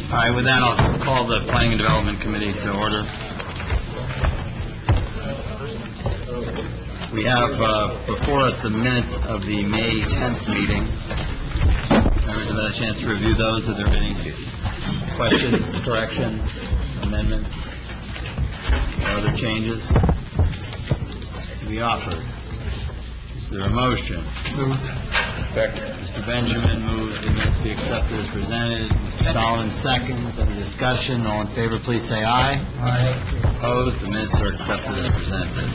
All right, with that, I'll call the Planning and Development Committee to order. We have before us the minutes of the May 10th meeting. Members have had a chance to review those. Are there any questions, corrections, amendments, or other changes to be offered? Is there a motion? Second. Mr. Benjamin moves the minutes be accepted as presented. Mr. Solomon seconds. Any discussion? All in favor, please say aye. Aye. Opposed? The minutes are accepted as presented.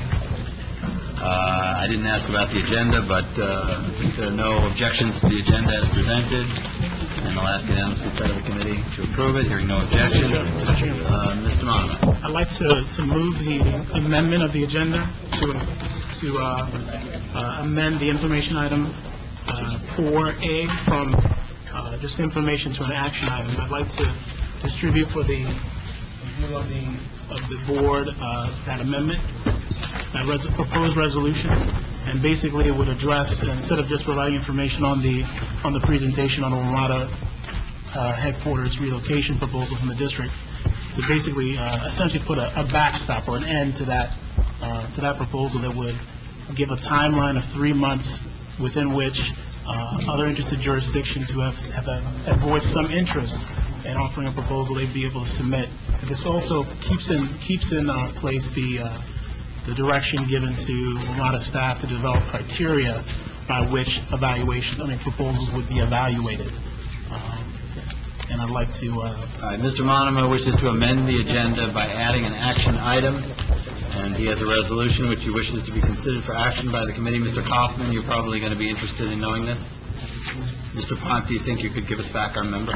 I didn't ask about the agenda, but there are no objections to the agenda as presented, and I'll ask unanimous consent of the committee to approve it. Hearing no objection, Mr. Monomer. I'd like to move the amendment of the agenda to amend the information item 4A from just information to an action item. I'd like to distribute for the review of the board that amendment, that proposed resolution, and basically it would address, instead of just providing information on the presentation on the WMATA headquarters relocation proposal from the district, to basically essentially put a backstop or an end to that proposal that would give a timeline of 3 months within which other interested jurisdictions who have voiced some interest in offering a proposal, they'd be able to submit. This also keeps in place the direction given to WMATA staff to develop criteria by which proposals would be evaluated. And I'd like to... All right, Mr. Monomer wishes to amend the agenda by adding an action item, and he has a resolution which he wishes to be considered for action by the committee. Mr. Kaufman, you're probably going to be interested in knowing this. Mr. Pont, do you think you could give us back our member?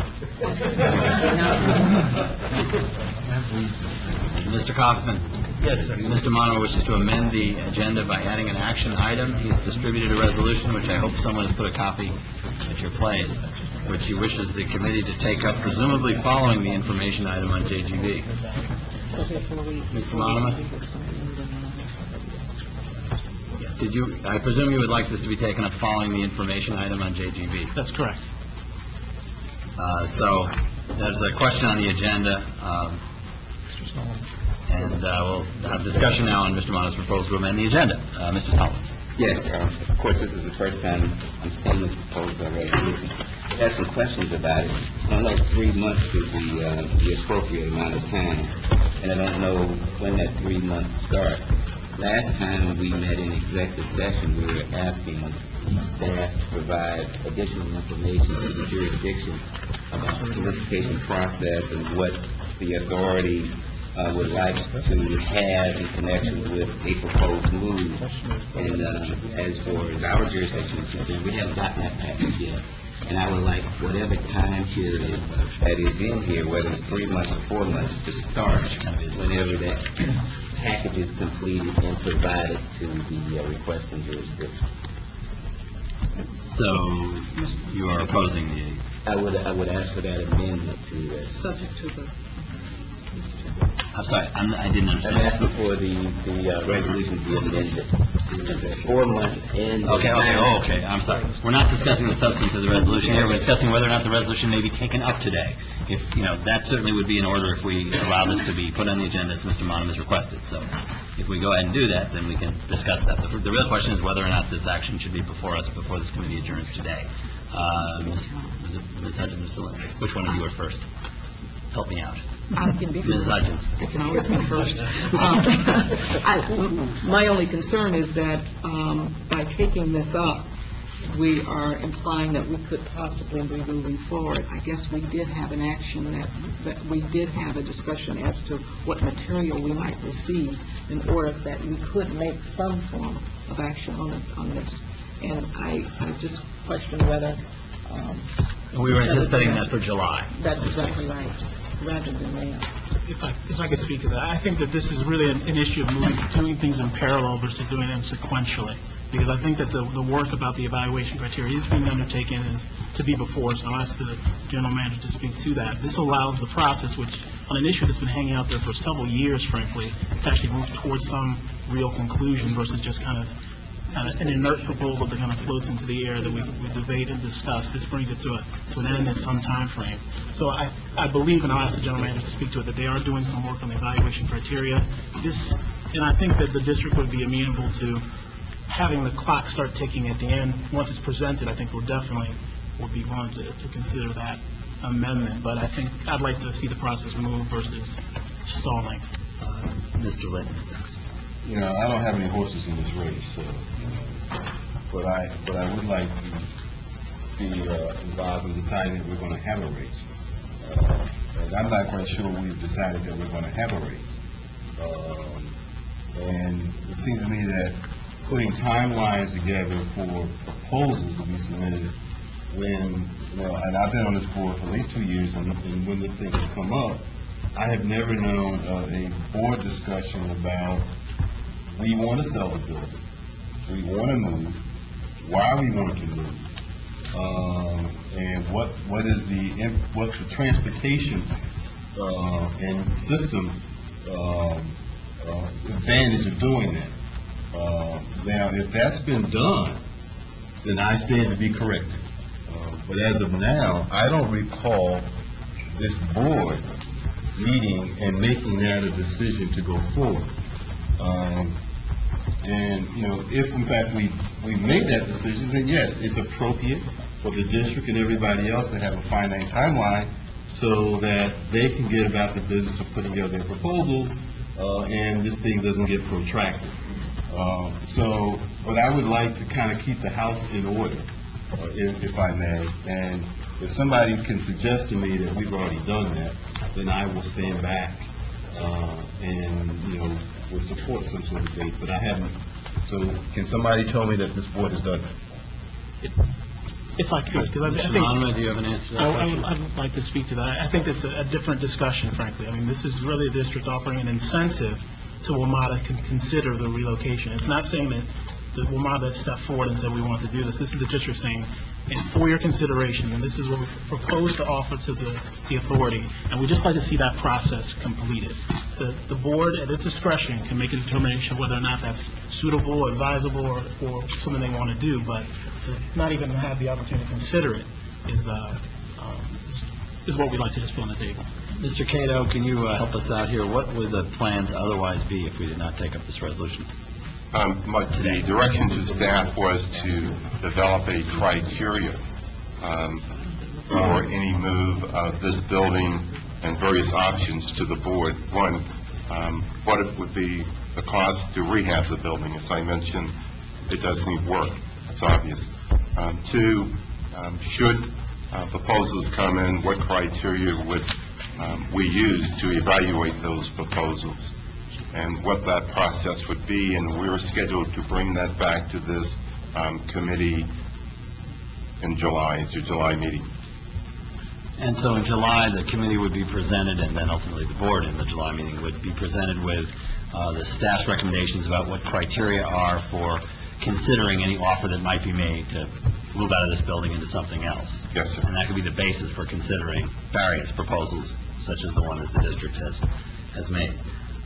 Mr. Kaufman. Yes, sir. Mr. Monomer wishes to amend the agenda by adding an action item. He's distributed a resolution, which I hope someone has put a copy at your place, which he wishes the committee to take up, presumably following the information item on JGB. Mr. Monomer? I presume you would like this to be taken up following the information item on JGB? That's correct. So, there's a question on the agenda, and we'll have discussion now on Mr. Monomer's proposal to amend the agenda. Mr. Solomon. Yes, of course, this is the first time I'm seeing this proposal already. I have some questions about it. I don't know if 3 months is the appropriate amount of time, and I don't know when that 3 months start. Last time we met in executive session, we were asking staff to provide additional information to the jurisdiction about the solicitation process and what the authority would like to have in connection with a proposed move. And as far as our jurisdiction is concerned, we haven't gotten that package yet. And I would like whatever time period that is in here, whether it's 3 months or 4 months, to start whenever that package is completed and provided to the requesting jurisdiction. So, you are opposing the... I would ask for that amendment to... subject to the... I'm sorry, I didn't understand. I'm asking for the resolution to be amended. 4 months and... Okay, I'm sorry. We're not discussing the substance of the resolution here. We're discussing whether or not the resolution may be taken up today. If, that certainly would be in order if we allow this to be put on the agenda as Mr. Monomer has requested. So, if we go ahead and do that, then we can discuss that. The real question is whether or not this action should be before us, before this committee adjourns today. Ms. Hudgens, which one of you are first? Help me out. Ms. Hudgens. I can always be first. My only concern is that by taking this up, we are implying that we could possibly be moving forward. I guess we did have an action that we did have a discussion as to what material we might receive in order that we could make some form of action on this. And I just question whether... we were anticipating that for July. That's exactly right. Rather than May. If I could speak to that, I think that this is really an issue of doing things in parallel versus doing them sequentially. Because I think that the work about the evaluation criteria is being undertaken is to be before us. And I'll ask the general manager to speak to that. This allows the process, which on an issue that's been hanging out there for several years, frankly, to actually move towards some real conclusion versus just kind of an inert proposal that kind of floats into the air that we debate and discuss. This brings it to an end in some time frame. So I believe, and I'll ask the general manager to speak to it, that they are doing some work on the evaluation criteria. And I think that the district would be amenable to having the clock start ticking at the end. Once it's presented, I think we'll be willing to consider that amendment. But I think I'd like to see the process move versus stalling. Mr. Litton. You know, I don't have any horses in this race, but I would like to be involved in deciding that we're going to have a race. And I'm not quite sure we've decided that we're going to have a race. And it seems to me that putting timelines together for proposals to be submitted when, and I've been on this board for at least 2 years, and when this thing has come up, I have never known a board discussion about we want to sell the building, we want to move, why we want to move, and what's the transportation and system advantage of doing that. Now, if that's been done, then I stand to be corrected. But as of now, I don't recall this board meeting and making that a decision to go forward. And, you know, if in fact we made that decision, then yes, it's appropriate for the district and everybody else to have a finite timeline so that they can get about the business of putting together their proposals, and this thing doesn't get protracted. But I would like to kind of keep the house in order, if I may. And if somebody can suggest to me that we've already done that, then I will stand back and, you know, will support some sort of date. But I haven't. So can somebody tell me that this board has done that? If I could, because I Mr. think... Monroe, do you have an answer to that question? I would like to speak to that. I think it's a different discussion, frankly. I mean, this is really the district offering an incentive to WMATA can consider the relocation. It's not saying that WMATA stepped forward and said we want to do this. This is the district saying, and for your consideration, and this is what we propose to offer to the authority, and we'd just like to see that process completed. The board, at its discretion, can make a determination whether or not that's suitable, advisable, or something they want to do, but to not even have the opportunity to consider it is what we'd like to just put on the table. Mr. Cato, can you help us out here? What would the plans otherwise be if we did not take up this resolution? The direction to staff was to develop a criteria for any move of this building and various options to the board. One, what it would be the cost to rehab the building. As I mentioned, it does need work. It's obvious. Two, should proposals come in, what criteria would we use to evaluate those proposals, and what that process would be, and we were scheduled to bring that back to this committee in July, it's your July meeting. And so in July, the committee would be presented, and then ultimately the board in the July meeting would be presented with the staff's recommendations about what criteria are for considering any offer that might be made to move out of this building into something else. Yes, sir. And that could be the basis for considering various proposals, such as the one that the district has made.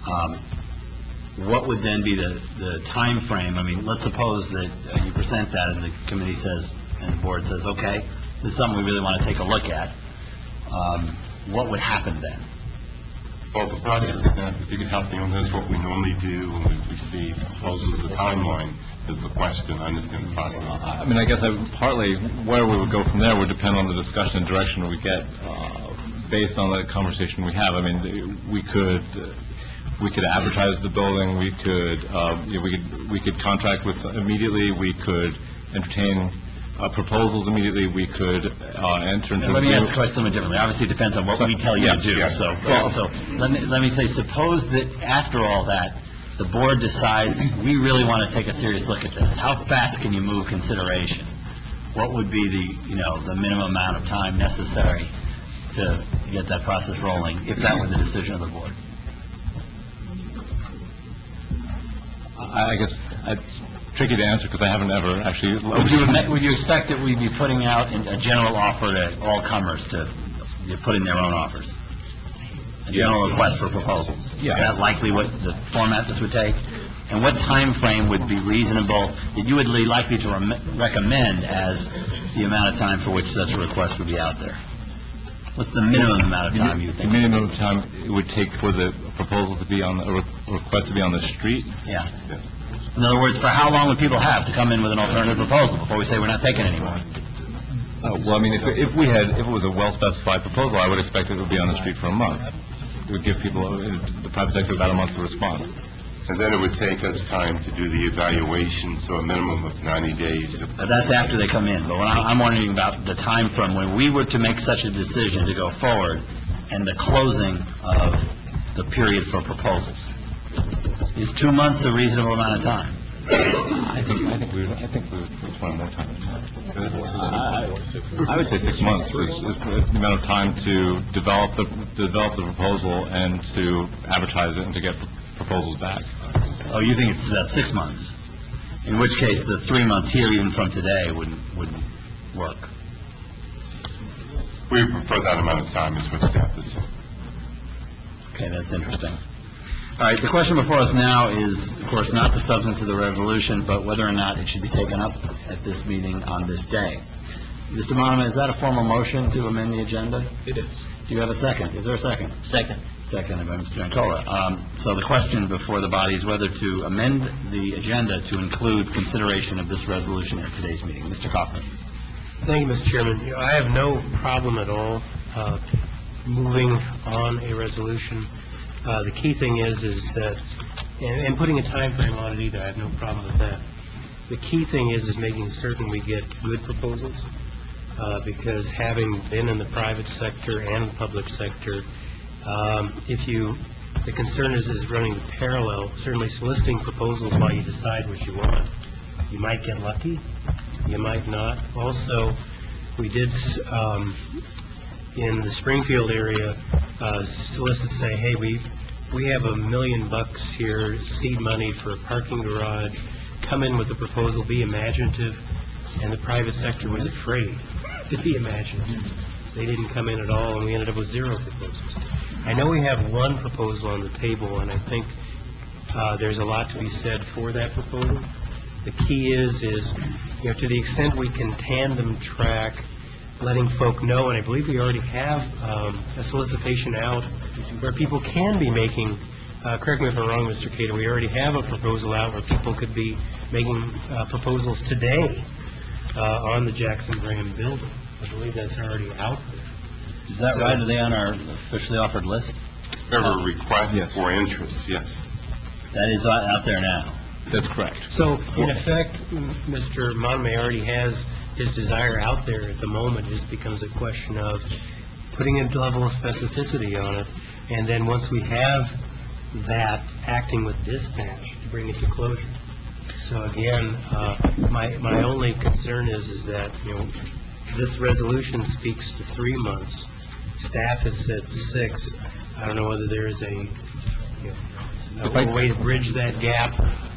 What would then be the time frame? I mean, let's suppose that you present that and the committee says, and the board says, okay, this is something we really want to take a look at. What would happen then? Well, the process then, if you could help me on this, what we normally do when we receive proposals, the timeline is the question. I understand the process. I mean, I guess partly where we would go from there would depend on the discussion and direction we get based on the conversation we have. I mean, we could advertise the building. We could contract with immediately. We could entertain proposals immediately. We could enter into. Let me ask the question somewhat differently. Obviously, it depends on what we tell you to do. Yeah. So let me say, suppose that after all that, the board decides we really want to take a serious look at this. How fast can you move consideration? What would be the minimum amount of time necessary to get that process rolling, if that were the decision of the board? I guess it's tricky to answer because I haven't ever actually. Would you expect that we'd be putting out a general offer to all comers to put in their own offers? A general request for proposals? Yeah. Is that likely what the format this would take? And what time frame would be reasonable, that you would be likely to recommend as the amount of time for which such a request would be out there? What's the minimum amount of time you The think? minimum time it would take for the proposal to be on, a request to be on the street? Yeah. In other words, for how long would people have to come in with an alternative proposal before we say we're not taking anymore? Well, I mean, if it was a well-specified proposal, I would expect it would be on the street for a month. It would give people, the private sector, about a month to respond. And then it would take us time to do the evaluation, so a minimum of 90 days. But that's after they come in. But when I'm wondering about the time from when we were to make such a decision to go forward and the closing of the period for proposals. Is 2 months a reasonable amount of time? I think we would want more time. I would say 6 months is the amount of time to develop the proposal and to advertise it and to get proposals back. Oh, you think it's about 6 months? In which case, the 3 months here, even from today, wouldn't work. We prefer that amount of time is what staff is saying. Okay, that's interesting. All right, the question before us now is, of course, not the substance of the resolution, but whether or not it should be taken up at this meeting on this day. Mr. Monoman, is that a formal motion to amend the agenda? It is. Do you have a second? Is there a second? Second. Seconded by Mr. Ancola. So the question before the body is whether to amend the agenda to include consideration of this resolution at today's meeting. Mr. Kaufman. Thank you, Mr. Chairman. I have no problem at all moving on a resolution. The key thing is that, and putting a time frame on it either, I have no problem with that. The key thing is making certain we get good proposals, because having been in the private sector and the public sector, the concern is running parallel, certainly soliciting proposals while you decide what you want. You might get lucky, you might not. Also, we did, in the Springfield area, solicit, say, hey, we have $1 million here, seed money for a parking garage, come in with a proposal, be imaginative, and the private sector was afraid to be imaginative. They didn't come in at all, and we ended up with 0 proposals. I know we have one proposal on the table, and I think there's a lot to be said for that proposal. The key is, to the extent we can tandem track, letting folk know, and I believe we already have a solicitation out where people can be making, correct me if I'm wrong, Mr. Cato, we already have a proposal out where people could be making proposals today on the Jackson Graham building. I believe that's already out there. Is that right? Are they on our officially offered list? There were requests for interest, yes. That is out there now. That's correct. So, in effect, Mr. Monoman already has his desire out there at the moment. It just becomes a question of putting a level of specificity on it, and then once we have that, acting with dispatch to bring it to closure. So again, my only concern is that, this resolution speaks to 3 months. Staff has said 6. I don't know whether there is a way to bridge that gap.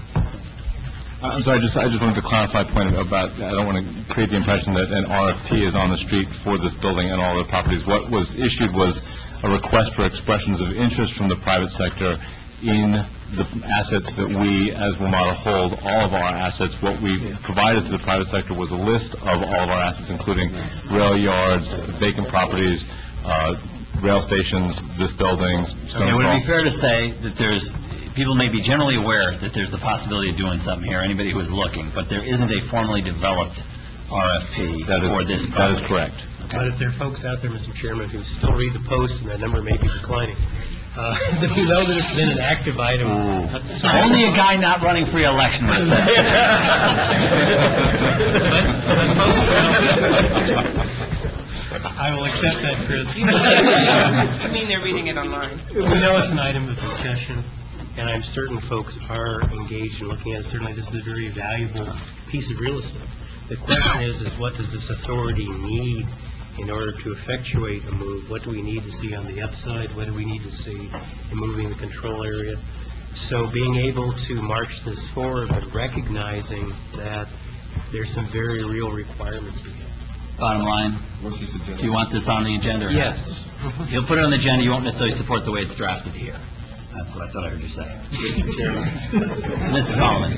I'm sorry, I just wanted to clarify a point about, I don't want to create the impression that an RFP is on the street for this building and all the properties. What was issued was a request for expressions of interest from the private sector in the assets that we, as WMATA, hold, all of our assets. What we provided to the private sector was a list of all of our assets, including rail yards, vacant properties, rail stations, this building, Stone Okay, would it Crawl. be fair to say that people may be generally aware that there's the possibility of doing something here, anybody who is looking, but there isn't a formally developed RFP for this That property? is correct. But if there are folks out there, Mr. Chairman, who still read the Post, and that number may be declining, then we know that it's been an active item. Only a guy not running for re-election would say. But folks out I will accept that, Chris. You mean they're reading it online? We know it's an item of discussion, and I'm certain folks are engaged in looking at it. Certainly, this is a very valuable piece of real estate. The question is what does this authority need in order to effectuate a move? What do we need to see on the upside? What do we need to see in moving the control area? So being able to march this forward, but recognizing that there's some very real requirements we have. Bottom line, do you want this on the agenda or not? Yes. You'll put it on the agenda, you won't necessarily support the way it's drafted here. That's what I thought I heard you say. Mr. Chairman. Mr. Solomon.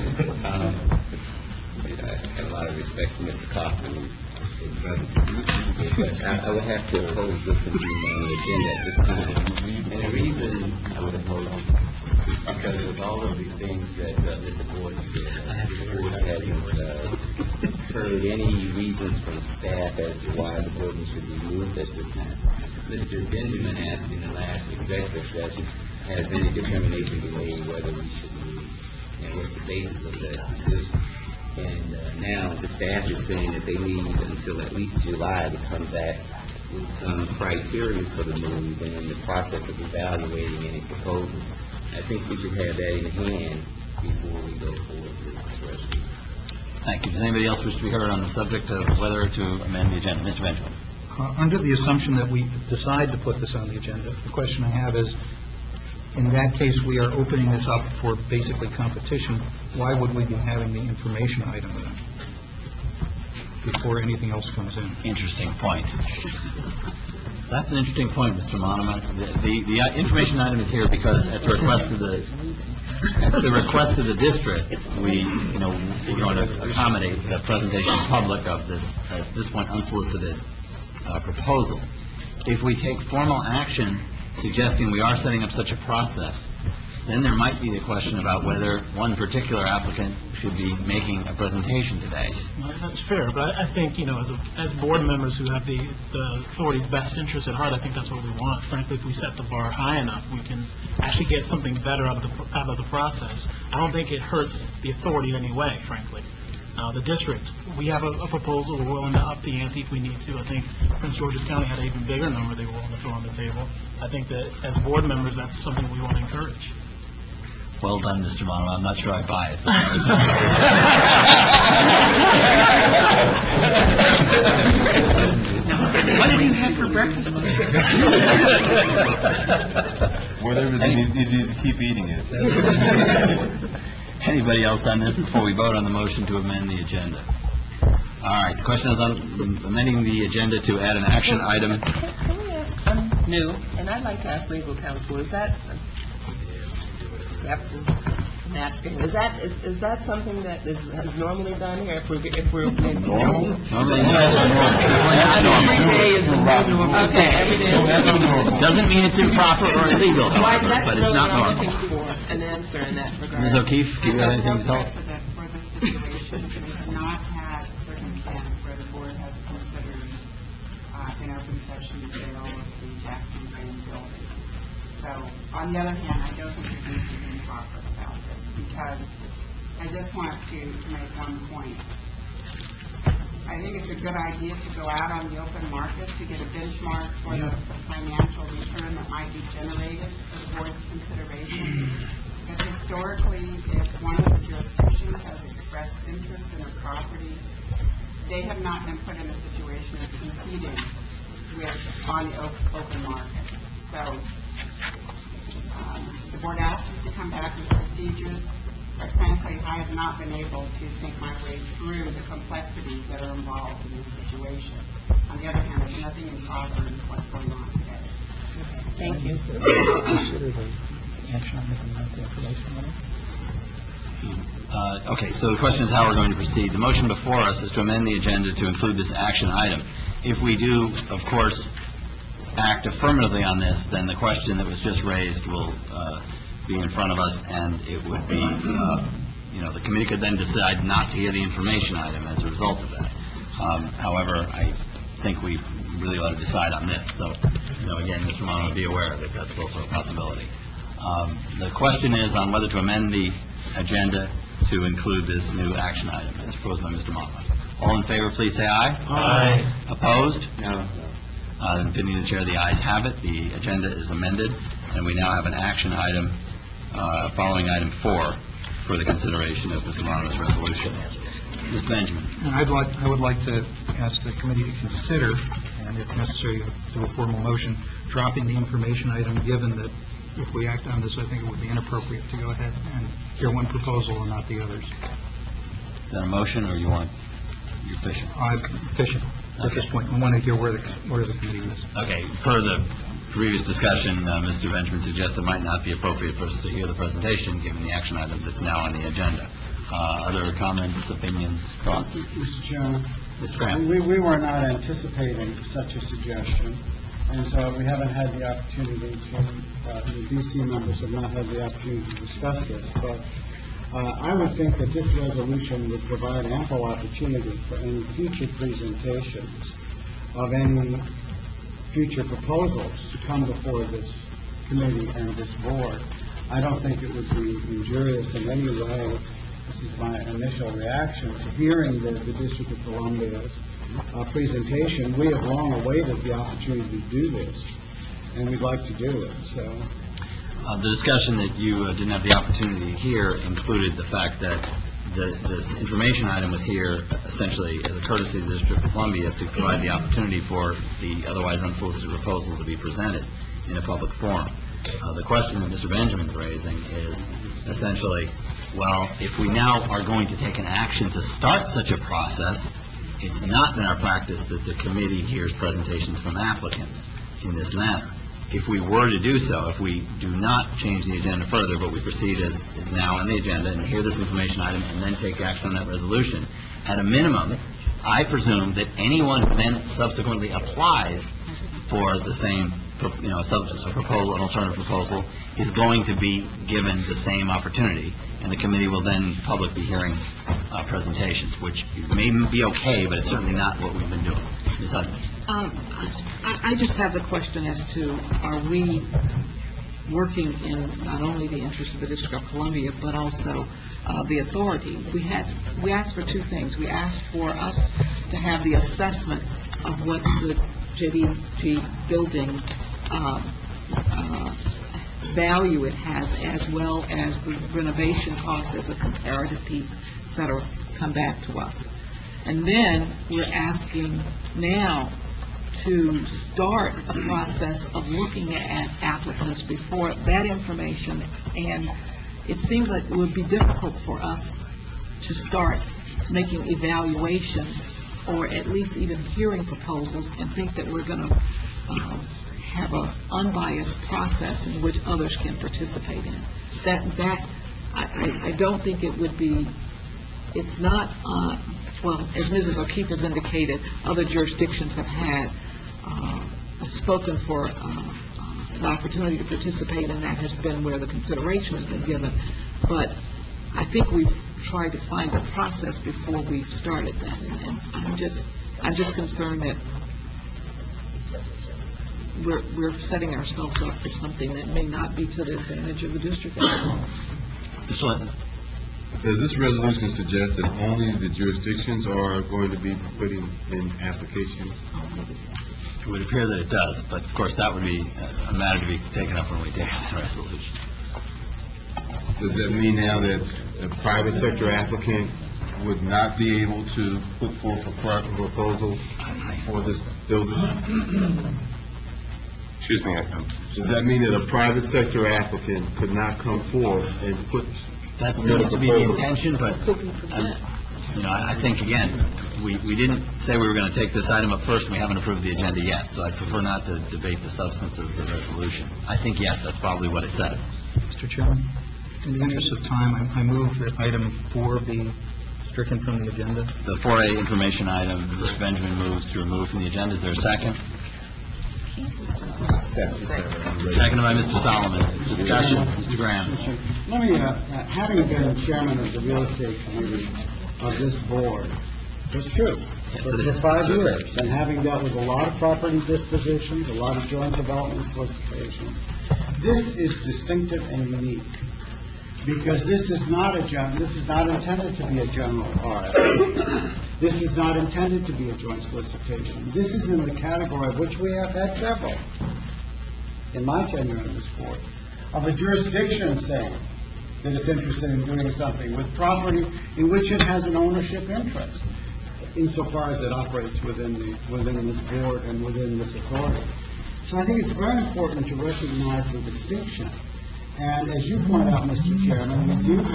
I have a lot of respect for Mr. Kaufman. He's brother. But I would have to oppose this from being on the agenda at this time. And the reason I would oppose it is because of all of these things that Mr. Boyd said. The board hasn't heard any reasons from staff as to why the building should be moved at this time. Mr. Benjamin asked in the last executive session, has any determination been made whether we should move, and what's the basis of that decision? And now the staff is saying that they need until at least July to come back with some criteria for the move and in the process of evaluating any proposals. I think we should have that in hand before we go forward to express. Thank you. Does anybody else wish to be heard on the subject of whether to amend the agenda? Mr. Benjamin. Under the assumption that we decide to put this on the agenda, the question I have is, in that case, we are opening this up for basically competition. Why would we be having the information item then before anything else comes in? Interesting point. That's an interesting point, Mr. Monoman. The information item is here because at the request of the district, we're going to accommodate the presentation in public of this, at this point, unsolicited proposal. If we take formal action suggesting we are setting up such a process, then there might be a question about whether one particular applicant should be making a presentation today. Well, that's fair, but I think, as board members who have the authority's best interest at heart, I think that's what we want. Frankly, if we set the bar high enough, we can actually get something better out of the process. I don't think it hurts the authority in any way, frankly. The district, we have a proposal, we're willing to up the ante if we need to. I think Prince George's County had an even bigger number they were willing to throw on the table. I think that as board members, that's something we want to encourage. Well done, Mr. Mono. I'm not sure I buy it. What did you have for breakfast? Whatever it is, he needs to keep eating it. Anybody else on this before we vote on the motion to amend the agenda? All right, the question is on amending the agenda to add an action item. Can we ask, I'm new, and I'd like to ask legal counsel, is that, I'm asking, is that something that is normally done here? If we're Normal? Normally, every day is normal. Okay, every day is normal. Doesn't mean it's improper or illegal, Why, however, that's but it's really not what I'm normal. looking for, an answer in that regard. Ms. O'Keefe, do you have anything to tell us? For this situation, we have not had a circumstance where the board has considered an open session sale of the Jackson Green building. So, on the other hand, I don't think there's anything improper about this, because I just want to make one point. I think it's a good idea to go out on the open market to get a benchmark for the financial return that might be generated for the board's consideration. But historically, if one of the jurisdictions has expressed interest in a property, they have not been put in a situation of competing on the open market. So, the board asked us to come back with procedures, but frankly, I have not been able to think my way through the complexities that are involved in this situation. On the other hand, there's nothing improper in what's going on today. Thank you. Okay, so the question is how we're going to proceed. The motion before us is to amend the agenda to include this action item. If we do, of course, act affirmatively on this, then the question that was just raised will be in front of us, and it would be, the committee could then decide not to hear the information item as a result of that. However, I think we really ought to decide on this. So, again, Mr. Mono, be aware that that's also a possibility. The question is on whether to amend the agenda to include this new action item as proposed by Mr. Mono. All in favor, please say aye. Aye. Opposed? No. In opinion of the chair, the ayes have it. The agenda is amended, and we now have an action item following item 4 for the consideration of Mr. Mono's resolution. Mr. Benjamin. And I would like to ask the committee to consider, and if necessary, to a formal motion, dropping the information item, given that if we act on this, I think it would be inappropriate to go ahead and hear one proposal and not the others. Is that a motion, or you want your fishing? I'm fishing at this point. I want to hear where the committee is. Okay, per the previous discussion, Mr. Benjamin suggests it might not be appropriate for us to hear the presentation, given the action item that's now on the agenda. Other comments, opinions, thoughts? Mr. Chairman, Mr. Graham? we were not anticipating such a suggestion, and so we haven't had the opportunity to, the DC members have not had the opportunity to discuss this, but I would think that this resolution would provide ample opportunity for any future presentations of any future proposals to come before this committee and this board. I don't think it would be injurious in any way. This is my initial reaction to hearing the District of Columbia's presentation. We have long awaited the opportunity to do this, and we'd like to do it, so. The discussion that you didn't have the opportunity to hear included the fact that this information item was here essentially as a courtesy of the District of Columbia to provide the opportunity for the otherwise unsolicited proposal to be presented in a public forum. The question that Mr. Benjamin is raising is essentially, well, if we now are going to take an action to start such a process, it's not been our practice that the committee hears presentations from applicants in this manner. If we were to do so, if we do not change the agenda further, but we proceed as is now on the agenda and hear this information item and then take action on that resolution, at a minimum, I presume that anyone who then subsequently applies for the same, a proposal, an alternative proposal, is going to be given the same opportunity, and the committee will then publicly be hearing presentations, which may be okay, but it's certainly not what we've been doing. Ms. Hudson? I just have the question as to, are we working in not only the interest of the District of Columbia, but also the authority? We asked for two things. We asked for us to have the assessment of what the JDG building value it has, as well as the renovation cost as a comparative piece, et cetera, come back to us. And then we're asking now to start a process of looking at applicants before that information, and it seems like it would be difficult for us to start making evaluations or at least even hearing proposals and think that we're going to have an unbiased process in which others can participate in. I don't think it would be, it's not, well, as Mrs. O'Keefe has indicated, other jurisdictions have had spoken for the opportunity to participate, and that has been where the consideration has been given. But I think we've tried to find a process before we started that, and I'm just concerned that we're setting ourselves up for something that may not be to the advantage of the district. Ms. Linton? Does this resolution suggest that only the jurisdictions are going to be putting in applications? It would appear that it does, but of course that would be a matter to be taken up when we take the resolution. Does that mean now that a private sector applicant would not be able to put forth a proposal for this building? Excuse me, Does that mean that a private sector applicant could not come forth and put? That seems to be the intention, but, I think, again, we didn't say we were going to take this item up first, and we haven't approved the agenda yet, so I'd prefer not to debate the substance of the resolution. I think, yes, that's probably what it says. Mr. Chairman, in the interest of time, I move that item 4 be stricken from the agenda. The 4A information item, Mr. Benjamin moves to remove from the agenda. Is there a second? Seconded by Mr. Solomon. Discussion, Mr. Graham. Let me, having been chairman of the real estate committee of this board, it's true, for 5 years, and having dealt with a lot of property dispositions, a lot of joint development solicitations, this is distinctive and unique, because this is not intended to be a general RFP. This is not intended to be a joint solicitation. This is in the category of which we have had several, in my tenure on this board, of a jurisdiction saying that it's interested in doing something with property in which it has an ownership interest, insofar as it operates within this board and within this authority. So I think it's very important to recognize the distinction. And as you point out, Mr. Chairman,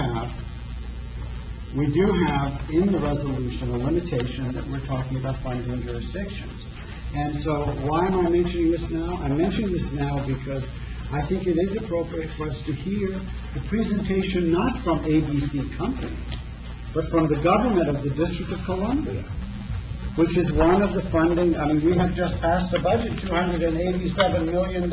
we do have in the resolution a limitation that we're talking about finding jurisdictions. And so why am I mentioning this now? I'm mentioning this now because I think it is appropriate for us to hear the presentation not from ABC Company, but from the government of the District of Columbia, which is one of the funding. I mean, we have just passed the budget, $287 million,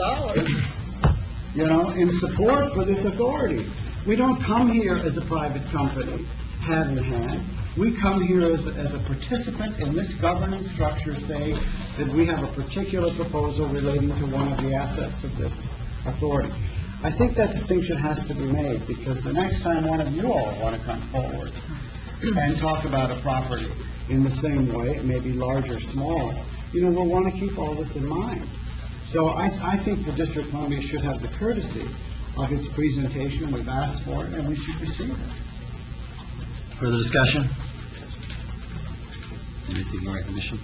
in support for this authority. We don't come here as a private company, hand in hand. We come here as a participant in this governance structure, say that we have a particular proposal relating to one of the assets of this authority. I think that distinction has to be made, because the next time one of you all want to come forward and talk about a property in the same way, it may be large or small, we'll want to keep all this in mind. So I think the District of Columbia should have the courtesy of its presentation. We've asked for it, and we should receive it. Further discussion? Any more recognition?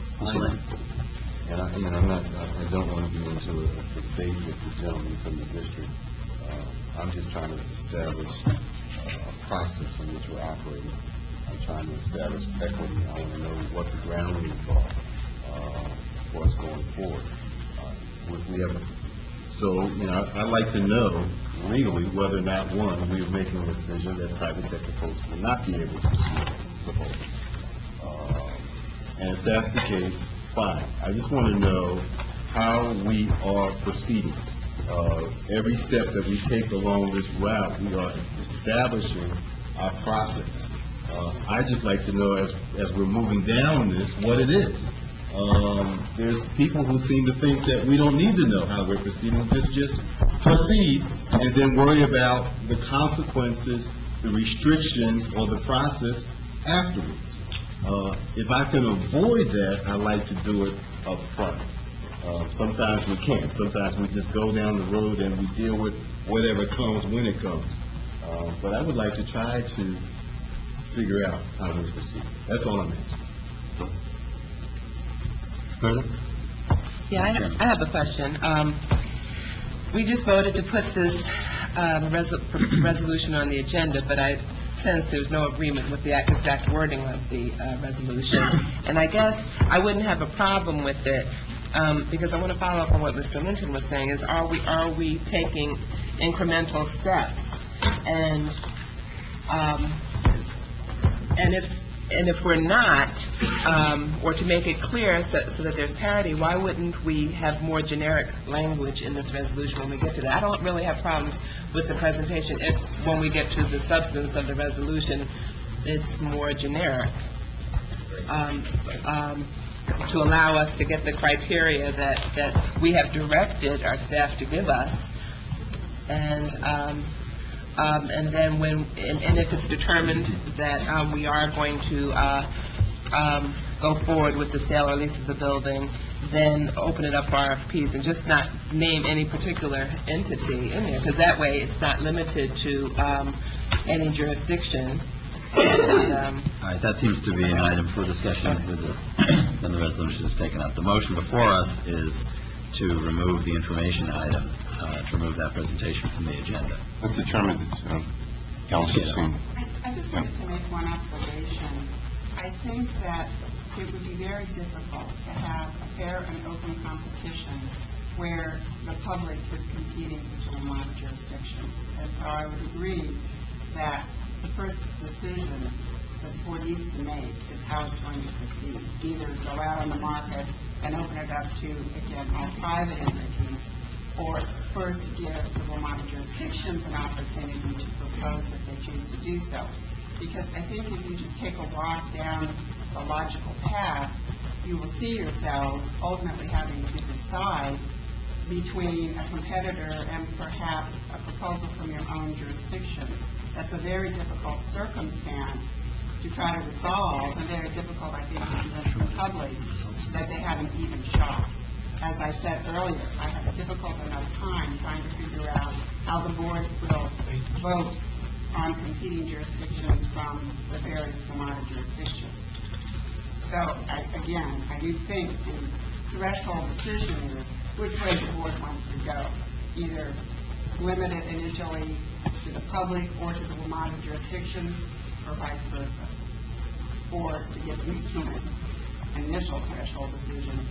And I don't want to be into a debate with the gentleman from the district. I'm just trying to establish a process in which we're operating. I'm trying to establish equity. I want to know what the ground rules are for us going forward. I'd like to know legally whether or not, one, we are making a decision that private sector folks will not be able to pursue the votes. And if that's the case, fine. I just want to know how we are proceeding. Every step that we take along this route, we are establishing our process. I just like to know, as we're moving down this, what it is. There's people who seem to think that we don't need to know how we're proceeding, just proceed and then worry about the consequences, the restrictions, or the process afterwards. If I can avoid that, I like to do it up front. Sometimes we can't. Sometimes we just go down the road and we deal with whatever comes when it comes. But I would like to try to figure out how we proceed. That's all I'm asking. Further? Yeah, I have a question. We just voted to put this resolution on the agenda, but I sense there's no agreement with the exact wording of the resolution. And I guess I wouldn't have a problem with it, because I want to follow up on what Mr. Linton was saying, is are we taking incremental steps? And if we're not, or to make it clear so that there's parity, why wouldn't we have more generic language in this resolution when we get to that? I don't really have problems with the presentation if, when we get to the substance of the resolution, it's more generic, to allow us to get the criteria that we have directed our staff to give us. And then and if it's determined that we are going to go forward with the sale or lease of the building, then open it up for RFPs and just not name any particular entity in there, because that way it's not limited to any jurisdiction. All right, that seems to be an item for discussion when the resolution is taken up. The motion before us is to remove the information item, to remove that presentation from the agenda. Mr. Chairman, Council Singh. I just wanted to make one observation. I think that it would be very difficult to have a fair and open competition where the public is competing between a lot of jurisdictions. And so I would agree that the first decision that the board needs to make is how it's going to proceed. Either go out on the market and open it up to, again, all private entities, or first give the Vermont jurisdictions an opportunity to propose if they choose to do so. Because I think if you just take a walk down the logical path, you will see yourselves ultimately having to decide between a competitor and perhaps a proposal from your own jurisdiction. That's a very difficult circumstance to try to resolve, and very difficult, I think, to convince the public that they haven't even shot. As I said earlier, I have a difficult enough time trying to figure out how the board will vote on competing jurisdictions from the various Vermont jurisdictions. So, I do think the threshold decision is which way the board wants to go. Either limit it initially to the public or to the Vermont jurisdictions, or vice versa. Or to get at least to an initial threshold decision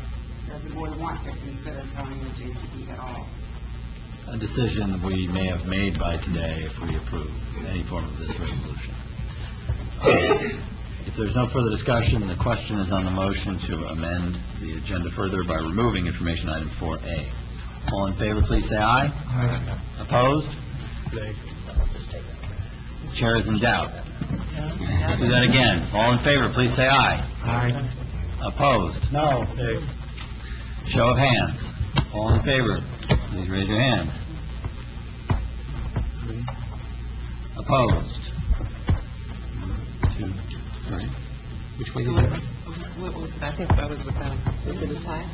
Does the board want to consider selling the JCP at all? A decision we may have made by today if we approve any form of this resolution. If there's no further discussion, the question is on the motion to amend the agenda further by removing information item 4A. All in favor, please say aye. Aye. Opposed? Chair is in doubt. Do that again. All in favor, please say aye. Aye. Opposed? No. Show of hands. All in favor, please raise your hand. Opposed? 1, 2, 3. Which way did you go? What was it? I think that was with them. Is it a tie?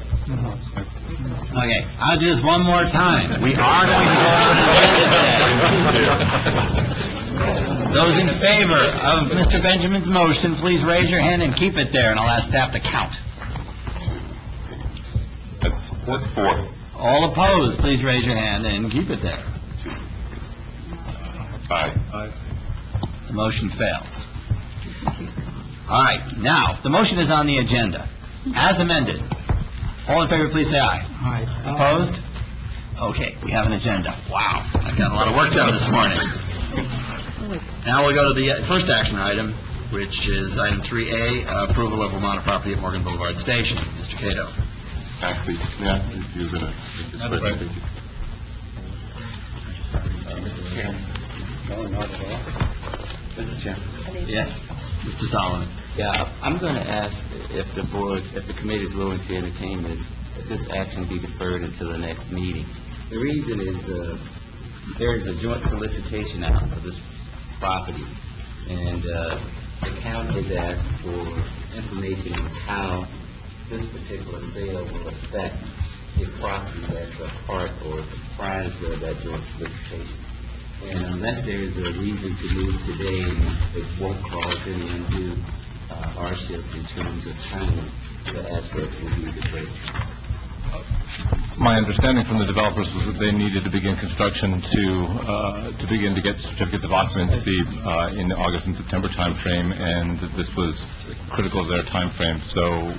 Okay, I'll do this one more time. We are going to go to the agenda today. Those in favor of Mr. Benjamin's motion, please raise your hand and keep it there, and I'll ask staff to count. That's 4. All opposed, please raise your hand and keep it there. 5. The motion fails. All right, now, the motion is on the agenda. As amended. All in favor, please say aye. Aye. Opposed? Okay, we have an agenda. Wow, I've got a lot of work done this morning. Now we'll go to the first action item, which is item 3A, approval of Vermont property at Morgan Boulevard Station. Mr. Cato. Actually, yeah, if you're going to... Mr. Chairman. No, not at all. Mr. Chairman. Yes, Mr. Solomon. Yeah, I'm going to ask if the board, if the committee is willing to entertain this action be deferred until the next meeting. The reason is there is a joint solicitation out for this property, and the county has asked for information on how this particular sale will affect a property that's a part or comprised of that joint solicitation. And unless there is a reason to move today, it won't cause any undue hardship in terms of timing. The assets will be deferred. My understanding from the developers was that they needed to begin construction to begin to get certificates of occupancy in the August and September timeframe, and that this was critical of their timeframe. So,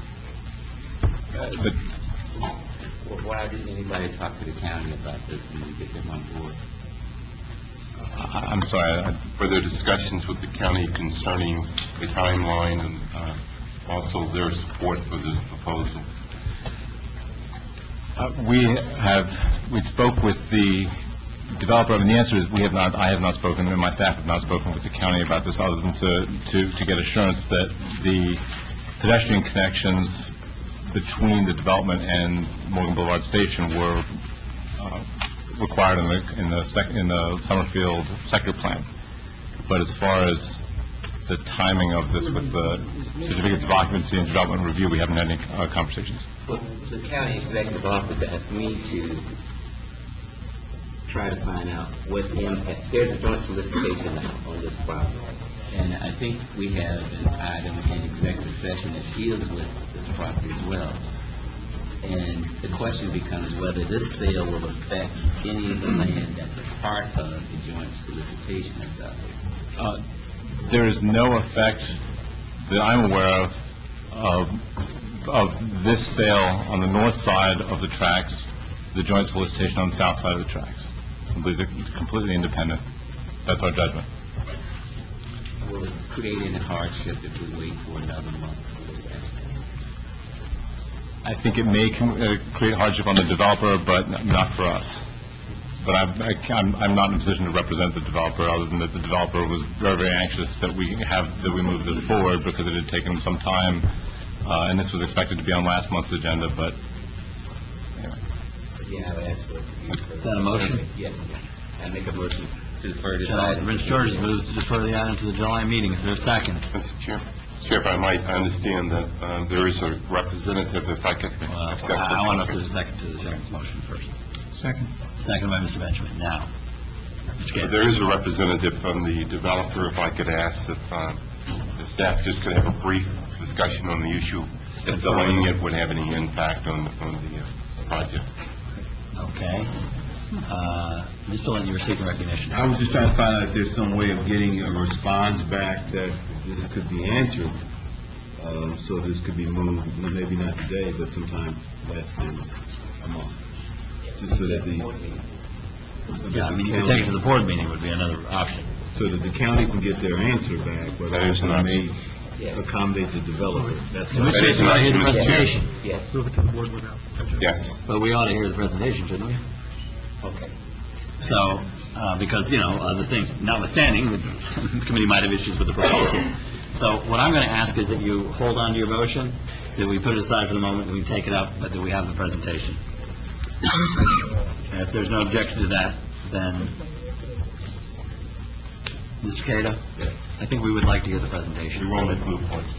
Why didn't anybody talk to the county about this and get them on board? I'm sorry. Were there discussions with the county concerning the timeline and also their support for the proposal? We spoke with the developer, and the answer is I have not spoken, and my staff have not spoken with the county about this other than to get assurance that the pedestrian connections between the development and Morgan Boulevard Station were required in the Summerfield sector plan. But as far as the timing of this with the certificates of occupancy and development review, we haven't had any conversations. Well, the county executive office asked me to try to find out what the impact. There's a joint solicitation now on this property, and I think we have an item in executive session that deals with this property as well. And the question becomes whether this sale will affect any of the land that's a part of the joint solicitation that's out there. There is no effect that I'm aware of this sale on the north side of the tracks, the joint solicitation on the south side of the tracks. I believe they're completely independent. That's our judgment. Will it create any hardship if we wait for another month? I think it may create hardship on the developer, but not for us. But I'm not in a position to represent the developer, other than that the developer was very, very anxious that we move this forward because it had taken some time, and this was expected to be on last month's agenda. But anyway. Yeah, I would ask for it. Is that a motion? Yeah. I make a motion to defer this item. Mr. George moves to defer the item to the July meeting. Is there a second? Mr. Chair. Chair, if I might, I understand that there is a representative, if I could... I want to put a second to the chairman's motion first. Second. Second by Mr. Benjamin. Now, there is a representative from the developer. If I could ask that the staff just could have a brief discussion on the issue, if delaying it would have any impact on the project. Okay. Mr. Lynn, you were seeking recognition. I was just trying to find out if there's some way of getting a response back that this could be answered So this could be moved, maybe not today, but sometime less than a month. Just so that Yeah, I mean, you could take it to the board meeting would be another option. so that the county can get their answer back, but That is an also option. may accommodate the developer. That's In which case, we ought to hear the presentation. Move it to the board without objection. Yes. But we ought to hear the presentation, shouldn't we? Okay. So, because, other things notwithstanding, the committee might have issues with the proposal. So what I'm going to ask is that you hold on to your motion, that we put it aside for the moment, and we take it up, but that we have the presentation. And if there's no objection to that, then, Mr. Cato? Yes. I think we would like to hear the presentation. We won't at blue points.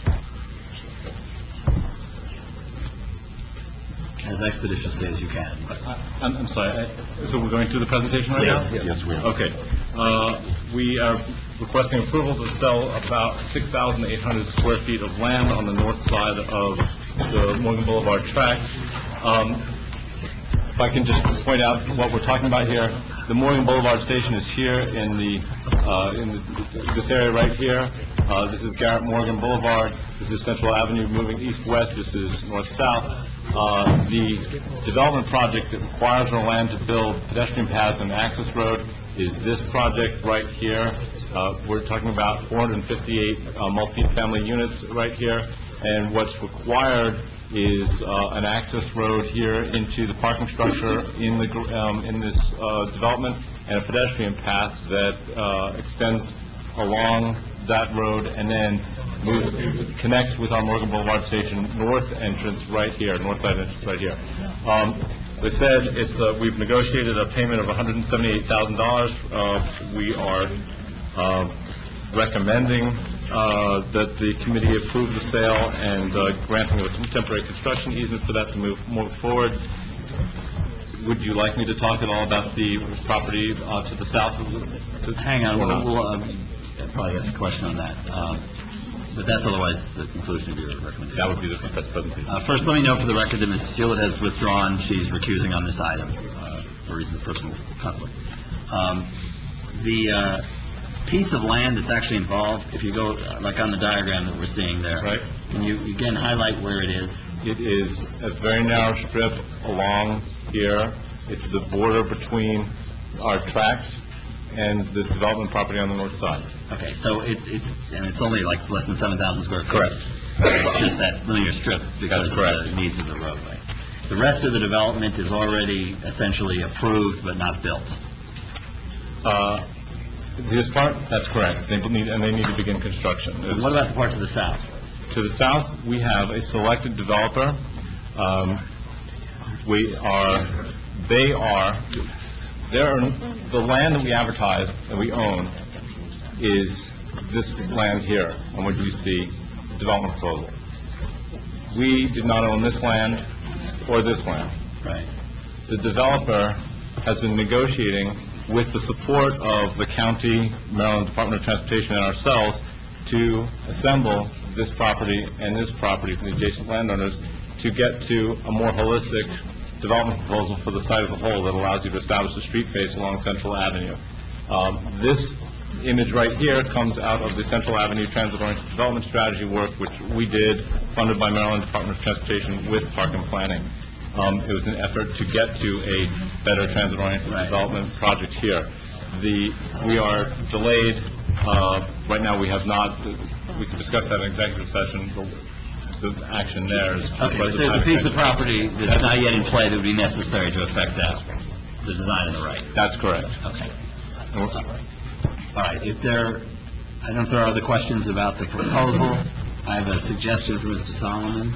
As expeditiously as you can. I'm sorry, so we're going through the presentation right now? Yes, we are. Okay. We are requesting approval to sell about 6,800 square feet of land on the north side of the Morgan Boulevard tracks. If I can just point out what we're talking about here, the Morgan Boulevard station is here in this area right here. This is Garrett Morgan Boulevard. This is Central Avenue moving east-west. This is north-south. The development project that requires our land to build pedestrian paths and access road is this project right here. We're talking about 458 multi-family units right here, and what's required is an access road here into the parking structure in this development, and a pedestrian path that extends along that road and then connects with our Morgan Boulevard Station north entrance right here, north side entrance right here. So I said, we've negotiated a payment of $178,000. We are recommending that the committee approve the sale and granting of a temporary construction easement for that to move forward. Would you like me to talk at all about the property to the south of the... Hang on, we'll probably ask a question on that. But that's otherwise the conclusion of your recommendation. That would be the presentation. First, let me note for the record that Ms. Hewlett has withdrawn. She's recusing on this item for reasons of personal conflict. The piece of land that's actually involved, if you go, like on the diagram that we're seeing there, right? Can you again highlight where it is? It is a very narrow strip along here. It's the border between our tracks and this development property on the north side. Okay, so it's only like less than 7,000 square feet. Correct. It's just that linear strip because of the needs of the roadway. The rest of the development is already essentially approved but not built. This part, that's correct. They need to begin construction. What about the part to the south? To the south, we have a selected developer. The land that we advertise and we own is this land here, on what you see, development proposal. We did not own this land or this land. Right. The developer has been negotiating with the support of the county, Maryland Department of Transportation, and ourselves to assemble this property and this property from the adjacent landowners to get to a more holistic development proposal for the site as a whole that allows you to establish a street face along Central Avenue. This image right here comes out of the Central Avenue Transit-Oriented Development Strategy work, which we did, funded by Maryland Department of Transportation with Park and Planning. It was an effort to get to a better transit-oriented development project here. We are delayed. Right now, we have not. We can discuss that in executive session. The action there is. Okay, but there's a piece of property that's not yet in play that would be necessary to affect that, the design of the right. That's correct. Okay. All right. I don't know if there are other questions about the proposal. I have a suggestion for Mr. Solomon.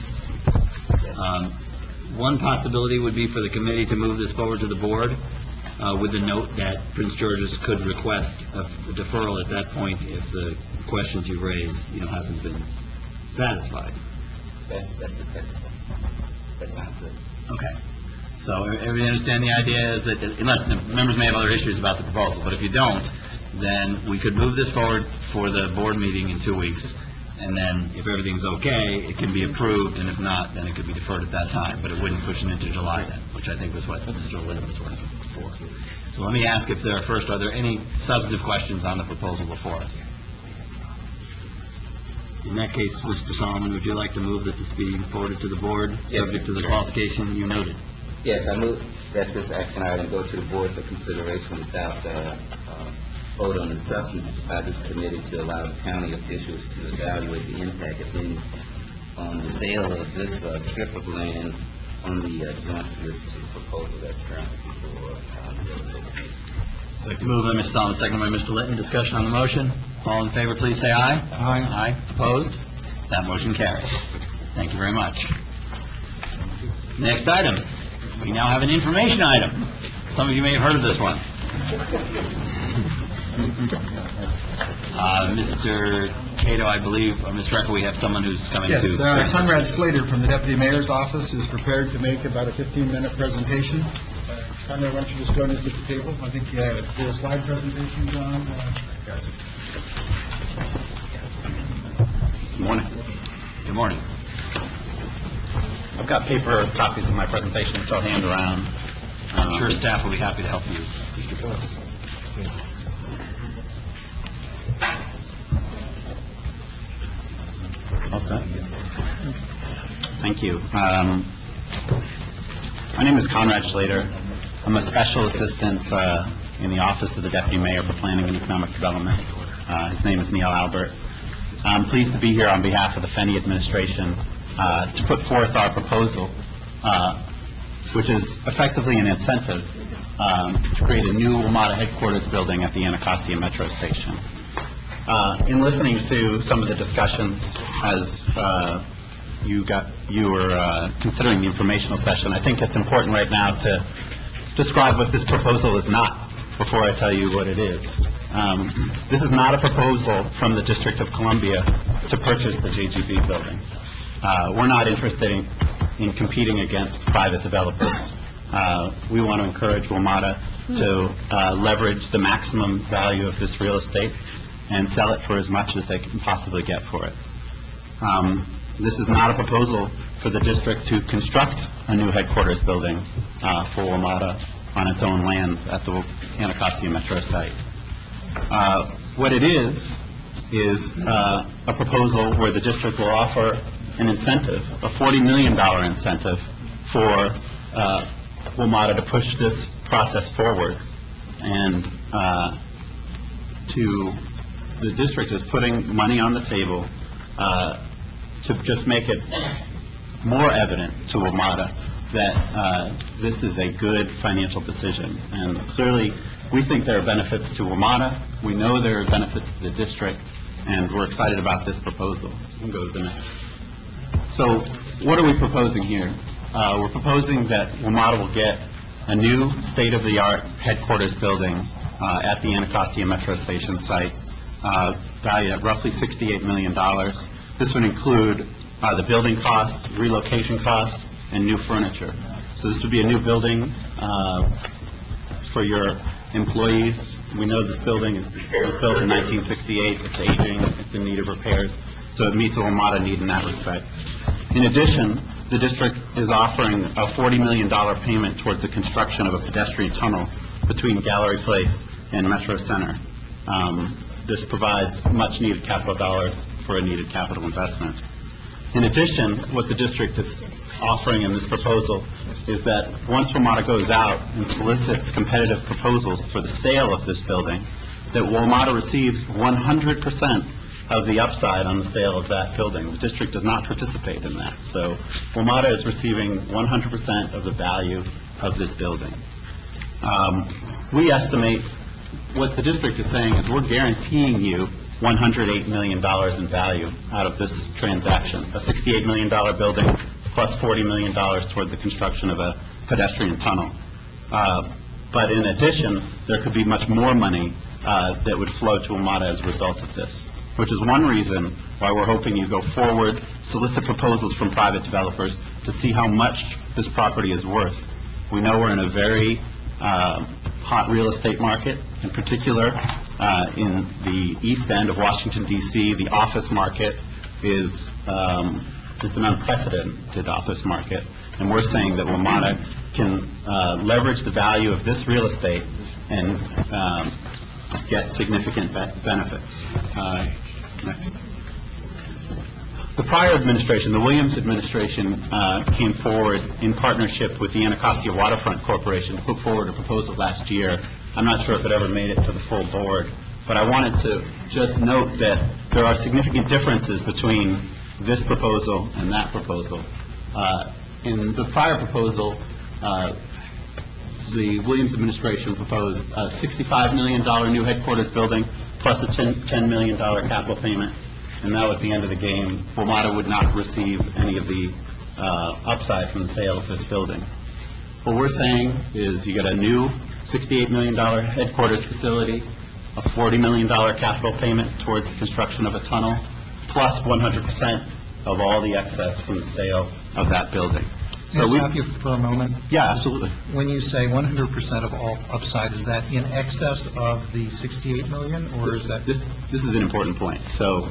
One possibility would be for the committee to move this forward to the board with the note that Prince George's could request a deferral at that point if the questions you raised, haven't been satisfied. That's acceptable. That's not good. Okay. So everybody understand the idea is that unless the members may have other issues about the proposal, but if you don't, then we could move this forward for the board meeting in 2 weeks. And then if everything's okay, it can be approved, and if not, then it could be deferred at that time. But it wouldn't push it into July then, which I think was what Mr. Lynn was working for. So let me ask if are there any substantive questions on the proposal before us? In that case, Mr. Solomon, would you like to move that this be forwarded to the board, Yes, subject to Mr. the Chairman. qualification you noted? Yes, I move that this action item go to the board for consideration without vote on the substance by this committee to allow the county officials to evaluate the impact, if any, on the sale of this strip of land on the joint solicited proposal that's currently before the real estate committee. Moved by Mr. Solomon, seconded by Mr. Litton. Discussion on the motion. All in favor, please say aye. Aye. Aye. Opposed? That motion carries. Thank you very much. Next item. We now have an information item. Some of you may have heard of this one. Mr. Cato, I believe, or Ms. Recca, we have someone who's coming to... Yes, Conrad Slater from the Deputy Mayor's Office is prepared to make about a 15-minute presentation. Conrad, why don't you just join us at the table? I think you have a slide presentation, John? Yes. Good morning. Good morning. I've got paper copies of my presentation, which I'll hand around. I'm sure staff will be happy to help you. All set? Thank you. My name is Conrad Slater. I'm a special assistant in the Office of the Deputy Mayor for Planning and Economic Development. His name is Neil Albert. I'm pleased to be here on behalf of the Fenny administration to put forth our proposal, which is effectively an incentive to create a new WMATA headquarters building at the Anacostia Metro Station. In listening to some of the discussions as you were considering the informational session, I think it's important right now to describe what this proposal is not before I tell you what it is. This is not a proposal from the District of Columbia to purchase the JGB building. We're not interested in competing against private developers. We want to encourage WMATA to leverage the maximum value of this real estate and sell it for as much as they can possibly get for it. This is not a proposal for the district to construct a new headquarters building for WMATA on its own land at the Anacostia Metro site. What it is a proposal where the district will offer an incentive, a $40 million incentive for WMATA to push this process forward. And the district is putting money on the table to just make it more evident to WMATA that this is a good financial decision. And clearly, we think there are benefits to WMATA. We know there are benefits to the district, and we're excited about this proposal. You can go to the next. So, what are we proposing here? We're proposing that WMATA will get a new state-of-the-art headquarters building at the Anacostia Metro Station site, valued at roughly $68 million. This would include the building costs, relocation costs, and new furniture. So this would be a new building for your employees. We know this building was built in 1968. It's aging. It's in need of repairs. So it meets a WMATA need in that respect. In addition, the district is offering a $40 million payment towards the construction of a pedestrian tunnel between Gallery Place and Metro Center. This provides much-needed capital dollars for a needed capital investment. In addition, what the district is offering in this proposal is that once WMATA goes out and solicits competitive proposals for the sale of this building, that WMATA receives 100% of the upside on the sale of that building. The district does not participate in that. So WMATA is receiving 100% of the value of this building. We estimate what the district is saying is we're guaranteeing you $108 million in value out of this transaction, a $68 million building plus $40 million toward the construction of a pedestrian tunnel. But in addition, there could be much more money that would flow to WMATA as a result of this, which is one reason why we're hoping you go forward, solicit proposals from private developers to see how much this property is worth. We know we're in a very hot real estate market, in particular in the east end of Washington, D.C. The office market is it's an unprecedented office market, and we're saying that WMATA can leverage the value of this real estate and get significant benefits. Next. The prior administration, the Williams administration, came forward in partnership with the Anacostia Waterfront Corporation, put forward a proposal last year. I'm not sure if it ever made it to the full board, but I wanted to just note that there are significant differences between this proposal and that proposal. In the prior proposal, the Williams administration proposed a $65 million new headquarters building plus a $10 million capital payment, and that was the end of the game. WMATA would not receive any of the upside from the sale of this building. What we're saying is you get a new $68 million headquarters facility, a $40 million capital payment towards the construction of a tunnel, plus 100% of all the excess from the sale of that building. Can I stop you for a moment? Yeah, absolutely. When you say 100% of all upside, is that in excess of the 68 million, or is that? This is an important point. So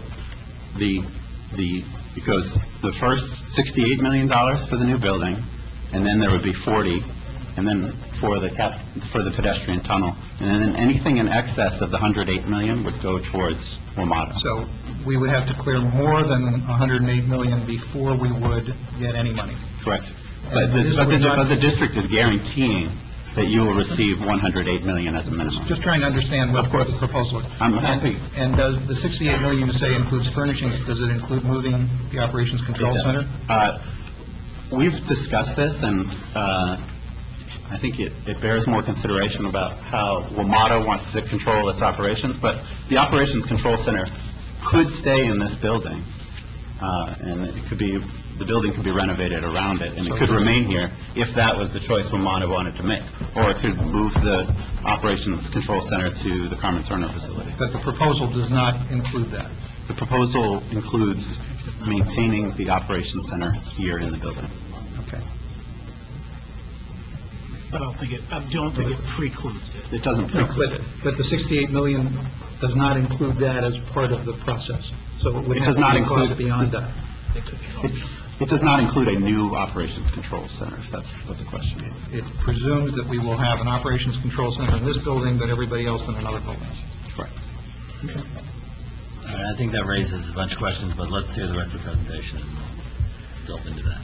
because the first $68 million for the new building, and then there would be 40, and then for the pedestrian tunnel, and then anything in excess of the 108 million would go towards WMATA. So we would have to clear more than 108 million before we would get any money. Correct. But the district is guaranteeing that you will receive 108 million as a minimum. Just trying to understand what the proposal is. I'm happy. And does the 68 million you say includes furnishings? Does it include moving the Operations Control Center? We've discussed this, and I think it bears more consideration about how WMATA wants to control its operations, but the Operations Control Center could stay in this building, and the building could be renovated around it, and it could remain here if that was the choice WMATA wanted to make, or it could move the Operations Control Center to the Carmen Turner facility. But the proposal does not include that. The proposal includes maintaining the Operations Center here in the building. Okay. I don't think it precludes it. It doesn't preclude it. But the 68 million does not include that as part of the process. So it would have to be cost beyond that. It does not include a new Operations Control Center, if that's what the question is. It presumes that we will have an Operations Control Center in this building, but everybody else in another building. Correct. Okay. All right, I think that raises a bunch of questions, but let's hear the rest of the presentation and we'll delve into that.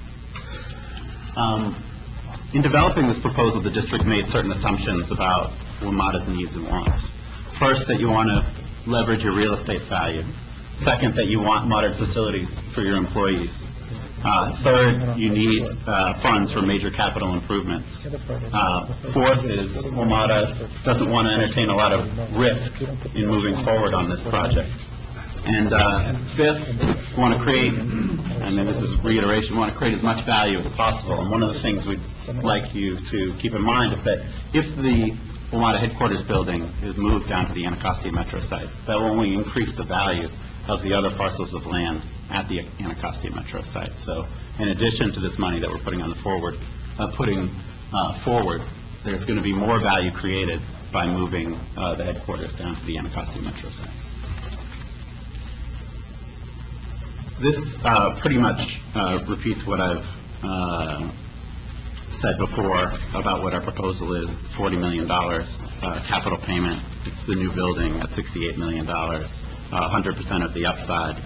In developing this proposal, the district made certain assumptions about WMATA's needs and wants. First, that you want to leverage your real estate value. Second, that you want modern facilities for your employees. Third, you need funds for major capital improvements. Fourth is WMATA doesn't want to entertain a lot of risk in moving forward on this project. And fifth, we want to create, and this is reiteration, we want to create as much value as possible. And one of the things we'd like you to keep in mind is that if the WMATA headquarters building is moved down to the Anacostia Metro site, that will only increase the value of the other parcels of land at the Anacostia Metro site. So in addition to this money that we're putting forward, there's going to be more value created by moving the headquarters down to the Anacostia Metro site. This pretty much repeats what I've said before about what our proposal is. $40 million capital payment. It's the new building at $68 million, 100% of the upside.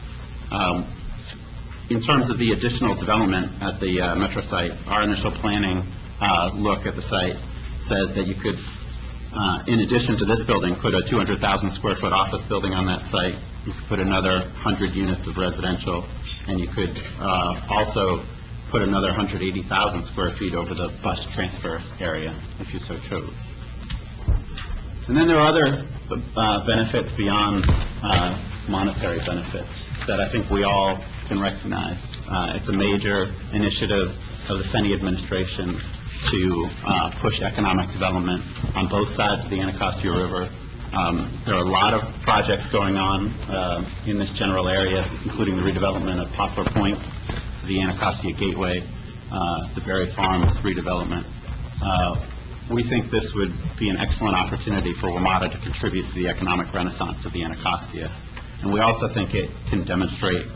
In terms of the additional development at the Metro site, our initial planning look at the site says that you could, in addition to this building, put a 200,000 square foot office building on that site. You could put another 100 units of residential, and you could also put another 180,000 square feet over the bus transfer area, if you so chose. And then there are other benefits beyond monetary benefits that I think we all can recognize. It's a major initiative of the Fenney administration to push economic development on both sides of the Anacostia River. There are a lot of projects going on in this general area, including the redevelopment of Poplar Point, the Anacostia Gateway, the Berry Farms redevelopment. We think this would be an excellent opportunity for WMATA to contribute to the economic renaissance of the Anacostia. And we also think it can demonstrate,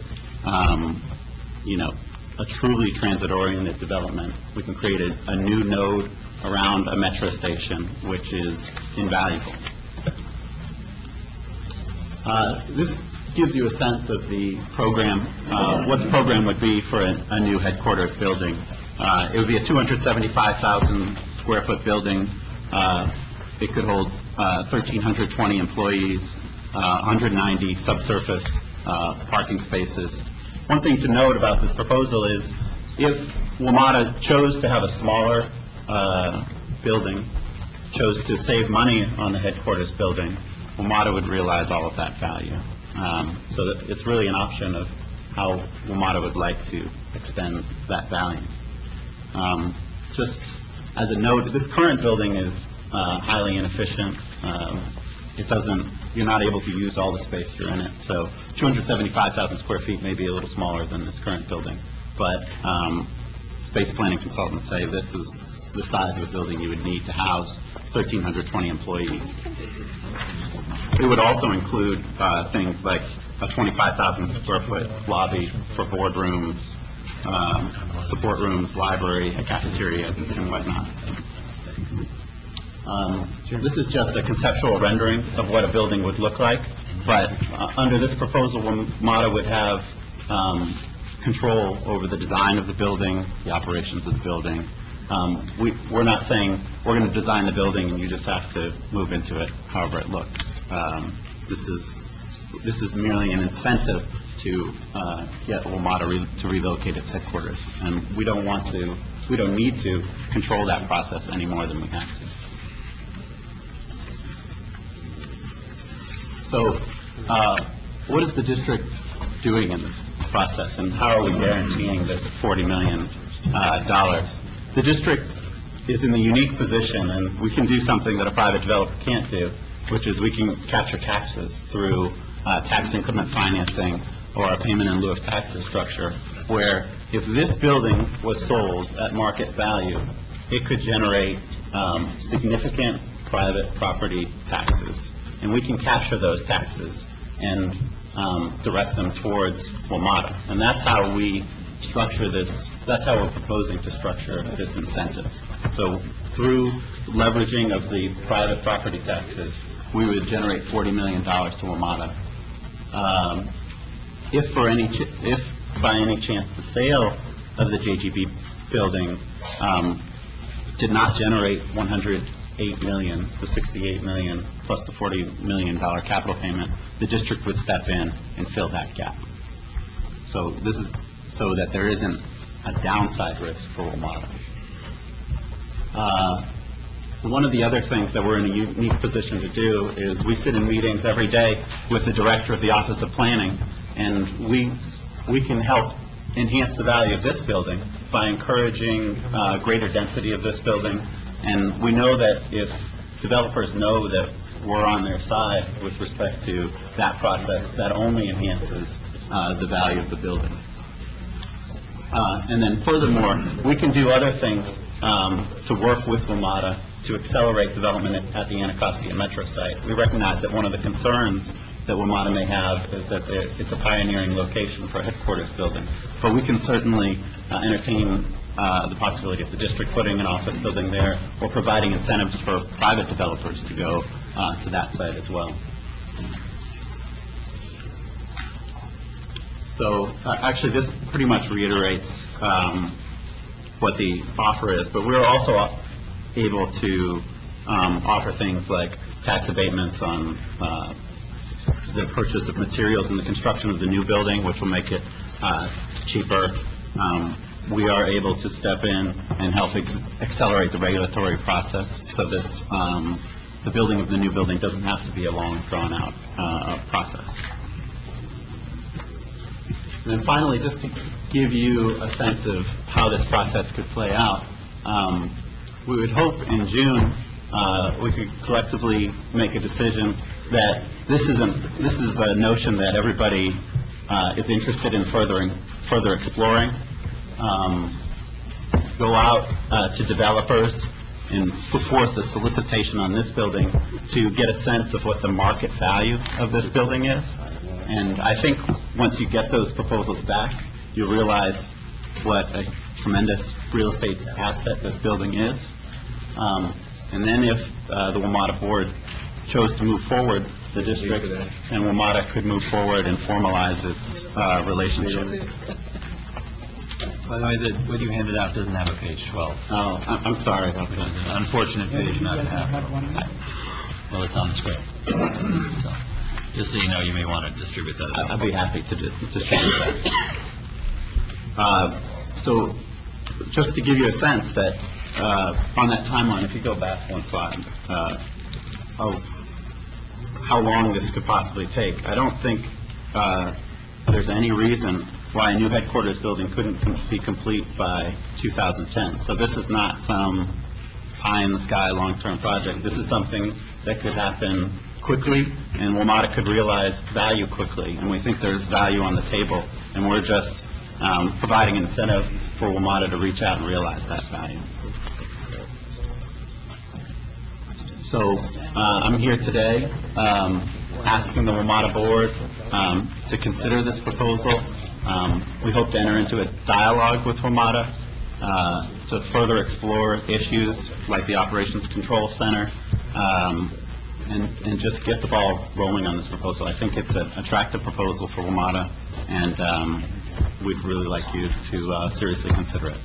a truly transit-oriented development. We can create a new node around a metro station, which is invaluable. This gives you a sense of the program, what the program would be for a new headquarters building. It would be a 275,000 square foot building. It could hold 1,320 employees, 190 subsurface parking spaces. One thing to note about this proposal is if WMATA chose to have a smaller building, chose to save money on the headquarters building, WMATA would realize all of that value. So that it's really an option of how WMATA would like to extend that value. Just as a note, this current building is highly inefficient. You're not able to use all the space you're in it. So 275,000 square feet may be a little smaller than this current building, but space planning consultants say this is the size of the building you would need to house 1,320 employees. It would also include things like a 25,000 square foot lobby for boardrooms, support rooms, library, cafeteria, and whatnot. This is just a conceptual rendering of what a building would look like, but under this proposal, WMATA would have control over the design of the building, the operations of the building. We're not saying we're going to design the building and you just have to move into it however it looks. This is merely an incentive to get WMATA to relocate its headquarters, and we don't need to control that process any more than we have to. So, what is the district doing in this process, and how are we guaranteeing this $40 million? The district is in the unique position, and we can do something that a private developer can't do, which is we can capture taxes through tax increment financing or a payment in lieu of taxes structure, where if this building was sold at market value, it could generate significant private property taxes. And we can capture those taxes and direct them towards WMATA. And that's how we structure this, that's how we're proposing to structure this incentive. So through leveraging of the private property taxes, we would generate $40 million to WMATA. If by any chance the sale of the JGB building did not generate $108 million, the $68 million plus the $40 million capital payment, the district would step in and fill that gap. So this is so that there isn't a downside risk for WMATA. One of the other things that we're in a unique position to do is we sit in meetings every day with the director of the Office of Planning, and we can help enhance the value of this building by encouraging greater density of this building. And we know that if developers know that we're on their side with respect to that process, that only enhances the value of the building. And then furthermore, we can do other things to work with WMATA to accelerate development at the Anacostia Metro site. We recognize that one of the concerns that WMATA may have is that it's a pioneering location for a headquarters building. But we can certainly entertain the possibility of the district putting an office building there or providing incentives for private developers to go to that site as well. So actually this pretty much reiterates what the offer is, but we're also able to offer things like tax abatements on the purchase of materials and the construction of the new building, which will make it cheaper. We are able to step in and help accelerate the regulatory process, so this the building of the new building doesn't have to be a long, drawn-out process. And then finally, just to give you a sense of how this process could play out, we would hope in June we could collectively make a decision that this is a notion that everybody is interested in further exploring. Go out to developers and put forth a solicitation on this building to get a sense of what the market value of this building is. And I think once you get those proposals back, you'll realize what a tremendous real estate asset this building is. And then if the WMATA board chose to move forward the district and WMATA could move forward and formalize its relationship. By the way, what you handed out doesn't have a page 12. Oh, I'm sorry about Which is that. an unfortunate page not to have. Well, it's on the script. So, just so you know, you may want to distribute that. I'd be happy to distribute that. So, just to give you a sense that, on that timeline, if you go back one slide, of how long this could possibly take, I don't think there's any reason why a new headquarters building couldn't be complete by 2010. So this is not some pie-in-the-sky long-term project. This is something that could happen quickly, and WMATA could realize value quickly, and we think there's value on the table, and we're just providing incentive for WMATA to reach out and realize that value. So I'm here today asking the WMATA board to consider this proposal. We hope to enter into a dialogue with WMATA to further explore issues like the Operations Control Center and just get the ball rolling on this proposal. I think it's an attractive proposal for WMATA, and we'd really like you to seriously consider it.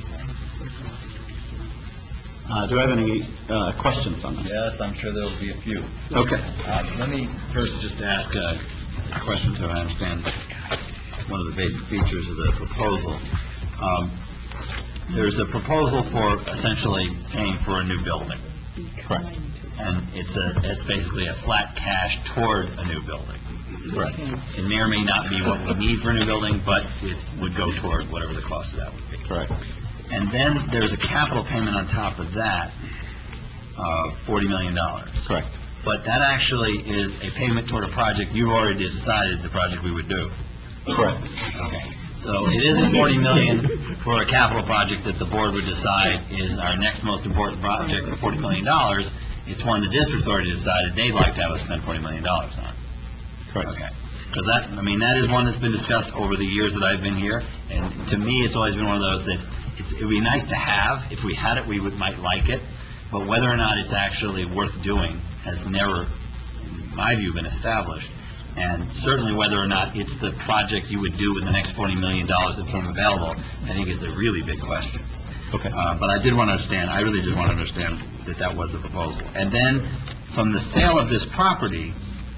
Do I have any questions on this? Yes, I'm sure there will be a few. Okay. Let me first just ask a question so I understand one of the basic features of the proposal. There's a proposal for essentially paying for a new building. Correct. And it's basically a flat cash toward a new building. Correct. It may or may not be what we need for a new building, but it would go toward whatever the cost of that would be. Correct. And then there's a capital payment on top of that of $40 million. Correct. But that actually is a payment toward a project you've already decided the project we would do. Correct. Okay. So it isn't $40 million for a capital project that the board would decide is our next most important project for $40 million. It's one the district's already decided they'd like to have us spend $40 million on. Correct. Okay. Because that is one that's been discussed over the years that I've been here. And to me, it's always been one of those that it would be nice to have. If we had it, we might like it. But whether or not it's actually worth doing has never, in my view, been established. And certainly whether or not it's the project you would do with the next $40 million that became available, I think is a really big question. Okay. But I really did want to understand that was the proposal. And then from the sale of this property,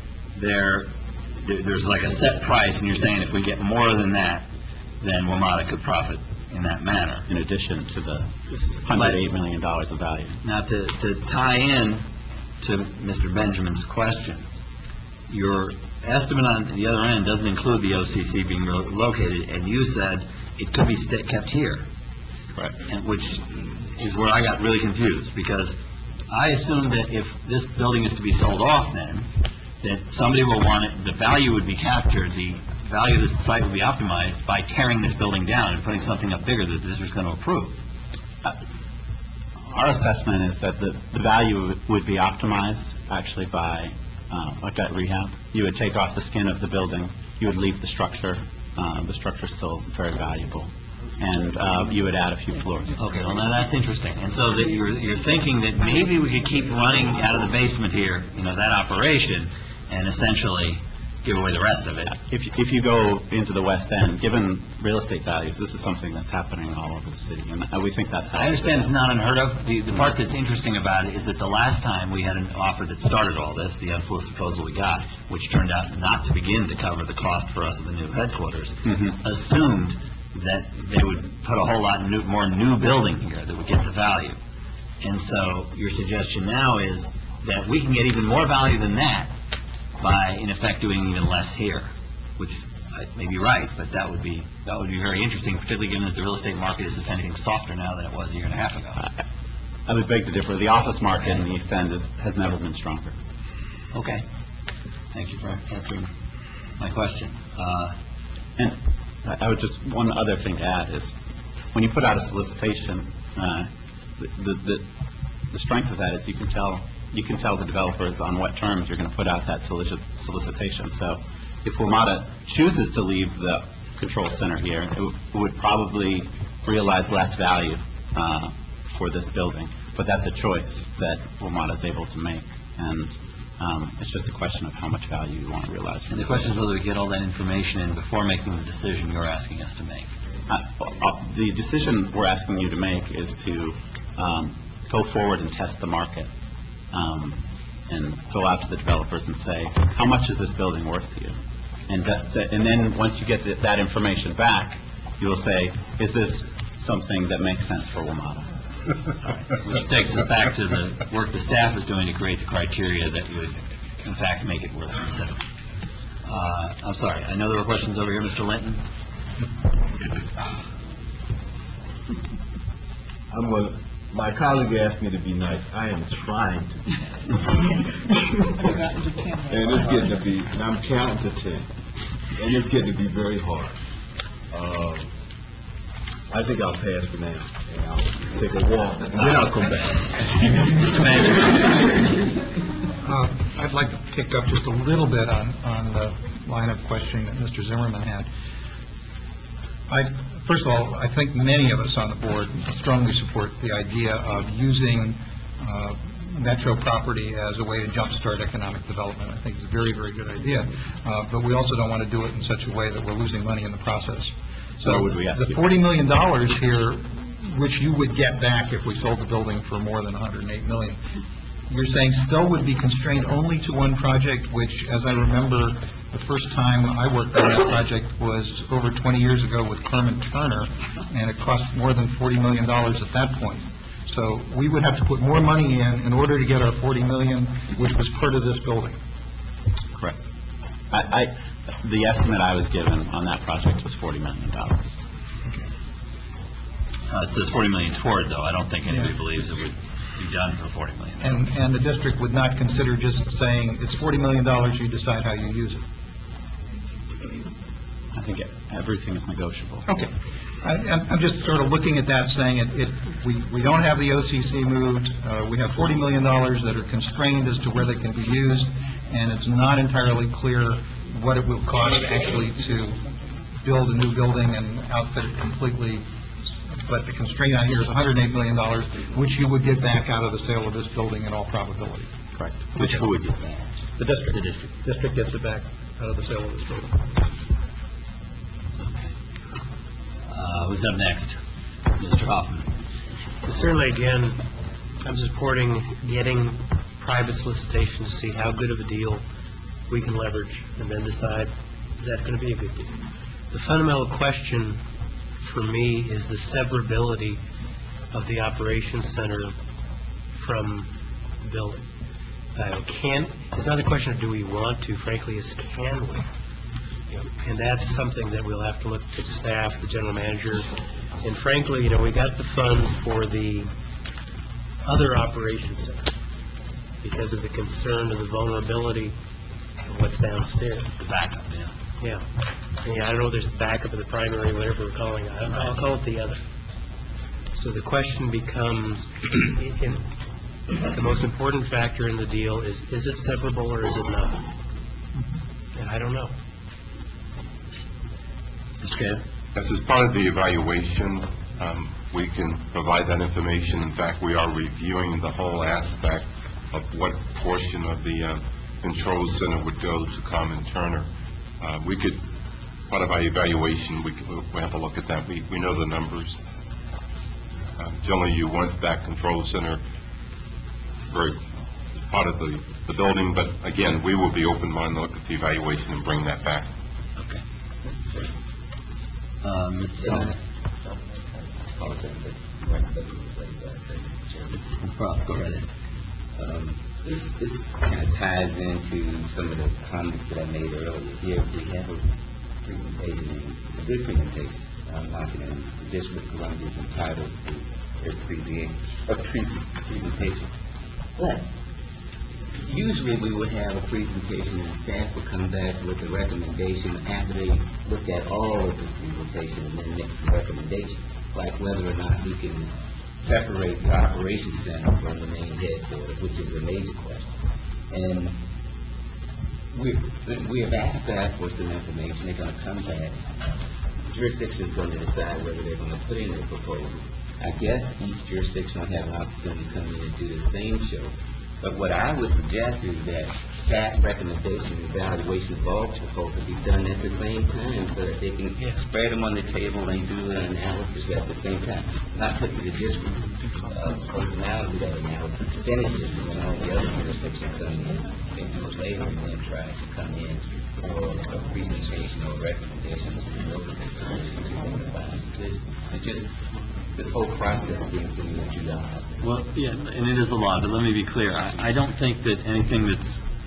there's like a set price, and you're saying if we get more than that, then WMATA could profit in that manner. In addition to the $108 million of value. Now, to tie in to Mr. Benjamin's question, your estimate on the other end doesn't include the OCC being located, and you said it could be kept here. Right. Which is where I got really confused, because I assumed that if this building is to be sold off then, that somebody will want it, the value would be captured, the value of this site would be optimized by tearing this building down and putting something up bigger that the district's going to approve. Our assessment is that the value would be optimized actually by like that rehab. You would take off the skin of the building, you would leave the structure. The structure's still very valuable. And you would add a few floors. Okay, well, now that's interesting. And so that you're thinking that maybe we could keep running out of the basement here, that operation, and essentially give away the rest of it. If you go into the West End, given real estate values, this is something that's happening all over the city, and we think that's... I understand it's not unheard of. The part that's interesting about it is that the last time we had an offer that started all this, the unsolicited proposal we got, which turned out not to begin to cover the cost for us of the new headquarters, assumed that they would put a whole lot more new building here that would get the value. And so your suggestion now is that we can get even more value than that by, in effect, doing even less here, which may be right, but that would be very interesting, particularly given that the real estate market is, if anything, softer now than it was a year and a half ago. I would beg to differ. The office market in the East End has never been stronger. Okay. Thank you for answering my question. And I would just, one other thing to add is, when you put out a solicitation, the strength of that is you can tell the developers on what terms you're going to put out that solicitation. So if WMATA chooses to leave the control center here, it would probably realize less value for this building. But that's a choice that WMATA is able to make. And It's just a question of how much value you want to realize from The the question is whether we get all that information in before making the decision you're asking us to make. The decision we're asking you to make is to go forward and test the market, and go out to the developers and say, how much is this building worth to you? And then once you get that information back, you will say, is this something that makes sense for WMATA? Which takes us back to the work the staff is doing to create the criteria that would, in fact, make it worth considering. I'm sorry, I know there were questions over here, Mr. Linton. My colleague asked me to be nice. I am trying to be nice. And it's getting to be, and I'm counting to 10. And it's getting to be very hard. I think I'll pass for now, and I'll take a walk, and then I'll come back. Mr. Manager. I'd like to pick up just a little bit on the line of questioning that Mr. Zimmerman had. First of all, I think many of us on the board strongly support the idea of using metro property as a way to jumpstart economic development. I think it's a very, very good idea, but we also don't want to do it in such a way that we're losing money in the process. So the $40 million here, which you would get back if we sold the building for more than $108 million, you're saying still would be constrained only to one project, which, as I remember, the first time I worked on that project was over 20 years ago with Kerman Turner, and it cost more than $40 million at that point. So we would have to put more money in order to get our $40 million, which was part of this building. Correct. The estimate I was given on that project was $40 million. It says $40 million toward, though. I don't think anybody believes it would be done for $40 million. And the district would not consider just saying, it's $40 million, you decide how you use it. I think everything is negotiable. Okay. I'm just sort of looking at that, saying we don't have the OCC moved. We have $40 million that are constrained as to where they can be used, and it's not entirely clear what it will cost actually to build a new building and outfit it completely. But the constraint on here is $108 million, which you would get back out of the sale of this building in all probability. Correct. Which who would get that? The district. The district. District gets it back out of the sale of this building. Who's up next? Mr. Hoffman. Certainly, again, I'm supporting getting private solicitation to see how good of a deal we can leverage and then decide, is that going to be a good deal? The fundamental question for me is the severability of the operations center from the building. It's not a question of do we want to, frankly, it's can we? And that's something that we'll have to look at staff, the general manager, and frankly, we got the funds for the other operations center because of the concern of the vulnerability of what's downstairs. The backup, Yeah, I don't know if there's backup of the primary, whatever we're calling it. I'll call it the other. So the question becomes, the most important factor in the deal is it severable or is it not? And I don't know. As part of the evaluation, we can provide that information. In fact, we are reviewing the whole aspect of what portion of the control center would go to Kerman Turner. Part of our evaluation, we have to look at that. We know the numbers. Generally, you want that control center very part of the building, but again, we will be open-minded to look at the evaluation and bring that back. Okay. Mr. Senator. Go ahead. This kind of ties into some of the comments that I made earlier. Here we have a presentation, it's a good presentation. I'm knocking in the District of Columbia is entitled to a presentation. But usually we would have a presentation and staff would come back with a recommendation after they looked at all of the presentation and then make some recommendations, like whether or not we can separate the operations center from the main headquarters, which is a major question. And we have asked staff for some information. They're going to come back. The jurisdiction is going to decide whether they're going to put in their proposal. I guess each jurisdiction will have an opportunity to come in and do the same show But what I would suggest is that staff recommendation and evaluation of all proposals be done at the same time so that they can spread them on the table and do an analysis at the same time. Not put to the district personality that analysis, finish it, and all the other jurisdictions come in and do it later and then try to come in for a presentation or recommendation to those information about this. It's just, this whole process seems to be a few hours. Well, yeah, and it is a lot, but let me be clear. I don't think that anything that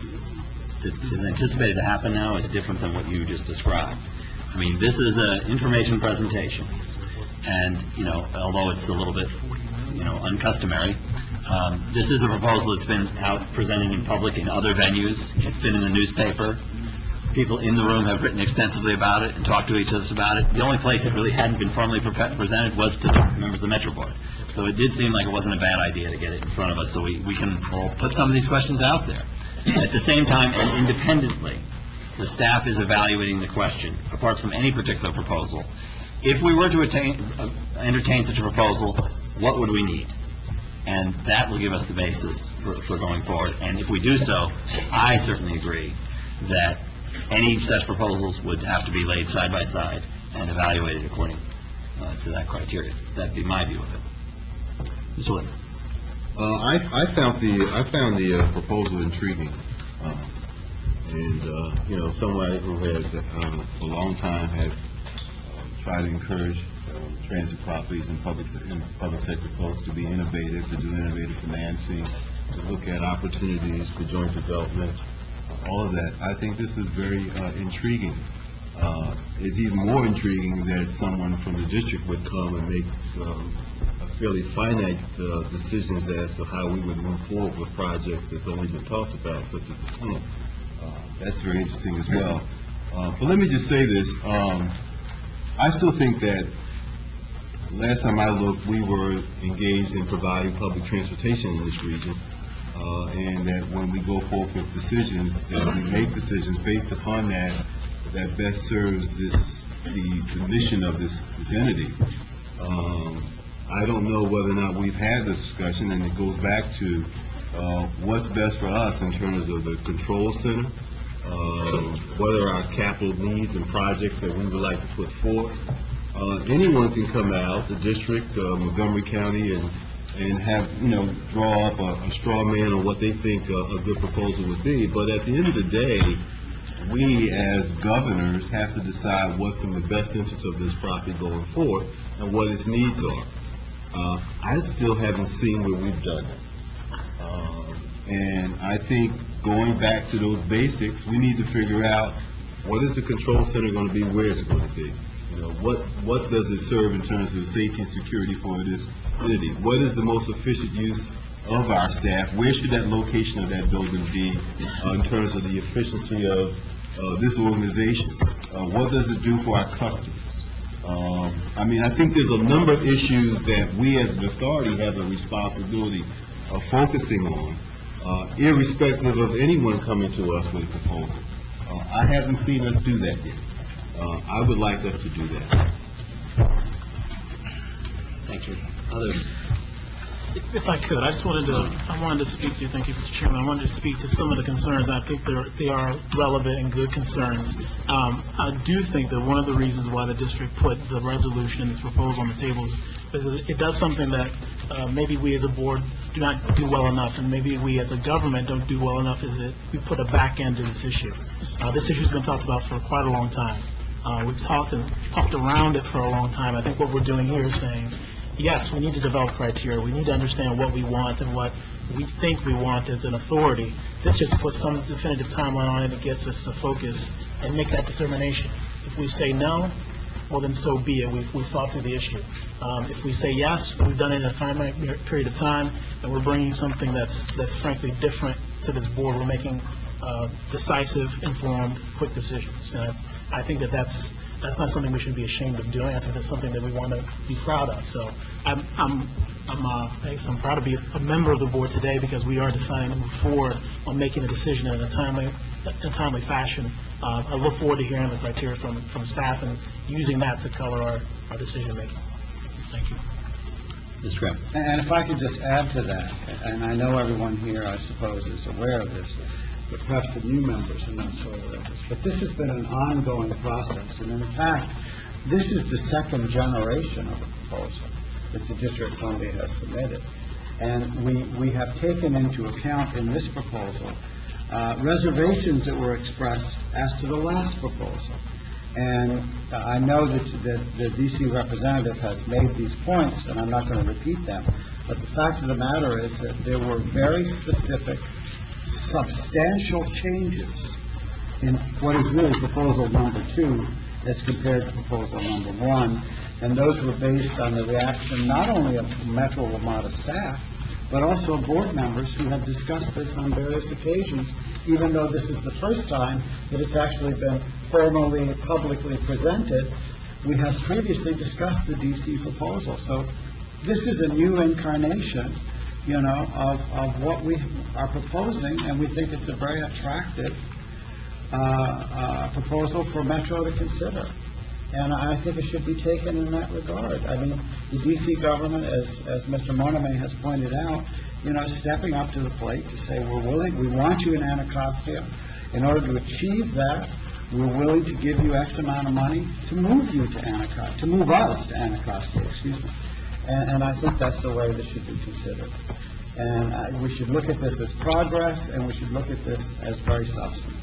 is anticipated to happen now is different than what you just described. I mean, this is an information presentation, and, you know, although it's a little bit, you know, uncustomary, this is a proposal that's been out presented in public in other venues. It's been in the newspaper. People in the room have written extensively about it and talked to each other about it. The only place it really hadn't been formally presented was to the members of the Metro Board. So it did seem like it wasn't a bad idea to get it in front of us, so we can all put some of these questions out there. At the same time, and independently, the staff is evaluating the question, apart from any particular proposal. If we were to entertain such a proposal, what would we need? And that will give us the basis for going forward. And if we do so, I certainly agree that any such proposals would have to be laid side by side and evaluated according to that criteria. That'd be my view of it. Mr. Whitman. I found the proposal intriguing, and you know, someone who has for a long time has tried to encourage transit properties and public sector folks to be innovative, to do innovative financing, to look at opportunities for joint development. All of that. I think this is very intriguing. It's even more intriguing that someone from the district would come and make a fairly finite decisions as to how we would move forward with projects that's only been talked about, such as the tunnel. That's very interesting as well. But let me just say this. I still think that last time I looked, we were engaged in providing public transportation in this region. And that when we go forth with decisions, that we make decisions based upon that best serves the mission of this entity. I don't know whether or not we've had this discussion, and it goes back to what's best for us in terms of the control center, what are our capital needs and projects that we would like to put forth. Anyone can come out, the district, Montgomery County, and have, you know, draw up a straw man on what they think a good proposal would be. But at the end of the day, we as governors have to decide what's in the best interest of this property going forward and what its needs are. I still haven't seen where we've done it. And I think going back to those basics, we need to figure out what is the control center going to be, where it's going to be. You know, what does it serve in terms of safety and security for this entity? What is the most efficient use of our staff? Where should that location of that building be in terms of the efficiency of this organization? What does it do for our customers? I mean, I think there's a number of issues that we as an authority have a responsibility of focusing on, irrespective of anyone coming to us with a proposal. I haven't seen us do that yet. I would like us to do that. Thank you. Others? If I could, I wanted to speak to you, thank you, Mr. Chairman. I wanted to speak to some of the concerns. I think they are relevant and good concerns. I do think that one of the reasons why the district put the resolution, this proposal on the table is it does something that maybe we as a board do not do well enough, and maybe we as a government don't do well enough, is that we put a back end to this issue. This issue's been talked about for quite a long time. We've talked around it for a long time. I think what we're doing here is saying, yes, we need to develop criteria. We need to understand what we want and what we think we want as an authority. This just puts some definitive timeline on it. It gets us to focus and make that determination. If we say no, well, then so be it. We've thought through the issue. If we say yes, we've done it in a finite period of time, and we're bringing something that's frankly different to this board. We're making decisive, informed, quick decisions. And I think that's not something we should be ashamed of doing. I think that's something that we want to be proud of. So I'm proud to be a member of the board today because we are deciding to move forward on making a decision in a timely fashion. I look forward to hearing the criteria from staff and using that to color our decision making. Thank you. Mr. Graham? And if I could just add to that, and I know everyone here, I suppose, is aware of this, but perhaps the new members are not so aware of this, but this has been an ongoing process, and in fact, this is the second generation of a proposal that the District of Columbia has submitted. And we have taken into account in this proposal reservations that were expressed as to the last proposal. And I know that the DC representative has made these points, and I'm not going to repeat them, but the fact of the matter is that there were very specific, substantial changes in what is really proposal number 2 as compared to proposal number 1, and those were based on the reaction not only of Metro WMATA staff, but also board members who have discussed this on various occasions, even though this is the first time that it's actually been formally, publicly presented. We have previously discussed the DC proposal. So this is a new incarnation, of what we are proposing, and we think it's a very attractive proposal for Metro to consider. And I think it should be taken in that regard. I mean, the D.C. government, as Mr. Moname has pointed out, stepping up to the plate to say, we want you in Anacostia. In order to achieve that, we're willing to give you X amount of money to move you to Anacostia, to move us to Anacostia, excuse me. And I think that's the way this should be considered. And we should look at this as progress, and we should look at this as very substantive.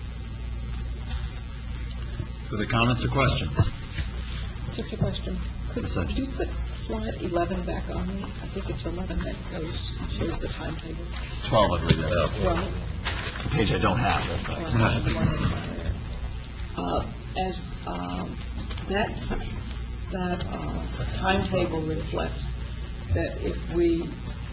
Further comments or questions? Just a question. Could you put slide 11 back on me? I think it's 11 that shows the timetable. 12, I believe that is. 12. The page I don't have, that's right. As that timetable reflects that if we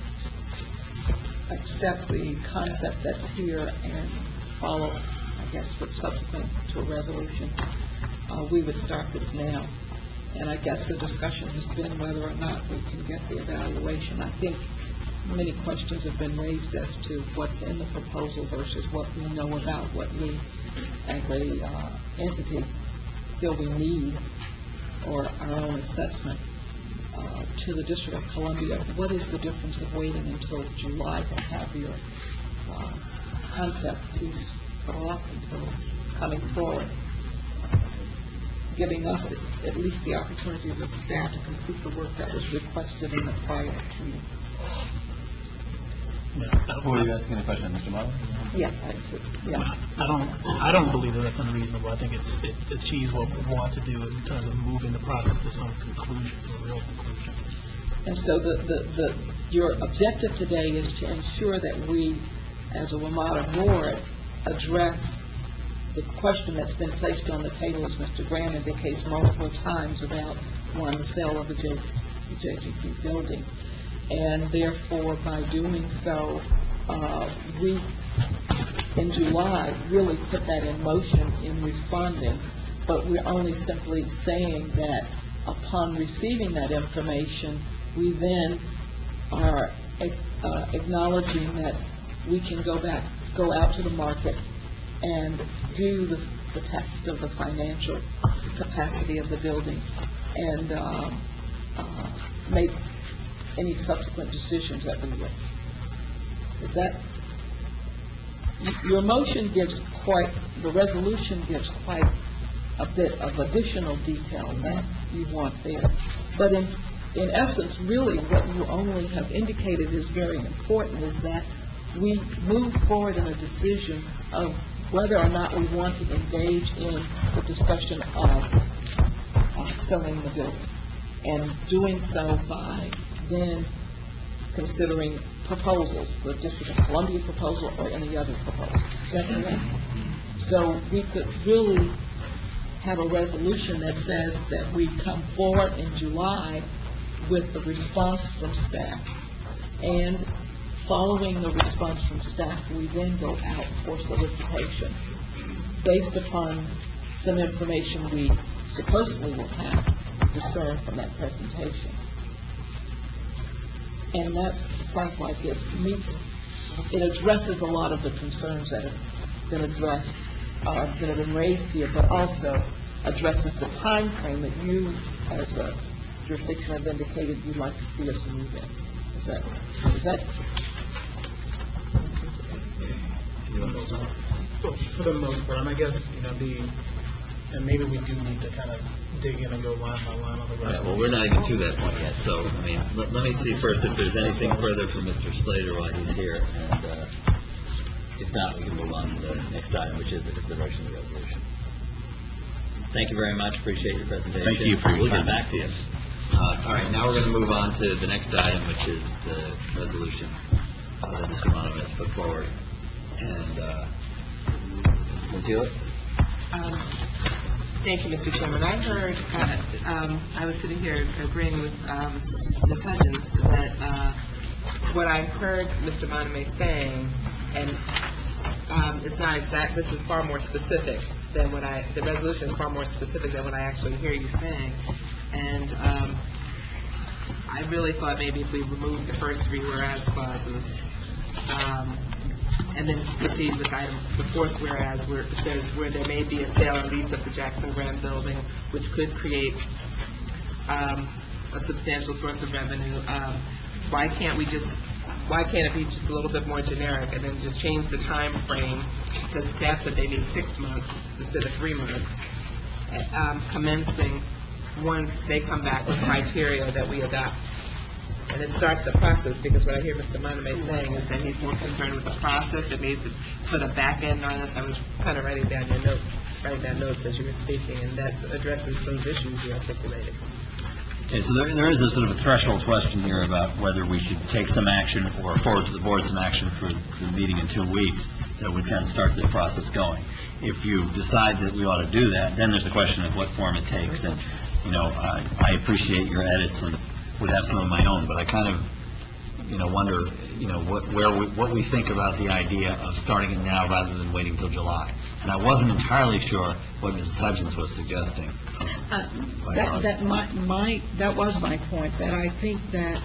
accept the concept that's here and follow, I guess, what's subsequent to a resolution, we would start this now. And I guess the discussion has been whether or not we can get the evaluation. I think many questions have been raised as to what's in the proposal versus what we know about what we, as a entity, feel we need, or our own assessment. To the District of Columbia, what is the difference of waiting until July to have your concept piece brought until coming forward, giving us at least the opportunity with staff to complete the work that was requested in the prior meeting? Who are you asking the question, Mr. Marlowe? Yes, I don't believe that that's unreasonable. I think it achieves what we want to do in terms of moving the process to some conclusion, some real conclusion. And so your objective today is to ensure that we, as a WMATA board, address the question that's been placed on the table, as Mr. Graham indicates multiple times, about, one, the sale of the JGP building. And therefore, by doing so, we, in July, really put that in motion in responding, but we're only simply saying that upon receiving that information, we then are acknowledging that we can go out to the market and do the test of the financial capacity of the building and make any subsequent decisions that we will. Is that, your motion gives the resolution gives quite a bit of additional detail that you want there. But in essence, really what you only have indicated is very important, is that we move forward in a decision of whether or not we want to engage in the discussion of selling the building, and doing so by then considering proposals, the District of Columbia proposal or any other proposal. Is that correct? So we could really have a resolution that says that we come forward in July with the response from staff, and following the response from staff, we then go out for solicitations based upon some information we supposedly will have discerned from that presentation. And that sounds like it addresses a lot of the concerns that have been addressed, that have been raised here, but also addresses the time frame that you, as a jurisdiction have indicated you'd like to see us move in. Is that, For the most part, and I guess, and maybe we do need to kind of dig in and go line by line on the rest. Well, we're not even to that point yet, so, I mean, let me see first if there's anything further from Mr. Slater while he's here, and, if not, we can move on to the next item, which is the consideration of the resolution. Thank you very much, appreciate your presentation. Thank you for your We'll get time. back to you. All right, now we're going to move on to the next item, which is the resolution that Mr. Mono has put forward. And, Ms. Hewitt? Thank you, Mr. Chairman. I heard, I was sitting here agreeing with Ms. Hudgens that what I heard Mr. Monomay saying, and it's not exact, this is far more specific than what the resolution is far more specific than what I actually hear you saying. And I really thought maybe if we removed the first three whereas clauses, and then proceed with the fourth whereas, where it says where there may be a sale or lease of the Jackson Graham building, which could create a substantial source of revenue. Why can't it be just a little bit more generic and then just change the time frame, because staff said they need 6 months instead of 3 months, commencing once they come back with criteria that we adopt. And it starts the process, because what I hear Mr. Monomay saying is that he's more concerned with the process. It means to put a back end on it. I was kind of writing down notes as you were speaking, and that addresses those issues you articulated. Okay, so there is a sort of a threshold question here about whether we should take some action or forward to the board some action for the meeting in 2 weeks that would kind of start this process going. If you decide that we ought to do that, then there's a question of what form it takes. And, I appreciate your edits and would have some of my own, but I kind of, wonder, what we think about the idea of starting it now rather than waiting till July. And I wasn't entirely sure what Mrs. Hudgens was suggesting. That was my point, that I think that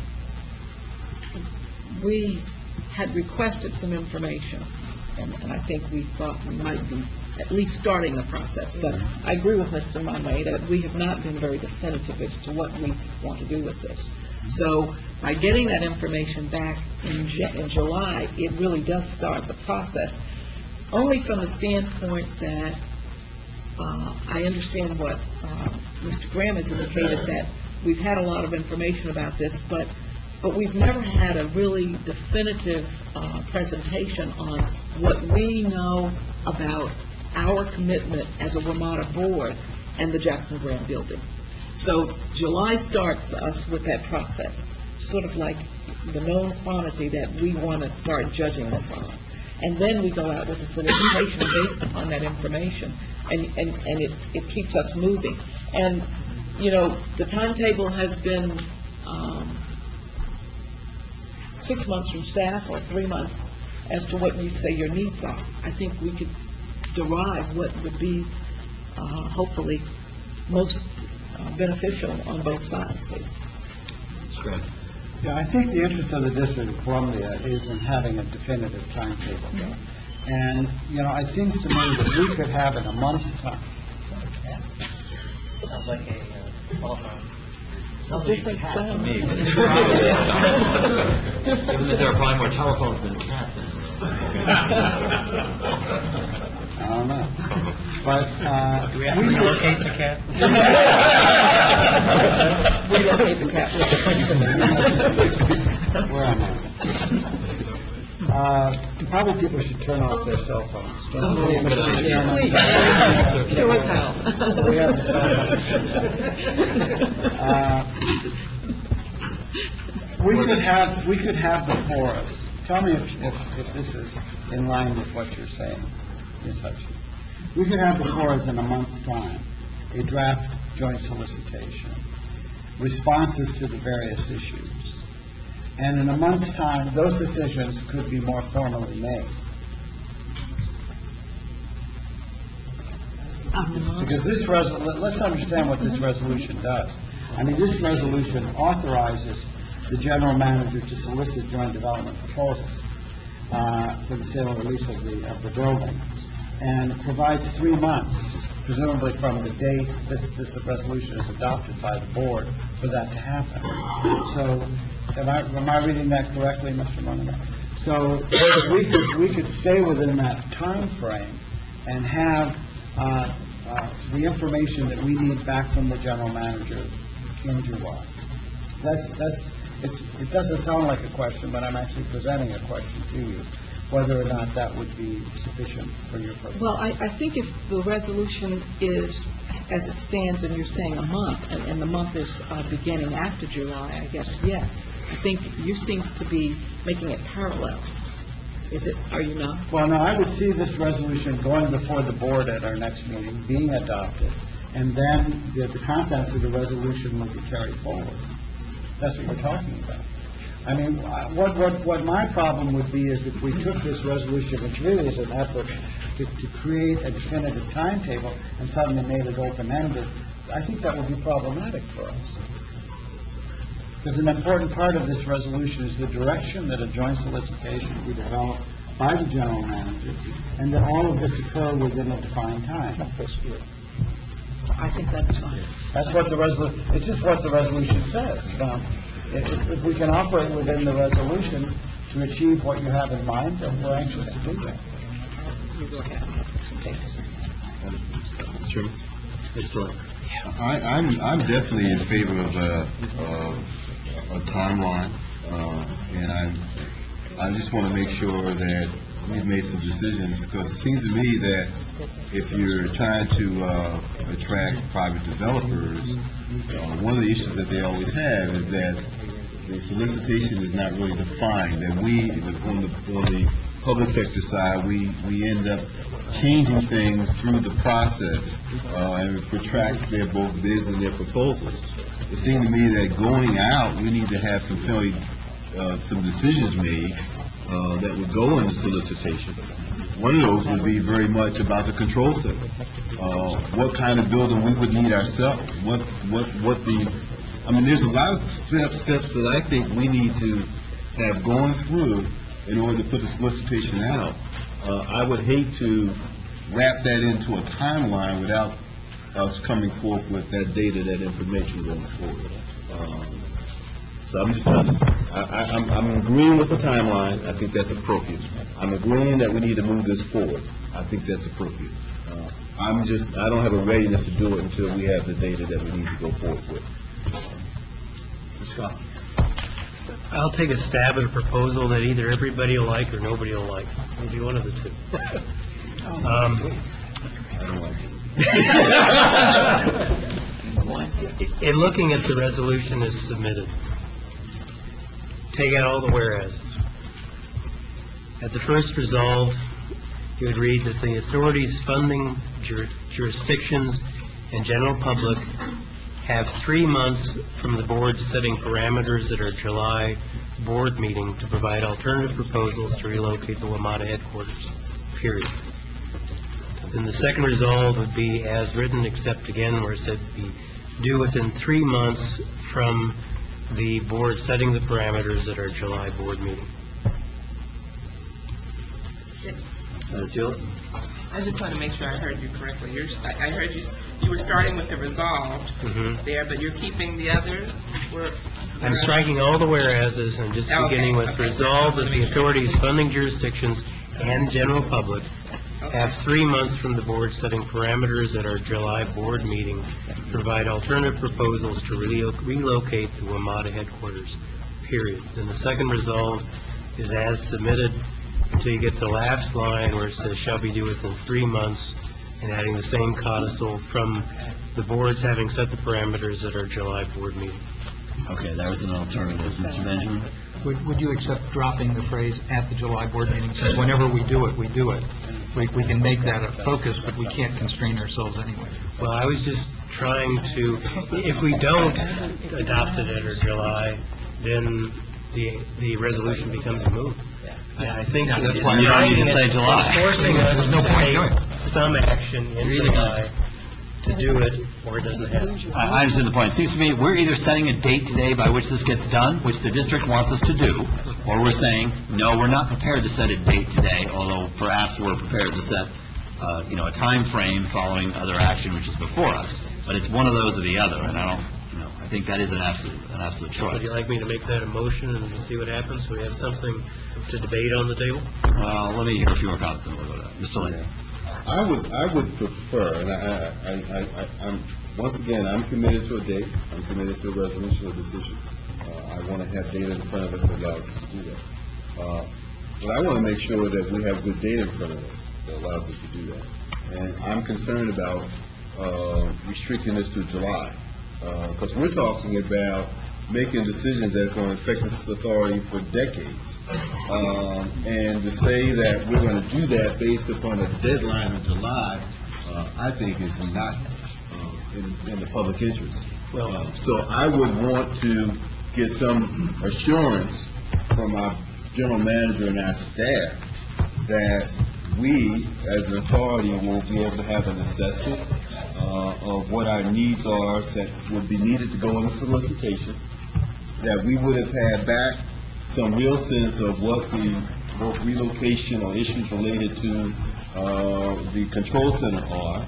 we had requested some information, and I think we thought we might be at least starting the process. But I agree with Mr. Monomay that we have not been very definitive as to what we want to do with this. So by getting that information back in July, it really does start the process, only from the standpoint that I understand what Mr. Graham has indicated, that we've had a lot of information about this, but we've never had a really definitive presentation on what we know about our commitment as a WMATA board and the Jackson Graham building. So July starts us with that process, sort of like the known quantity that we want to start judging this on. And then we go out with a solicitation based upon that information, and it keeps us moving. And, the timetable has been 6 months from staff or 3 months as to what you say your needs are. I think we could derive what would be hopefully most beneficial on both sides. That's great. Yeah, I think the interest of the District of Columbia is in having a definitive timetable. And, it seems to me that we could have in a month's time. Sounds like a telephone. Different to me. Given that there are probably more telephones than cats in this. I don't know. But, Do we have to relocate the cat? Relocate the cat. Where am I? Probably people should turn off their cell phones. Show us how. We have we could have before us. Tell me if this is in line with what you're saying, Ms. Hutchins. We could have before us in a month's time a draft joint solicitation, responses to the various issues. And in a month's time, those decisions could be more formally made. Because let's understand what this resolution does. I mean, this resolution authorizes the general manager to solicit joint development proposals for the sale or lease of the building. and provides 3 months, presumably from the date this resolution is adopted by the board, for that to happen. So, am I reading that correctly, Mr. Monahan? So, we could stay within that time frame and have the information that we need back from the general manager in July. It doesn't sound like a question, but I'm actually presenting a question to you, whether or not that would be sufficient for your purpose. Well, I think if the resolution is, as it stands, and you're saying a month, and the month is beginning after July, I guess, yes. I think you seem to be making it parallel. Is it, are you not? Well, no, I would see this resolution going before the board at our next meeting, being adopted, and then the contents of the resolution will be carried forward. That's what we're talking about. I mean, what my problem would be is if we took this resolution, which really is an effort to create a definitive timetable, and suddenly made it open-ended, I think that would be problematic for us. Because an important part of this resolution is the direction that a joint solicitation be developed by the general manager, and that all of this occur within a defined time. I think that's fine. That's what the resolution, it's just what the resolution says. If we can operate within the resolution to achieve what you have in mind, then we're anxious to do that. You go ahead. Thanks. Sure. I'm definitely in favor of a timeline, and I just want to make sure that we've made some decisions, because it seems to me that if you're trying to attract private developers, one of the issues that they always have is that the solicitation is not really defined, that we, on the public sector side, we end up changing things through the process, and it protracts their both bids and their proposals. It seems to me that going out, we need to have some fairly, some decisions made that would go into solicitation. One of those would be very much about the control center. What kind of building we would need ourselves. I mean, there's a lot of steps that I think we need to have gone through in order to put the solicitation out. I would hate to wrap that into a timeline without us coming forth with that data, that information going forward. So I'm just trying to, I'm agreeing with the timeline. I think that's appropriate. I'm agreeing that we need to move this forward. I think that's appropriate. I don't have a readiness to do it until we have the data that we need to go forward with. Scott? I'll take a stab at a proposal that either everybody will like or nobody will like. It'll be one of the two. I don't like it. In looking at the resolution as submitted, take out all the whereas. At the first resolve, you would read that the authorities funding jurisdictions and general public have 3 months from the board setting parameters at our July board meeting to provide alternative proposals to relocate the WMATA headquarters, period. Then the second resolve would be as written, except again where it said be due within 3 months from the board setting the parameters at our July board meeting. I just want to make sure I heard you correctly. I heard you were starting with the resolved there, but you're keeping the others? I'm striking all the whereases and just beginning with resolve that the authorities funding jurisdictions and general public have 3 months from the board setting parameters at our July board meeting to provide alternative proposals to relocate the WMATA headquarters, period. Then the second resolve is as submitted until you get the last line where it says shall be due within 3 months, and adding the same codicil from the boards having set the parameters at our July board meeting. Okay, that was an alternative. Mr. Benjamin? Would you accept dropping the phrase at the July board meeting, since whenever we do it, we do it? We can make that a focus, but we can't constrain ourselves anyway. Well, I was just trying to, if we don't adopt it at our July, then the resolution becomes moot. I think that's why you don't need to say July. It's forcing us no to point take doing it. some action in July to do it, or it doesn't happen. I understand the point. It seems to me we're either setting a date today by which this gets done, which the district wants us to do, or we're saying, no, we're not prepared to set a date today, although perhaps we're prepared to set a time frame following other action which is before us, but it's one of those or the other, and I think that is an absolute choice. Would you like me to make that a motion and see what happens, so we have something to debate on the table? Well, let me hear a few more comments, and we'll go to that. Mr. Lane. I would prefer, and I'm, once again, I'm committed to a date, I'm committed to a resolution or decision. I want to have data in front of us that allows us to do that. But I want to make sure that we have good data in front of us that allows us to do that. And I'm concerned about restricting this to July, because we're talking about making decisions that's going to affect this authority for decades. And to say that we're going to do that based upon a deadline of July, I think is not in the public interest. So I would want to get some assurance from our general manager and our staff that we, as an authority, will be able to have an assessment of what our needs are that would be needed to go in the solicitation, that we would have had back some real sense of what the both relocation or issues related to the control center are,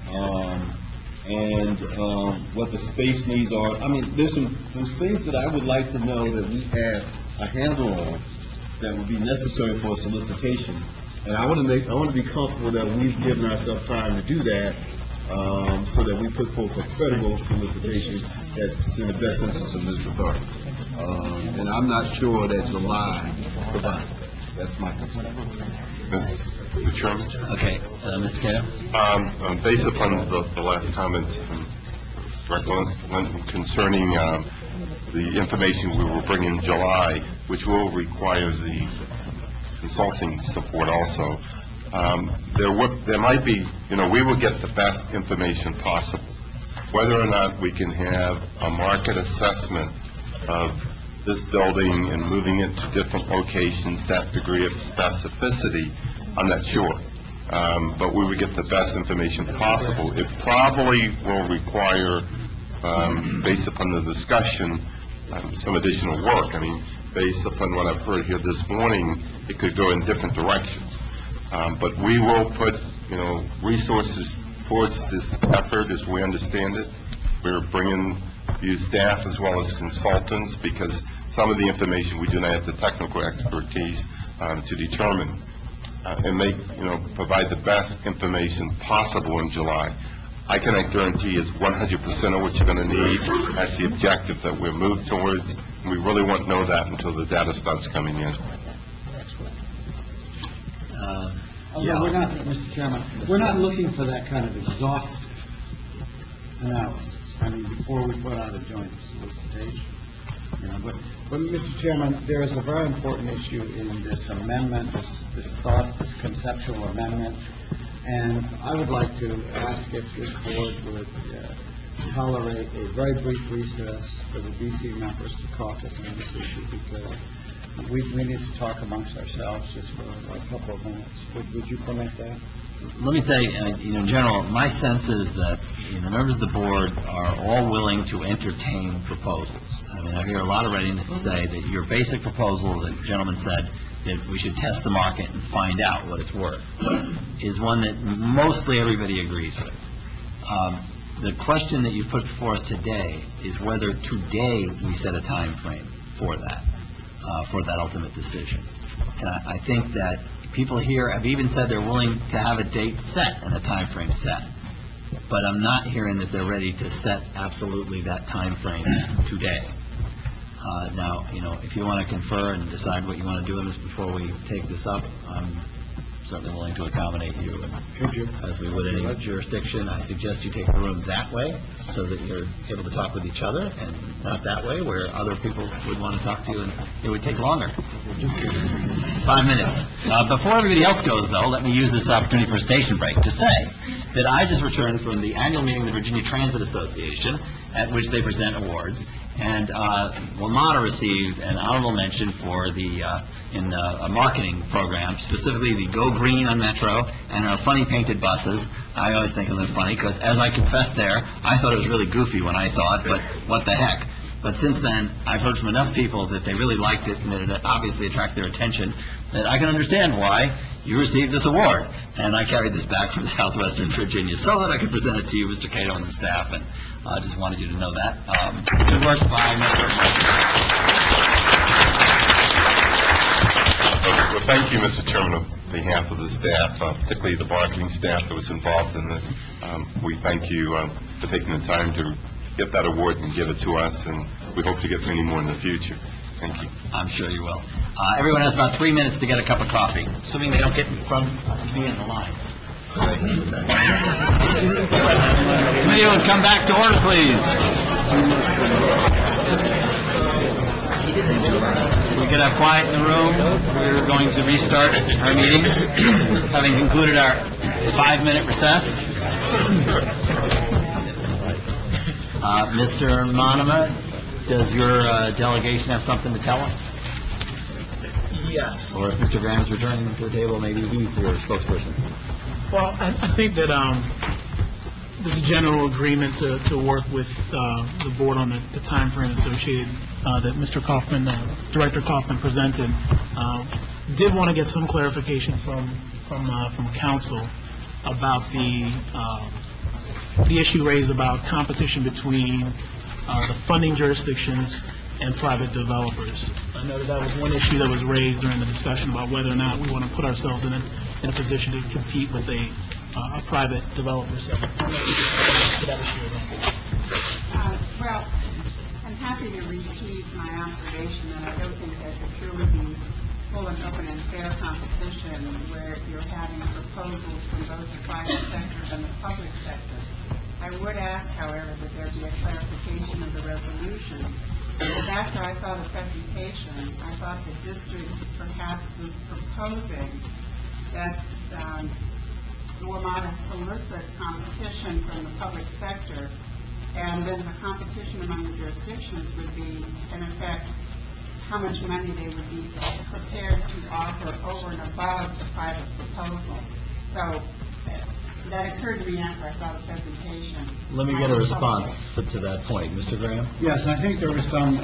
and what the space needs are. I mean, there's things that I would like to know that we have a handle on that would be necessary for a solicitation. And I want to be comfortable that we've given ourselves time to do that, so that we put forth a credible solicitation that's in the best interest of this authority. And I'm not sure that July provides that. That's my concern. Mr. Chairman? Okay, Mr. Cato? Based upon the last comments from Director concerning the information we will bring in July, which will require the consulting support also, there might be, we will get the best information possible. Whether or not we can have a market assessment of this building and moving it to different locations, that degree of specificity, I'm not sure. But we would get the best information possible. It probably will require, based upon the discussion, some additional work. I mean, based upon what I've heard here this morning, it could go in different directions. But we will put, resources towards this effort as we understand it. We're bringing you staff as well as consultants, because some of the information we do not have the technical expertise to determine and provide the best information possible in July. I cannot guarantee it's 100% of what you're going to need. That's the objective that we're moved towards. We really won't know that until the data starts coming in. We're not, Mr. Chairman, we're not looking for that kind of exhaustive analysis. I mean, before we put out a joint solicitation. But Mr. Chairman, there is a very important issue in this amendment, this conceptual amendment, and I would like to ask if this board would tolerate a very brief recess for the DC members to caucus on this issue, because we need to talk amongst ourselves just for a couple of minutes. Would you permit that? Let me say, in general, my sense is that members of the board are all willing to entertain proposals. I mean, I hear a lot of readiness to say that your basic proposal that the gentleman said, that we should test the market and find out what it's worth, is one that mostly everybody agrees with. The question that you put before us today is whether today we set a time frame for that ultimate decision. And I think that people here have even said they're willing to have a date set and a time frame set. But I'm not hearing that they're ready to set absolutely that time frame today. Now, if you want to confer and decide what you want to do in this before we take this up, I'm certainly willing to accommodate you. As we would any jurisdiction, I suggest you take the room that way so that you're able to talk with each other, and not that way where other people would want to talk to you and it would take longer. 5 minutes. Before everybody else goes, though, let me use this opportunity for a station break to say that I just returned from the annual meeting of the Virginia Transit Association, at which they present awards, and WMATA received an honorable mention for in a marketing program, specifically the Go Green on Metro and our funny painted buses. I always think of them funny because, as I confessed there, I thought it was really goofy when I saw it, but what the heck. But since then, I've heard from enough people that they really liked it and that it obviously attracted their attention, that I can understand why you received this award. And I carried this back from Southwestern Virginia so that I could present it to you, Mr. Cato, and the staff, and I just wanted you to know that. Good work by Well, thank you, Mr. Chairman, on behalf of the staff, particularly the bargaining staff that was involved in this. We thank you for taking the time to get that award and give it to us, and we hope to get many more in the future. Thank you. I'm sure you will. Everyone has about 3 minutes to get a cup of coffee, assuming they don't get in front of me in the line. Committee will come back to order, please. We could have quiet in the room. We're going to restart our meeting, having concluded our 5-minute recess. Mr. Monema, does your delegation have something to tell us? Yes. Or if Mr. Graham's returning to the table, maybe he's your spokesperson. Well, I think that there's a general agreement to work with the board on the time frame associated that Mr. Kaufman, Director Kaufman presented. Did want to get some clarification from council about the issue raised about competition between the funding jurisdictions and private developers. I know that was one issue that was raised during the discussion about whether or not we want to put ourselves in a position to compete with a private developer. So, well, I'm happy to repeat my observation that I don't think there should truly be full and open and fair competition where you're having proposals from both the private sector and the public sector. I would ask, however, that there be a clarification of the resolution. Because after I saw the presentation, I thought the district perhaps was proposing that WMATA solicit competition from the public sector, and then the competition among the jurisdictions would be, in effect, how much money they would be prepared to offer over and above the private proposal. So that occurred to me after I saw the presentation. Let me get a response to that point. Mr. Graham? Yes, I think there was some,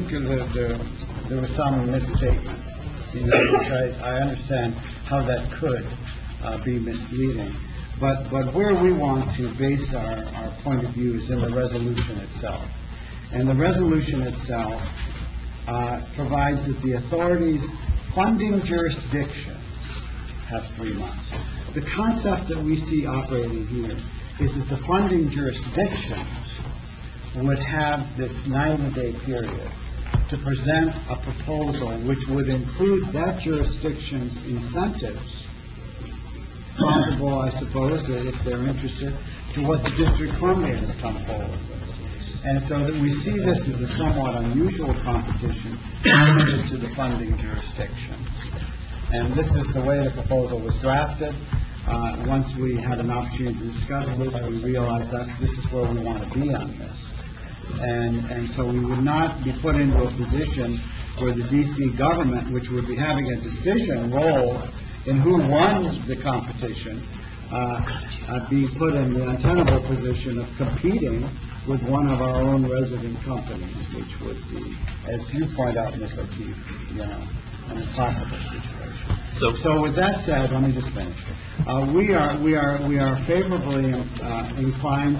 there was some misstatement, which I understand how that could be misleading. But where we want to base our point of view is in the resolution itself. And the resolution itself provides that the authorities funding jurisdiction have 3 months. The concept that we see operating here is that the funding jurisdiction would have this 90-day period to present a proposal which would include that jurisdiction's incentives, comparable, I suppose, if they're interested, to what the District of Columbia has come forward with. And so that we see this as a somewhat unusual competition limited to the funding jurisdiction. And this is the way the proposal was drafted. Once we had an opportunity to discuss this, we realized that this is where we want to be on this. And so we would not be put into a position where the D.C. government, which would be having a decision role in who won the competition, being put in the untenable position of competing with one of our own resident companies, which would be, as you point out, Ms. O'Keefe, an impossible situation. So with that said, let me just finish. We are favorably inclined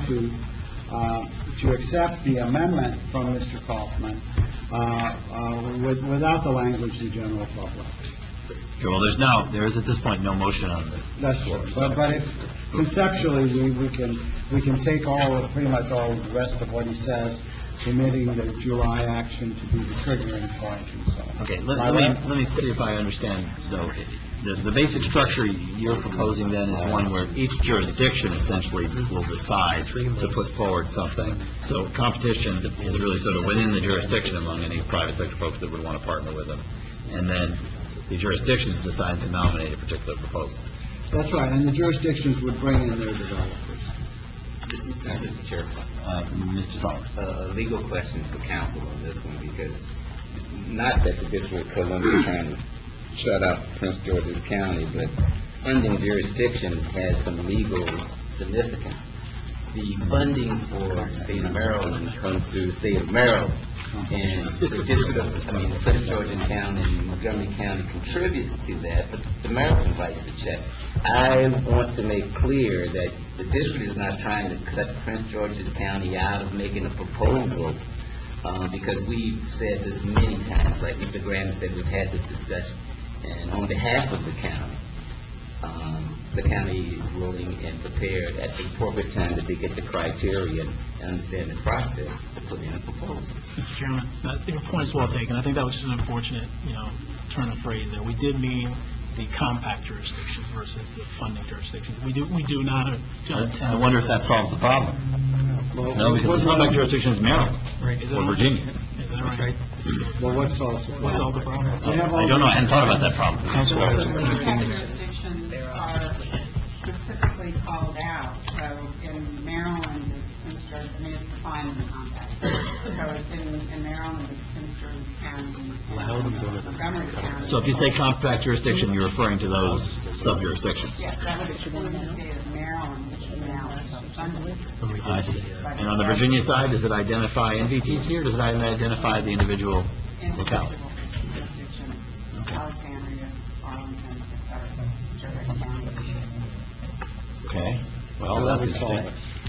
to accept the amendment from Mr. Kaufman without the language to general public. Okay, well, there is at this point no motion on this. That's right. But if conceptually we can take pretty much all the rest of what he says, permitting the July action to be the triggering point and so on. Okay, let me see if I understand, though. The basic structure you're proposing then is one where each jurisdiction essentially will decide to put forward something. So competition is really sort of within the jurisdiction among any private sector folks that would want to partner with them. And then the jurisdictions decide to nominate a particular proposal. That's right, and the jurisdictions would bring in their developers. Mr. Chair. Mr. Sullivan. A legal question for council on this one, because not that the District of Columbia is trying to shut out Prince George's County, but funding jurisdiction has some legal significance. the funding for the state of Maryland comes through the state of Maryland. And the district of, Prince George's County and Montgomery County contributes to that, but the Maryland writes the check. I want to make clear that the district is not trying to cut Prince George's County out of making a proposal, because we've said this many times, like Mr. Graham said, we've had this discussion. And on behalf of the county is willing and prepared at the appropriate time that they get the criteria and understand the process to put in a proposal. Mr. Chairman, your point is well taken. I think that was just an unfortunate, turn of phrase there. We did mean the compact jurisdictions versus the funding jurisdictions. We do not intend. I wonder if that solves the problem. No, because the compact jurisdiction is Maryland or Virginia. Is that right? Well, what solves the problem? What's all the problem? I don't know, I hadn't thought about that problem. Compact jurisdictions are specifically called out. So in Maryland, it's Prince George, it's defined in the compact. So it's in Maryland, it's Prince George County, Montgomery County. So if you say compact jurisdiction, you're referring to those sub-jurisdictions? Yes, that would exclude the state of Maryland, which is now funded. I see. And on the Virginia side, does it identify NVTC or does it identify the individual locality? Jurisdiction, Alexandria, Arlington, etc. Okay, well, that's interesting.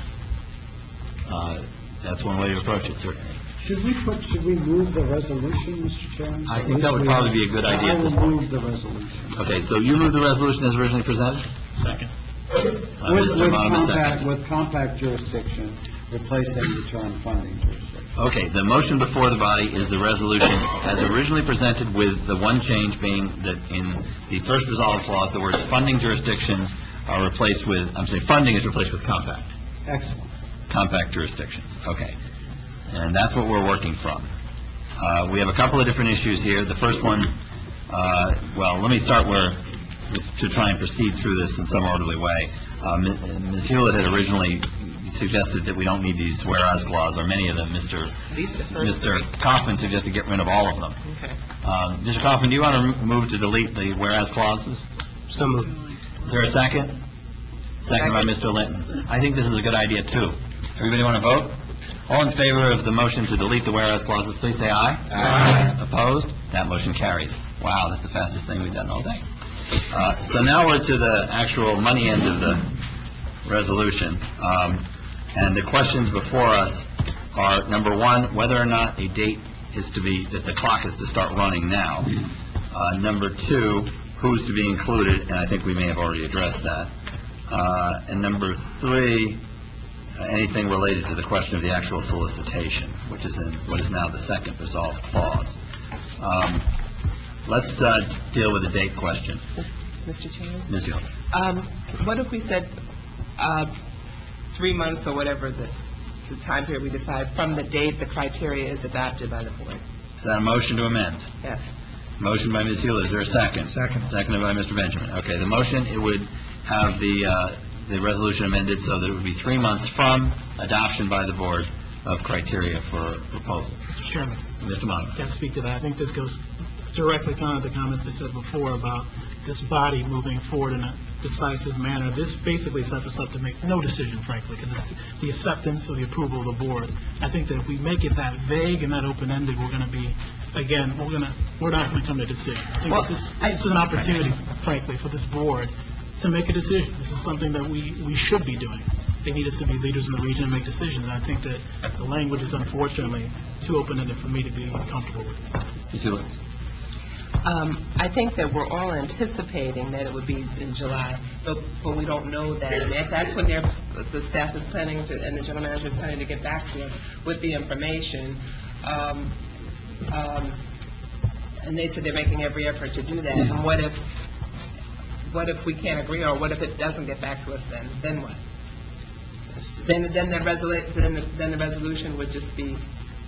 That's one way to approach it, certainly. Should we move the resolution, Mr. Chairman? I think that would probably be a good idea I at this will point. move the resolution. Okay, so you move the resolution as originally presented? Second. Mr. Monum, second. With compact jurisdiction, replacing the term funding jurisdiction. Okay, the motion before the body is the resolution as originally presented, with the one change being that in the first resolve clause, the word funding jurisdictions are replaced with, funding is replaced with compact. Excellent. Compact jurisdictions, okay. And that's what we're working from. We have a couple of different issues here. The first one, well, let me start to try and proceed through this in some orderly way. Ms. Hewlett had originally suggested that we don't need these whereas clause, or many of them. Mr. Kaufman suggested get rid of all of them. Okay. Mr. Kaufman, do you want to move to delete the whereas clauses? So moved. Is there a second? Second by Mr. Linton. I think this is a good idea, too. Everybody want to vote? All in favor of the motion to delete the whereas clauses, please say aye. Aye. Opposed? That motion carries. Wow, that's the fastest thing we've done all day. So now we're to the actual money end of the resolution. And the questions before us are, number one, whether or not a date is to be, that the clock is to start running now. Number two, who's to be included, and I think we may have already addressed that. And number three, anything related to the question of the actual solicitation, which is in what is now the second resolved clause. Let's deal with the date question. Mr. Chairman? Ms. Hill. What if we said 3 months or whatever the time period we decide from the date the criteria is adopted by the board? Is that a motion to amend? Yes. Motion by Ms. Hewlett. Is there a second? Second. Seconded by Mr. Benjamin. Okay, the motion, it would have the resolution amended so that it would be 3 months from adoption by the board of criteria for proposal. Mr. Chairman, Mr. Monaghan. I can't speak to that. I think this goes directly kind of the comments I said before about this body moving forward in a decisive manner. This basically sets us up to make no decision, frankly, because it's the acceptance or the approval of the board. I think that if we make it that vague and that open-ended, we're going to be, again, we're not going to come to a decision. I think this is an opportunity, frankly, for this board to make a decision. This is something that we should be doing. They need us to be leaders in the region and make decisions. And I think that the language is unfortunately too open-ended for me to be comfortable with. Ms. Hewlett. I think that we're all anticipating that it would be in July, but we don't know that. And that's when the staff is planning to, and the general manager is planning to get back to us with the information. And they said they're making every effort to do that. And what if we can't agree, or what if it doesn't get back to us then what? Then the resolution would just be...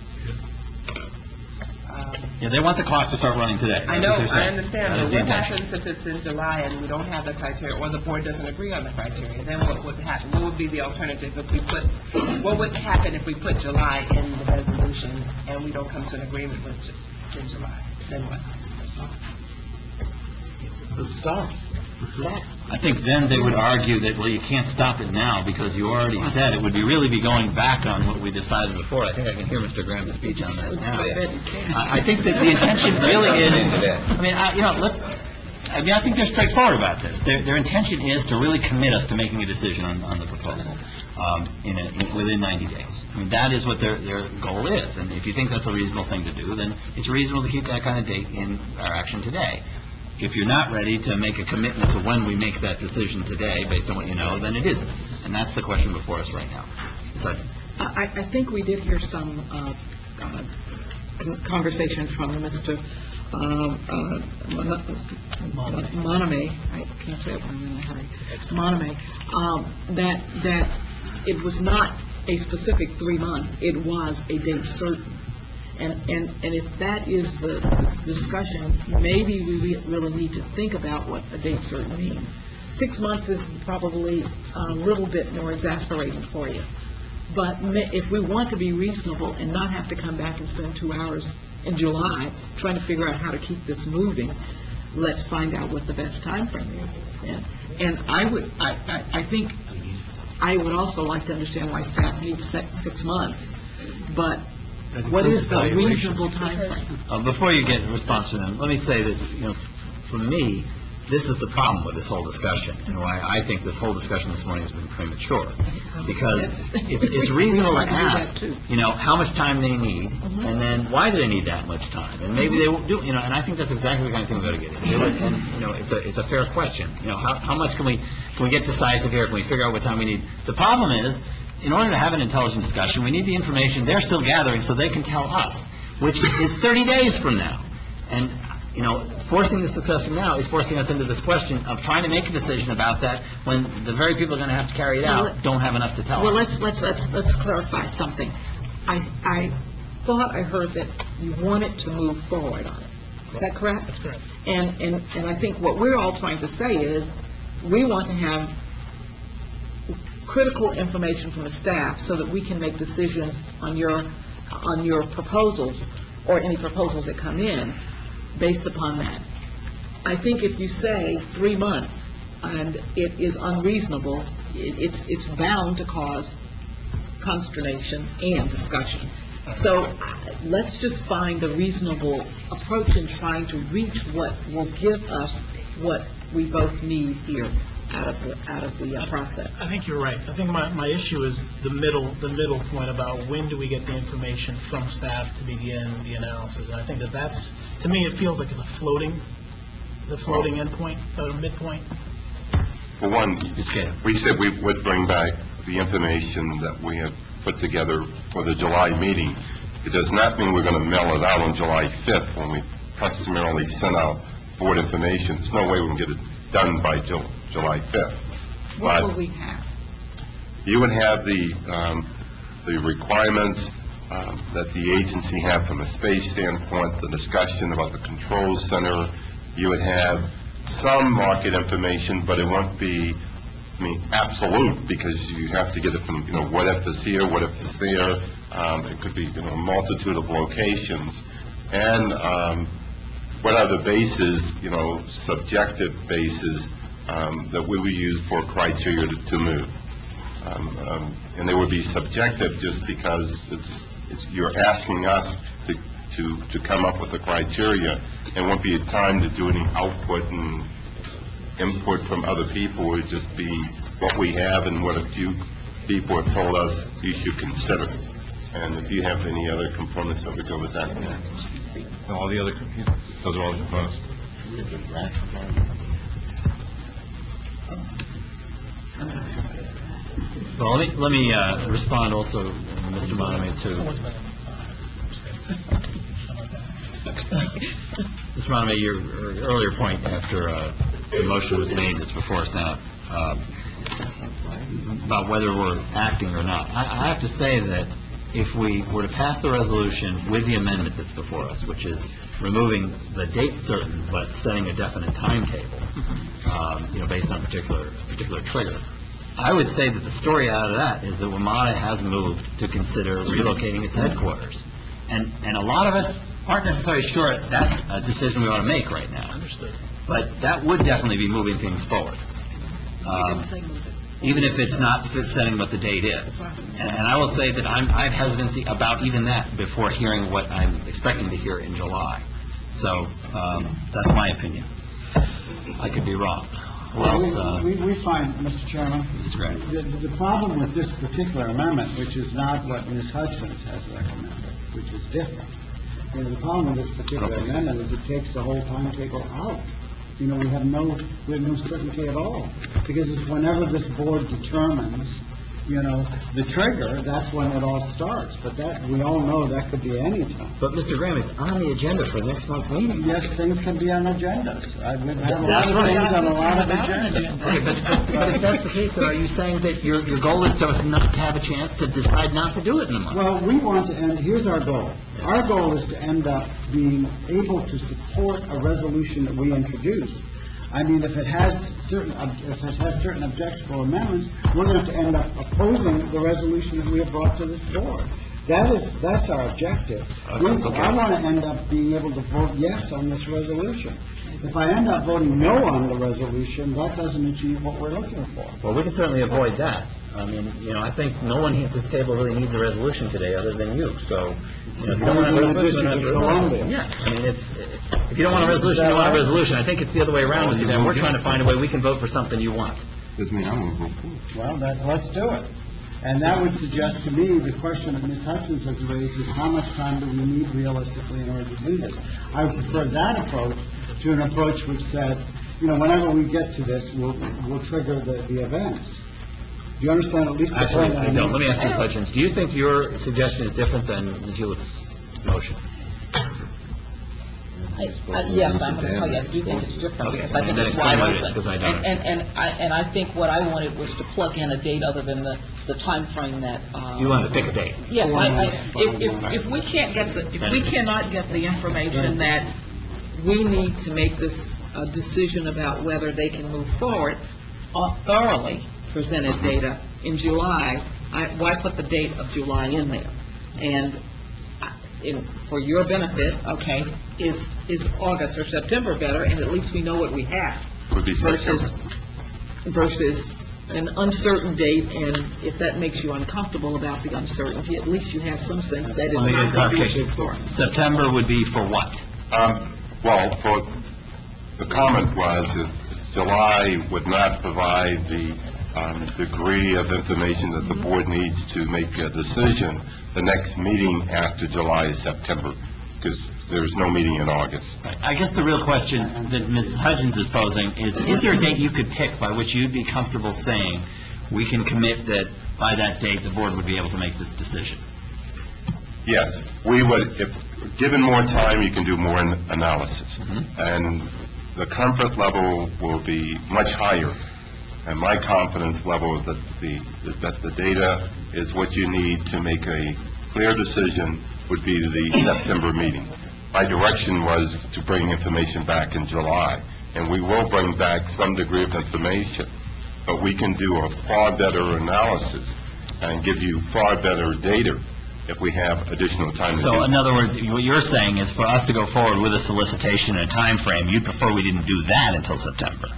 Yeah, they want the clock to start running today. I know, I understand, but what happens if it's in July and we don't have the criteria, or the board doesn't agree on the criteria? Then what would happen? What would be the alternative if we what would happen if we put July in the resolution and we don't come to an agreement in July? Then what? It stops. I think then they would argue that, well, you can't stop it now because you already said it would really be going back on what we decided before. I think I can hear Mr. Graham's speech on that now. I think that the intention really is, I think they're straightforward about this. Their intention is to really commit us to making a decision on the proposal within 90 days. I mean, that is what their goal is. And if you think that's a reasonable thing to do, then it's reasonable to keep that kind of date in our action today. If you're not ready to make a commitment to when we make that decision today, based on what you know, then it isn't. And that's the question before us right now. I think we did hear some conversation from Mr. Moname, I can't say it when I'm in a hurry, Moname, that it was not a specific 3 months, it was a date certain. And if that is the discussion, maybe we really need to think about what a date certain means. 6 months is probably a little bit more exasperating for you. But if we want to be reasonable and not have to come back and spend 2 hours in July trying to figure out how to keep this moving, let's find out what the best time frame is. And I think I would also like to understand why staff needs 6 months, but what is the reasonable time frame? Before you get a response from them, let me say that, for me, this is the problem with this whole discussion, and why I think this whole discussion this morning has been premature. Because it's reasonable to ask, how much time they need, and then why do they need that much time? And maybe they won't do, and I think that's exactly the kind of thing we've got to get into. And, it's a fair question. How much can we get decisive here? Can we figure out what time we need? The problem is, in order to have an intelligent discussion, we need the information they're still gathering so they can tell us, which is 30 days from now. And, forcing this discussion now is forcing us into this question of trying to make a decision about that when the very people are going to have to carry it out don't have enough to tell us. Well, let's clarify something. I thought I heard that you wanted to move forward on it. Is that correct? That's correct. And I think what we're all trying to say is we want to have critical information from the staff so that we can make decisions on your proposals or any proposals that come in based upon that. I think if you say 3 months and it is unreasonable, it's bound to cause consternation and discussion. So let's just find a reasonable approach in trying to reach what will give us what we both need here out of the process. I think you're right. I think my issue is the middle point about when do we get the information from staff to begin the analysis. And I think that's, to me, it feels like it's the floating endpoint, midpoint. For one, we said we would bring back the information that we have put together for the July meeting. It does not mean we're going to mail it out on July 5th when we customarily send out board information. There's no way we can get it done by July 5th. What will we have? You would have the requirements that the agency have from a space standpoint, the discussion about the control center. You would have some market information, but it won't be, absolute, because you have to get it from, what if it's here, what if it's there. It could be, a multitude of locations. And what are the bases, subjective bases that we would use for criteria to move. And they would be subjective just because you're asking us to come up with the criteria. It won't be a time to do any output and input from other people. It would just be what we have and what a few people have told us you should consider. And if you have any other components that would go with that. All the other, those are all the components. Well, let me respond also, Mr. Moname, to Mr. Moname, your earlier point after the motion was made that's before us now about whether we're acting or not. I have to say that if we were to pass the resolution with the amendment that's before us, which is removing the date certain but setting a definite timetable, based on a particular trigger, I would say that the story out of that is that WMATA has moved to consider relocating its headquarters. And a lot of us aren't necessarily sure that's a decision we ought to make right now. Understood. But that would definitely be moving things forward. Even if it's not setting what the date is. And I will say that I have hesitancy about even that before hearing what I'm expecting to hear in July. So, that's my opinion. I could be wrong. Who else? We find, Mr. Chairman, This is great. the problem with this particular amendment, which is not what Ms. Hutchins has recommended, which is different. The problem with this particular amendment is it takes the whole timetable out. We have no certainty at all, because it's whenever this board determines, the trigger, that's when it all starts. But that, we all know that could be any time. But, Mr. Graham, it's on the agenda for next month's meeting. Yes, things can be on agendas. We've had a lot That's of right. things on a lot of agendas. Okay, but if that's the case, then are you saying that your goal is to not have a chance to decide not to do it in a month? Well, we want to end, here's our goal. Our goal is to end up being able to support a resolution that we introduce. I mean, if it has certain objectionable amendments, we're going to end up opposing the resolution that we have brought to this board. That's our objective. I want to end up being able to vote yes on this resolution. If I end up voting no on the resolution, that doesn't achieve what we're looking for. Well, we can certainly avoid that. I mean, I think no one at this table really needs a resolution today other than you. So, if you don't want a resolution, yeah. I mean, if you don't want a resolution, you want a resolution. I think it's the other way around with you. Then we're trying to find a way we can vote for something you want. Doesn't mean I'm going to vote for it. Well, let's do it. And that would suggest to me, the question that Ms. Hutchins has raised is how much time do we need realistically in order to do this? I would prefer that approach to an approach which said, whenever we get to this, we'll trigger the events. Do you understand at least the point? Actually, I don't. Let me ask you, Ms. Hutchins. Do you think your suggestion is different than Ms. Hewlett's motion? Yes, I'm going to tell you, I do think it's different, because I think it's wide open. And I think what I wanted was to plug in a date other than the time frame that, You wanted to pick a date? yes, if we cannot get the information that we need to make this decision about whether they can move forward, thoroughly presented data in July, why put the date of July in there? And for your benefit, okay, is August or September better, and at least we know what we have, Would be versus an uncertain date, and if that makes you uncomfortable about the uncertainty, at least you have some sense that it's not going to be for us. September would be for what? Well, the comment was that July would not provide the degree of information that the board needs to make a decision. The next meeting after July is September, because there's no meeting in August. I guess the real question that Ms. Hutchins is posing is there a date you could pick by which you'd be comfortable saying, we can commit that by that date the board would be able to make this decision? Yes, we would. If given more time, you can do more analysis. And the comfort level will be much higher. And my confidence level is that the data is what you need to make a clear decision would be the September meeting. My direction was to bring information back in July, and we will bring back some degree of information, but we can do a far better analysis and give you far better data if we have additional time. So, in other words, what you're saying is for us to go forward with a solicitation and a time frame, you'd prefer we didn't do that until September?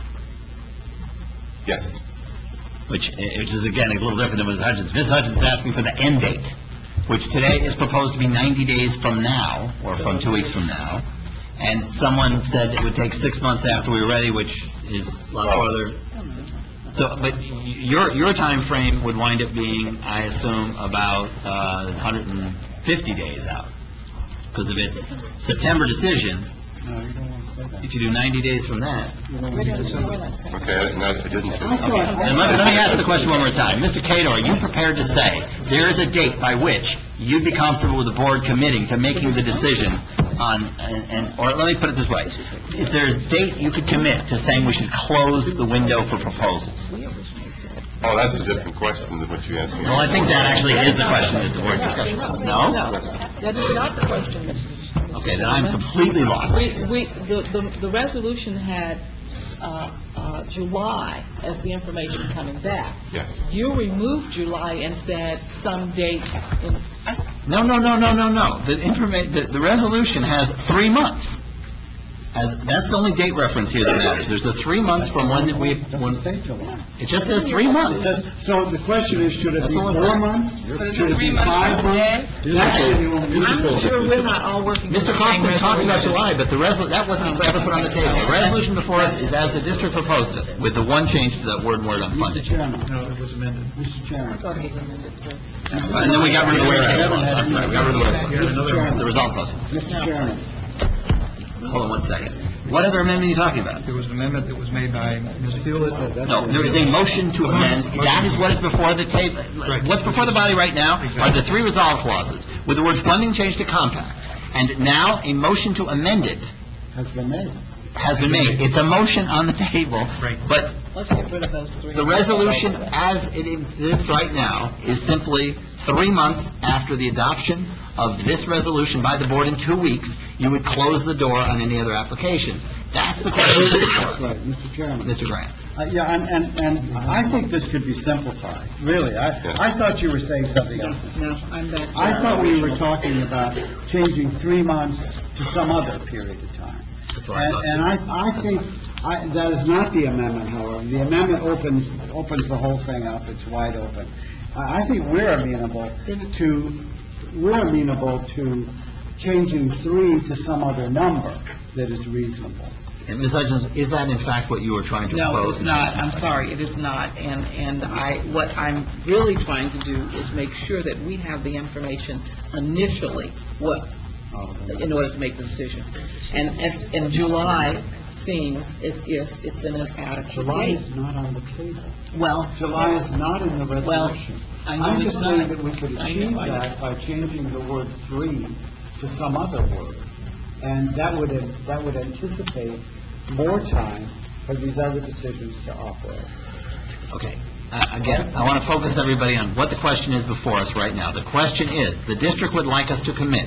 Yes. Which is, again, a little different than Ms. Hutchins. Ms. Hutchins is asking for the end date, which today is proposed to be 90 days from now, or from 2 weeks from now. And someone said it would take 6 months after we were ready, which is a lot farther. So, but your time frame would wind up being, I assume, about 150 days out. Because if it's September decision, if you do 90 days from that. Okay, I didn't say that. And let me ask the question one more time. Mr. Cato, are you prepared to say there is a date by which you'd be comfortable with the board committing to making the decision on, or let me put it this way, is there a date you could commit to saying we should close the window for proposals? Oh, that's a different question than what you asked me. Well, I think that actually is the question that the board's discussion. No? That is not the question, Mr. Chairman. Okay, then I'm completely lost. The resolution had July as the information coming back. Yes. You removed July and said some date in... No. The resolution has 3 months. That's the only date reference here that matters. There's the 3 months from when it just says 3 months. So the question is, should it be That's all it 4 says. months? But is Should it it be 3 months 5 from months? today? That's what you want me to I'm do. sure we're not all working. Mr. Kaufman talked about July, but that wasn't ever put on the table. The resolution before us is as the district proposed it, with the one change to that word on Mr. funding. Chairman, No, it was amended. Mr. Chairman. And then we got rid of the whereas clause. I'm sorry, we got rid of the whereas clause. Mr. Chairman. The result clause. Mr. Chairman. Hold on one second. What other amendment are you talking about? There was an amendment that was made by Ms. Hewlett. No, there is a motion to amend. That is what is before the table. What's before the body right now are the 3 resolve clauses with the word funding changed to compact. And now a motion to amend it Has been made. has been made. It's a motion on the table, but Let's get rid of those 3. the resolution as it exists right now is simply 3 months after the adoption of this resolution by the board in 2 weeks, you would close the door on any other applications. That's the question. Right, Mr. Chairman. Mr. Grant. Yeah, and I think this could be simplified, really. I thought you were saying something else. No, I'm back. I thought we were talking about changing 3 months to some other period of time. And I think that is not the amendment, however. The amendment opens the whole thing up. It's wide open. I think we're amenable to changing 3 to some other number that is reasonable. And Ms. Hutchins, is that in fact what you were trying to propose? No, it's not. I'm sorry, it is not. And what I'm really trying to do is make sure that we have the information initially, in order to make the decision. And in July, it seems as if it's an inadequate July date. is not on the table. Well, July is not in the resolution. I know I'm it's just saying not. that we could I achieve know. that by changing the word 3 to some other word. And that would anticipate more time for these other decisions to operate. Okay. Again, I want to focus everybody on what the question is before us right now. The question is, the district would like us to commit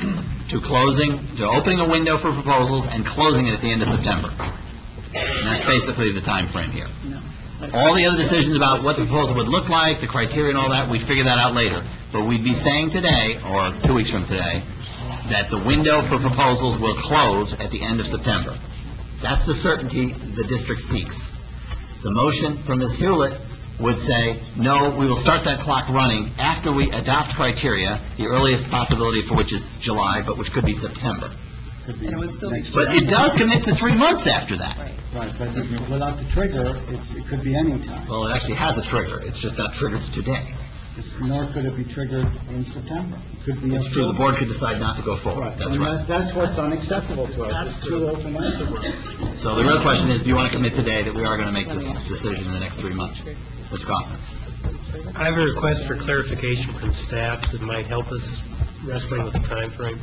to opening a window for proposals and closing it at the end of September. And that's basically the time frame here. All the other decisions about what the proposal would look like, the criteria and all that, we figure that out later. But we'd be saying today, or 2 weeks from today, that the window for proposals will close at the end of September. That's the certainty the district seeks. The motion from Ms. Hewlett would say, no, we will start that clock running after we adopt criteria, the earliest possibility for which is July, but which could be September. and it would still be. But it does commit to 3 months after that. Right, but without the trigger, it could be any time. Well, it actually has a trigger. It's just not triggered today. Nor could it be triggered in September. It could be. It's true, the board could decide not to go forward. That's And right. that's what's unacceptable to us. It's too open-ended. So the real question is, do you want to commit today that we are going to make this decision in the next 3 months? Ms. Kaufman. I have a request for clarification from staff that might help us wrestling with the time frame.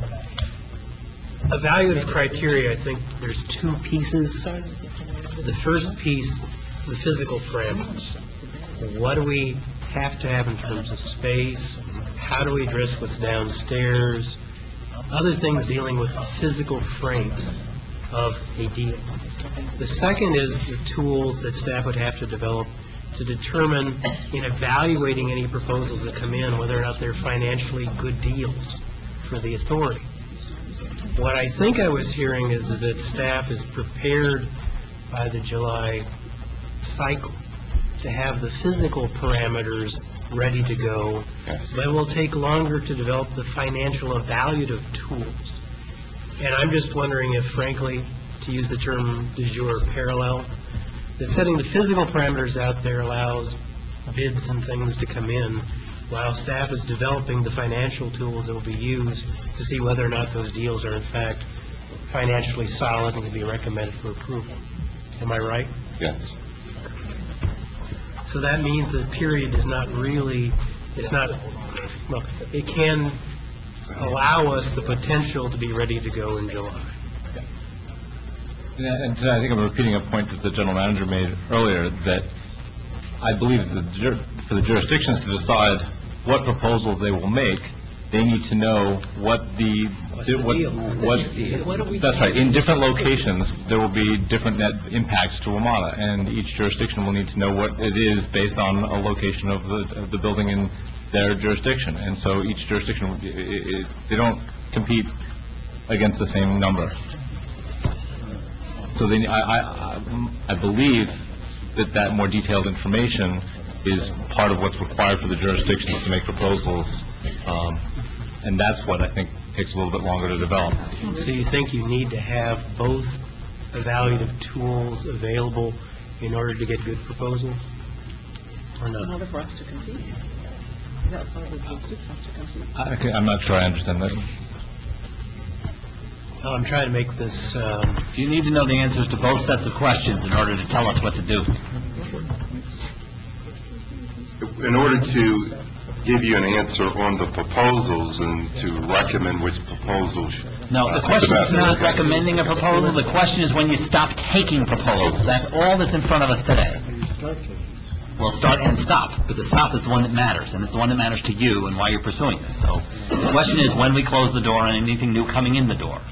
Evaluative criteria, I think there's 2 pieces. The first piece, the physical parameters. What do we have to have in terms of space? How do we address what's downstairs? Other things dealing with the physical frame of a deal. The second is the tools that staff would have to develop to determine, in evaluating any proposals that come in, whether or not they're financially good deals for the authority. What I think I was hearing is that staff is prepared by the July cycle to have the physical parameters ready to go, but it will take longer to develop the financial evaluative tools. And I'm just wondering if, frankly, to use the term du jour, parallel, that setting the physical parameters out there allows bids and things to come in, while staff is developing the financial tools that will be used to see whether or not those deals are in fact financially solid and can be recommended for approval. Am I right? Yes. So that means the period is not really, well, it can allow us the potential to be ready to go in July. And I think I'm repeating a point that the general manager made earlier, that I believe that for the jurisdictions to decide what proposals they will make, they need to know that's right. In different locations, there will be different net impacts to Ramada, and each jurisdiction will need to know what it is based on a location of the building in their jurisdiction. And so each jurisdiction, they don't compete against the same number. So then I believe that more detailed information is part of what's required for the jurisdictions to make proposals, and that's what I think takes a little bit longer to develop. So you think you need to have both evaluative tools available in order to get good proposals? Or In not? order for us to compete. That's how the districts have to compete. I'm not sure I understand that. Well, I'm trying to make this, You need to know the answers to both sets of questions in order to tell us what to do. In order to give you an answer on the proposals and to recommend which proposals. No, the question is not recommending a proposal, the question is when you stop taking proposals. That's all that's in front of us today. Well, start and stop, but the stop is the one that matters, and it's the one that matters to you and why you're pursuing this. So the question is when we close the door on anything new coming in the door.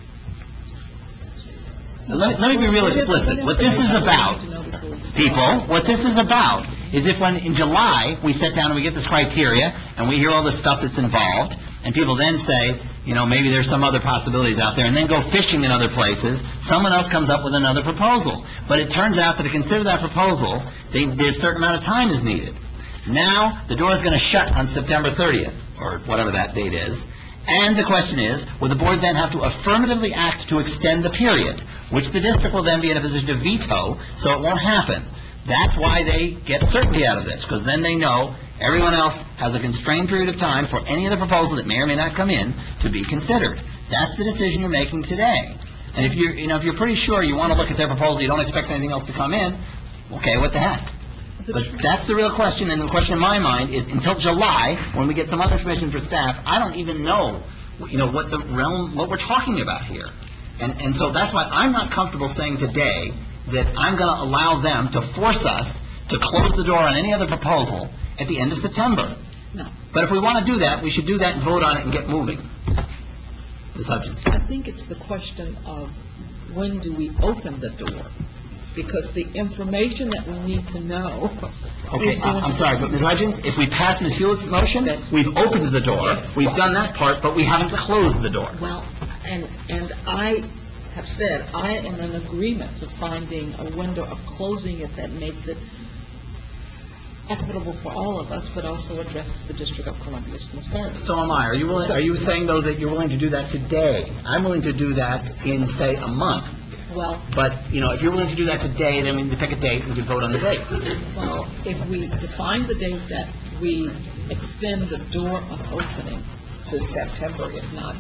Let me be real explicit. What this is about, people, what this is about is if when in July we sit down and we get this criteria and we hear all the stuff that's involved, and people then say, you know, maybe there's some other possibilities out there, and then go fishing in other places, someone else comes up with another proposal. But it turns out that to consider that proposal, there's a certain amount of time is needed. Now, the door is going to shut on September 30th, or whatever that date is, and the question is, will the board then have to affirmatively act to extend the period, which the district will then be in a position to veto, so it won't happen. That's why they get certainty out of this, because then they know everyone else has a constrained period of time for any of the proposal that may or may not come in to be considered. That's the decision you're making today. And if you're pretty sure you want to look at their proposal, you don't expect anything else to come in, okay, what the heck? But that's the real question, and the question in my mind is until July, when we get some other information for staff, I don't even know, what we're talking about here. And so that's why I'm not comfortable saying today that I'm going to allow them to force us to close the door on any other proposal at the end of September. No. But if we want to do that, we should do that and vote on it and get moving. Ms. Hutchins. I think it's the question of when do we open the door? Because the information that we need to know... Okay, I'm sorry, but Ms. Hutchins, if we pass Ms. Hewlett's motion, we've opened the door, we've done that part, but we haven't closed the door. Well, and I have said, I am in agreement to finding a window of closing it that makes it equitable for all of us, but also addresses the District of Columbia's concerns. So am I. Are you saying, though, that you're willing to do that today? I'm willing to do that in, say, a month. Well... But, if you're willing to do that today, then we need to pick a date and we can vote on the date. Well, if we define the date that we extend the door of opening to September, if not,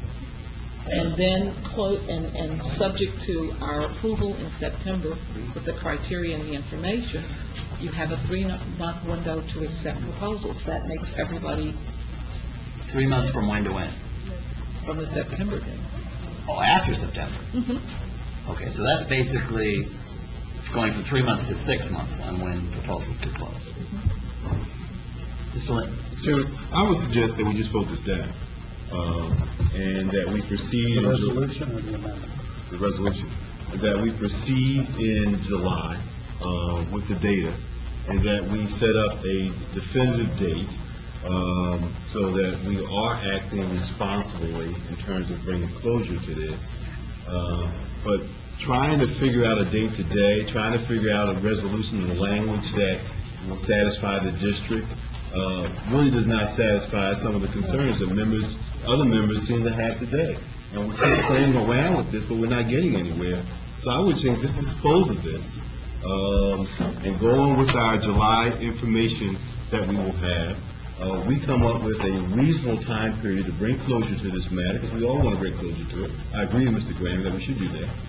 and then close, and subject to our approval in September with the criteria and the information, you have a 3-month window to accept proposals. That makes everybody... 3 months from when to when? From the September date. Oh, after September? Mm-hmm. Okay, so that's basically going from 3 months to 6 months on when proposals get closed. Mr. Linton? Chairman, I would suggest that we just vote this down, and that we proceed... The resolution or the amendment? The resolution. That we proceed in July with the data, and that we set up a definitive date so that we are acting responsibly in terms of bringing closure to this. But trying to figure out a date today, trying to figure out a resolution in the language that will satisfy the district, really does not satisfy some of the concerns that other members seem to have today. And we keep playing around with this, but we're not getting anywhere. So I would think, let's dispose of this, and go on with our July information that we will have. We come up with a reasonable time period to bring closure to this matter, because we all want to bring closure to it. I agree with Mr. Graham that we should do that.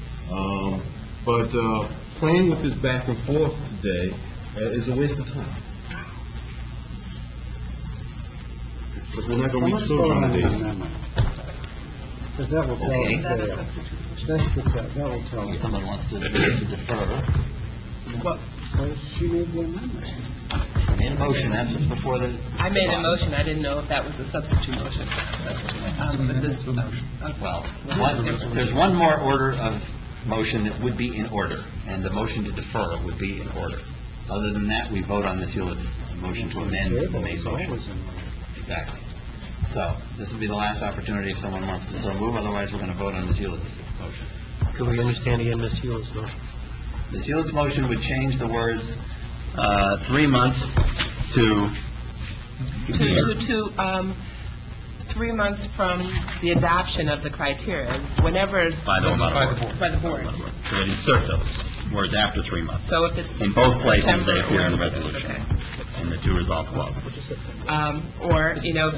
But playing with this back and forth today is a waste of time. But we're not going to reach closure on the date. Because that will tell us. That will tell us. Someone wants to defer. Well, she made the amendment. I made a motion, that's before the... I made a motion, I didn't know if that was a substitute motion. But this, Well, there's one more order of motion that would be in order, and the motion to defer would be in order. Other than that, we vote on Ms. Hewlett's motion to amend the main motion. Exactly. So, this would be the last opportunity if someone wants to so move, otherwise we're going to vote on Ms. Hewlett's motion. Could we understand again Ms. Hewell's motion? Ms. Hewlett's motion would change the words, 3 months to... 3 months from the adoption of the criteria, whenever... By the board. By the board. So we'd insert those words after 3 months. So if it's... In both places, September they appear in the or- resolution, Okay. in the to resolve clause. Or, you know,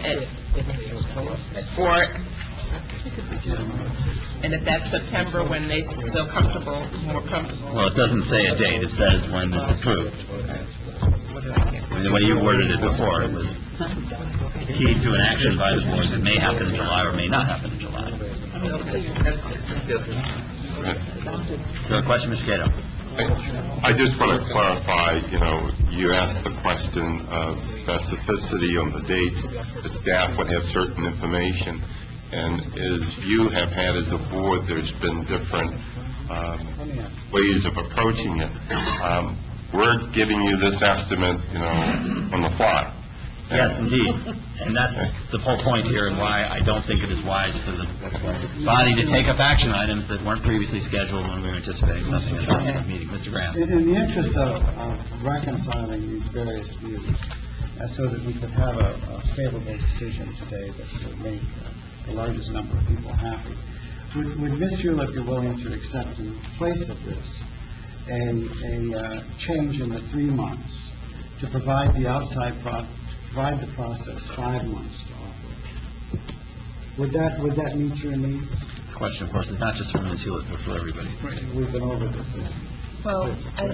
and if that's September, when they feel comfortable, more comfortable. Well, it doesn't say a date, it says when it's approved. I mean, the way you worded it before, it was key to an action by the board that may happen in July or may not happen in July. That's good. Is there a question, Mr. Cato? I just want to clarify, you asked the question of specificity on the dates, the staff would have certain information, and as you have had as a board, there's been different ways of approaching it. We're giving you this estimate, on the fly. Yes, indeed. And that's the whole point here, and why I don't think it is wise for the body to take up action items that weren't previously scheduled when we were anticipating something at the meeting. Mr. Graham? In the interest of reconciling these various views, so that we could have a favorable decision today that would make the largest number of people happy, would Ms. Hewlett be willing to accept in place of this a change in the 3 months to provide the provide the process 5 months to operate? Would that meet your needs? The question, of course, is not just for Ms. Hewlett, but for everybody. We've been over this. Well,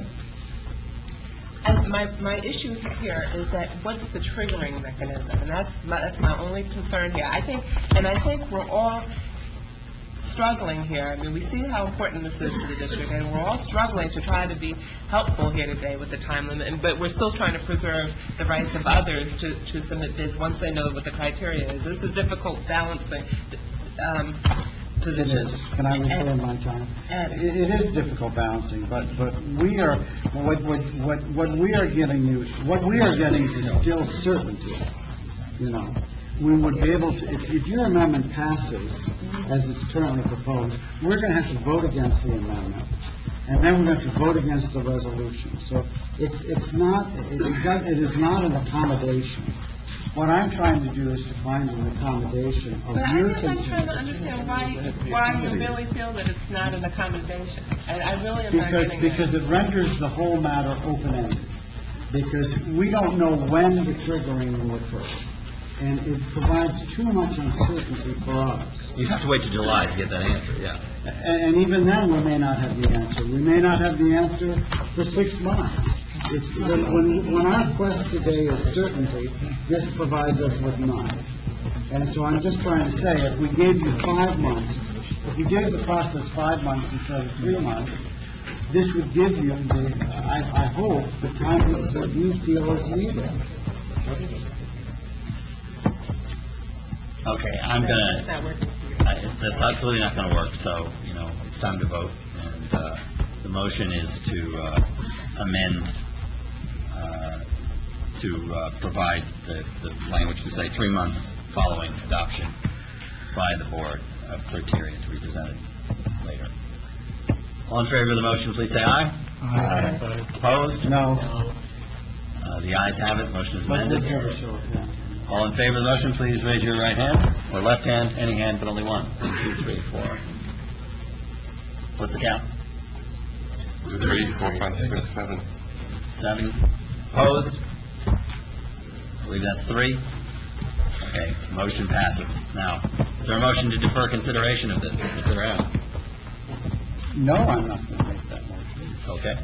and my issue here is that what's the triggering mechanism, and that's my only concern here. I think we're all struggling here. I mean, we see how important this is to the district, and we're all struggling to try to be helpful here today with the time limit, but we're still trying to preserve the rights of others to submit bids once they know what the criteria is. This is a difficult balancing position. Can I reclaim my time? It is difficult balancing, but we are what we are getting is still certainty. We would be able to, if your amendment passes as it's currently proposed, we're going to have to vote against the amendment, and then we're going to have to vote against the resolution. So it is not an accommodation. What I'm trying to do is to find an accommodation of your But I guess I'm trying to concerns. understand why you really feel that it's not an accommodation. And I really am not getting that. Because it renders the whole matter open-ended. Because we don't know when the triggering will occur. And it provides too much uncertainty for us. You have to wait till July to get that answer, yeah. And even then, we may not have the answer. We may not have the answer for 6 months. When our quest today is certainty, this provides us with none. And so I'm just trying to say, if we gave you 5 months, if we gave the process 5 months instead of 3 months, this would give you I hope, the time that you feel is needed. Okay, that's absolutely not gonna work, so, it's time to vote, and, the motion is to, amend, to provide the language to say 3 months following adoption by the board of criteria to be presented later. All in favor of the motion, please say aye. Aye. Opposed? No. The ayes have it, motion is amended. Let's have a show of hands. All in favor of the motion, please raise your right hand, or left hand, any hand, but only one. 1, 2, 3, 4. What's the count? 2, 3, 4, 5, 6, 7. 7. Opposed? I believe that's 3. Okay, motion passes. Now, is there a motion to defer consideration of this, Mr. Graham? No, I'm not going to make that motion. Okay.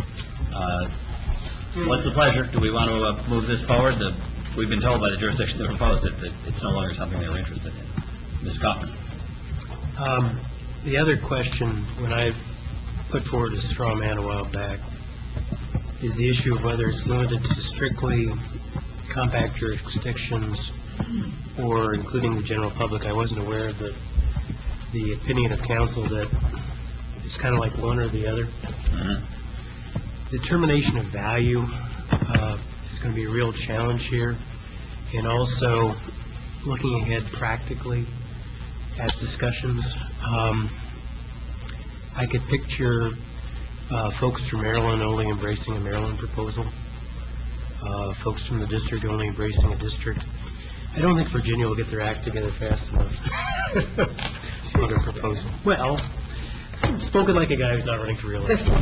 What's the pleasure? Do we want to move this forward? We've been told by the jurisdiction that proposed it that it's no longer something they were interested in. Ms. Kaufman? The other question, when I put forward a straw man a while back, is the issue of whether it's limited to strictly compact jurisdictions or including the general public. I wasn't aware of the opinion of council that it's kind of like one or the other. Determination of value is going to be a real challenge here, and also looking ahead practically at discussions. I could picture folks from Maryland only embracing a Maryland proposal, folks from the district only embracing a district. I don't think Virginia will get their act together fast enough on their proposal. Well, spoken like a guy who's not running for re-election.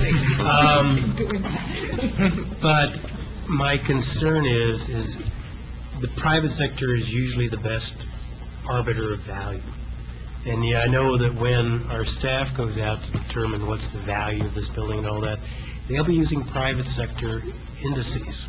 But my concern is the private sector is usually the best arbiter of value. And yeah, I know that when our staff goes out to determine what's the value of this building and all that, they'll be using private sector indices.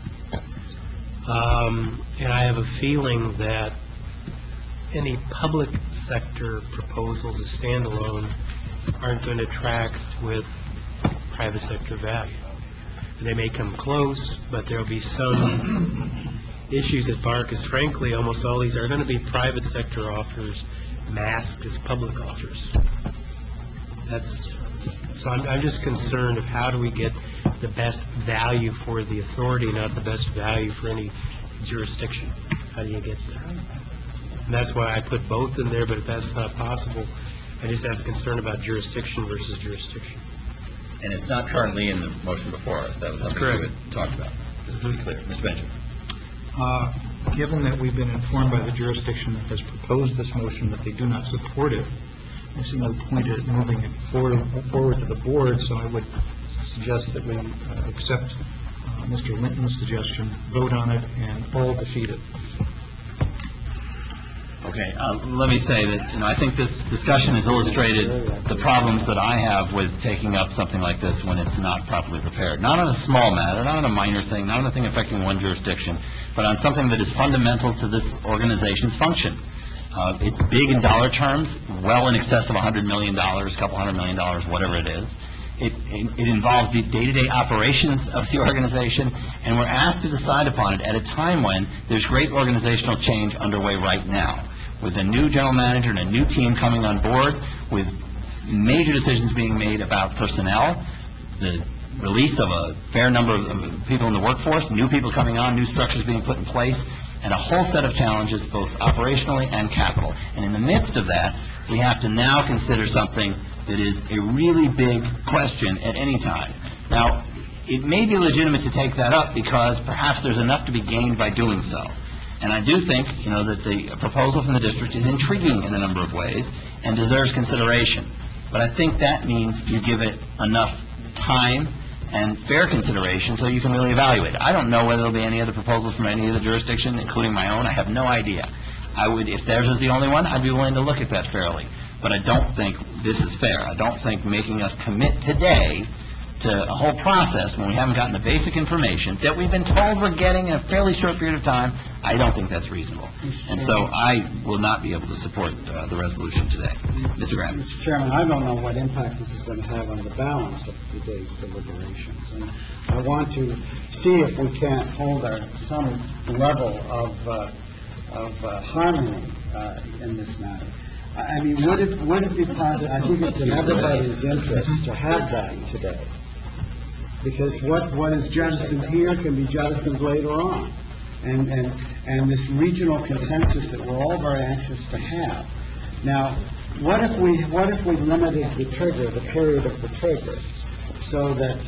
And I have a feeling that any public sector proposals as standalone aren't going to track with private sector value. They may come close, but there'll be some issues at bar, because frankly, almost all these are going to be private sector offers masked as public offers. So I'm just concerned of how do we get the best value for the authority, not the best value for any jurisdiction. How do you get there? And that's why I put both in there, but if that's not possible, I just have a concern about jurisdiction versus jurisdiction. And it's not currently in the motion before us. That was something we had talked about. Just to be clear. Mr. Benjamin. Given that we've been informed by the jurisdiction that has proposed this motion that they do not support it, I see no point in moving it forward to the board, so I would suggest that we accept Mr. Linton's suggestion, vote on it, and all defeat it. Okay, let me say that, I think this discussion has illustrated the problems that I have with taking up something like this when it's not properly prepared. Not on a small matter, not on a minor thing, not on a thing affecting one jurisdiction, but on something that is fundamental to this organization's function. It's big in dollar terms, well in excess of $100 million, a couple $100 million, whatever it is. It involves the day-to-day operations of the organization, and we're asked to decide upon it at a time when there's great organizational change underway right now, with a new general manager and a new team coming on board, with major decisions being made about personnel, the release of a fair number of people in the workforce, new people coming on, new structures being put in place, and a whole set of challenges, both operationally and capital. And in the midst of that, we have to now consider something that is a really big question at any time. Now, it may be legitimate to take that up because perhaps there's enough to be gained by doing so. And I do think, that the proposal from the district is intriguing in a number of ways and deserves consideration. But I think that means you give it enough time and fair consideration so you can really evaluate it. I don't know whether there'll be any other proposals from any other jurisdiction, including my own. I have no idea. If theirs is the only one, I'd be willing to look at that fairly. But I don't think this is fair. I don't think making us commit today to a whole process when we haven't gotten the basic information that we've been told we're getting in a fairly short period of time, I don't think that's reasonable. And so I will not be able to support the resolution today. Mr. Graham. Mr. Chairman, I don't know what impact this is going to have on the balance of today's deliberations. And I want to see if we can't hold some level of harmony in this matter. I mean, would it be possible? I think it's in everybody's interest to have that today, because what is jettisoned here can be jettisoned later on, and this regional consensus that we're all very anxious to have. Now, what if we limited the trigger, the period of the trigger, so that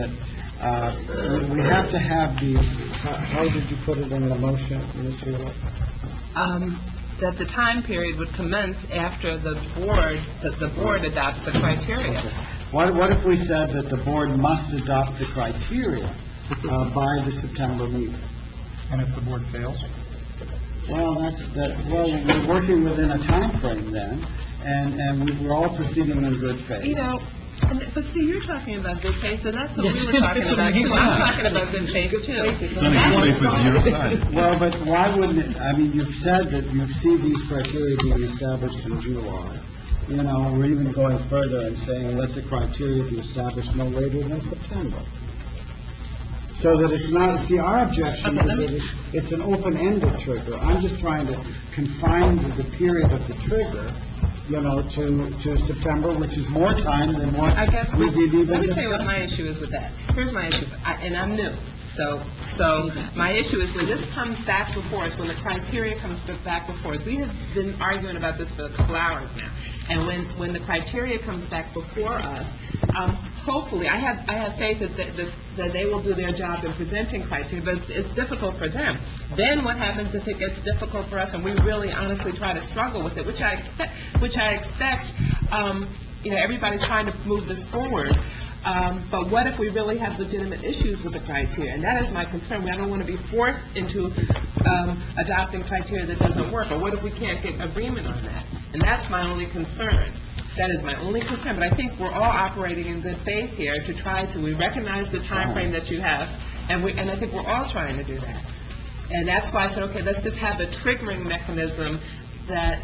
we have to have these? How did you put it in the motion, Mr. Yule? That the time period would commence after the board adopts the criteria. What if we said that the board must adopt the criteria by the September meeting? And if the board fails? Well, we're working within a time frame then, and we're all proceeding in good faith. But see, you're talking about good faith, and that's what we were talking about too. I'm talking about good faith too. Well, but why wouldn't it? I mean, you've said that you see these criteria being established in July. We're even going further and saying let the criteria be established no later than September. So that it's not, see, our objection is that it's an open-ended trigger. I'm just trying to confine the period of the trigger, to September, which is more time than what we did even discuss. Let me tell you what my issue is with that. Here's my issue, and I'm new. So my issue is when this comes back before us, when the criteria comes back before us, we have been arguing about this for a couple hours now. And when the criteria comes back before us, hopefully, I have faith that they will do their job in presenting criteria, but it's difficult for them. Then what happens if it gets difficult for us and we really honestly try to struggle with it, which I expect, everybody's trying to move this forward. But what if we really have legitimate issues with the criteria? And that is my concern. I don't want to be forced into adopting criteria that doesn't work. Or what if we can't get agreement on that? And that's my only concern. That is my only concern. But I think we're all operating in good faith here to try to, we recognize the time frame that you have, and I think we're all trying to do that. And that's why I said, okay, let's just have a triggering mechanism that,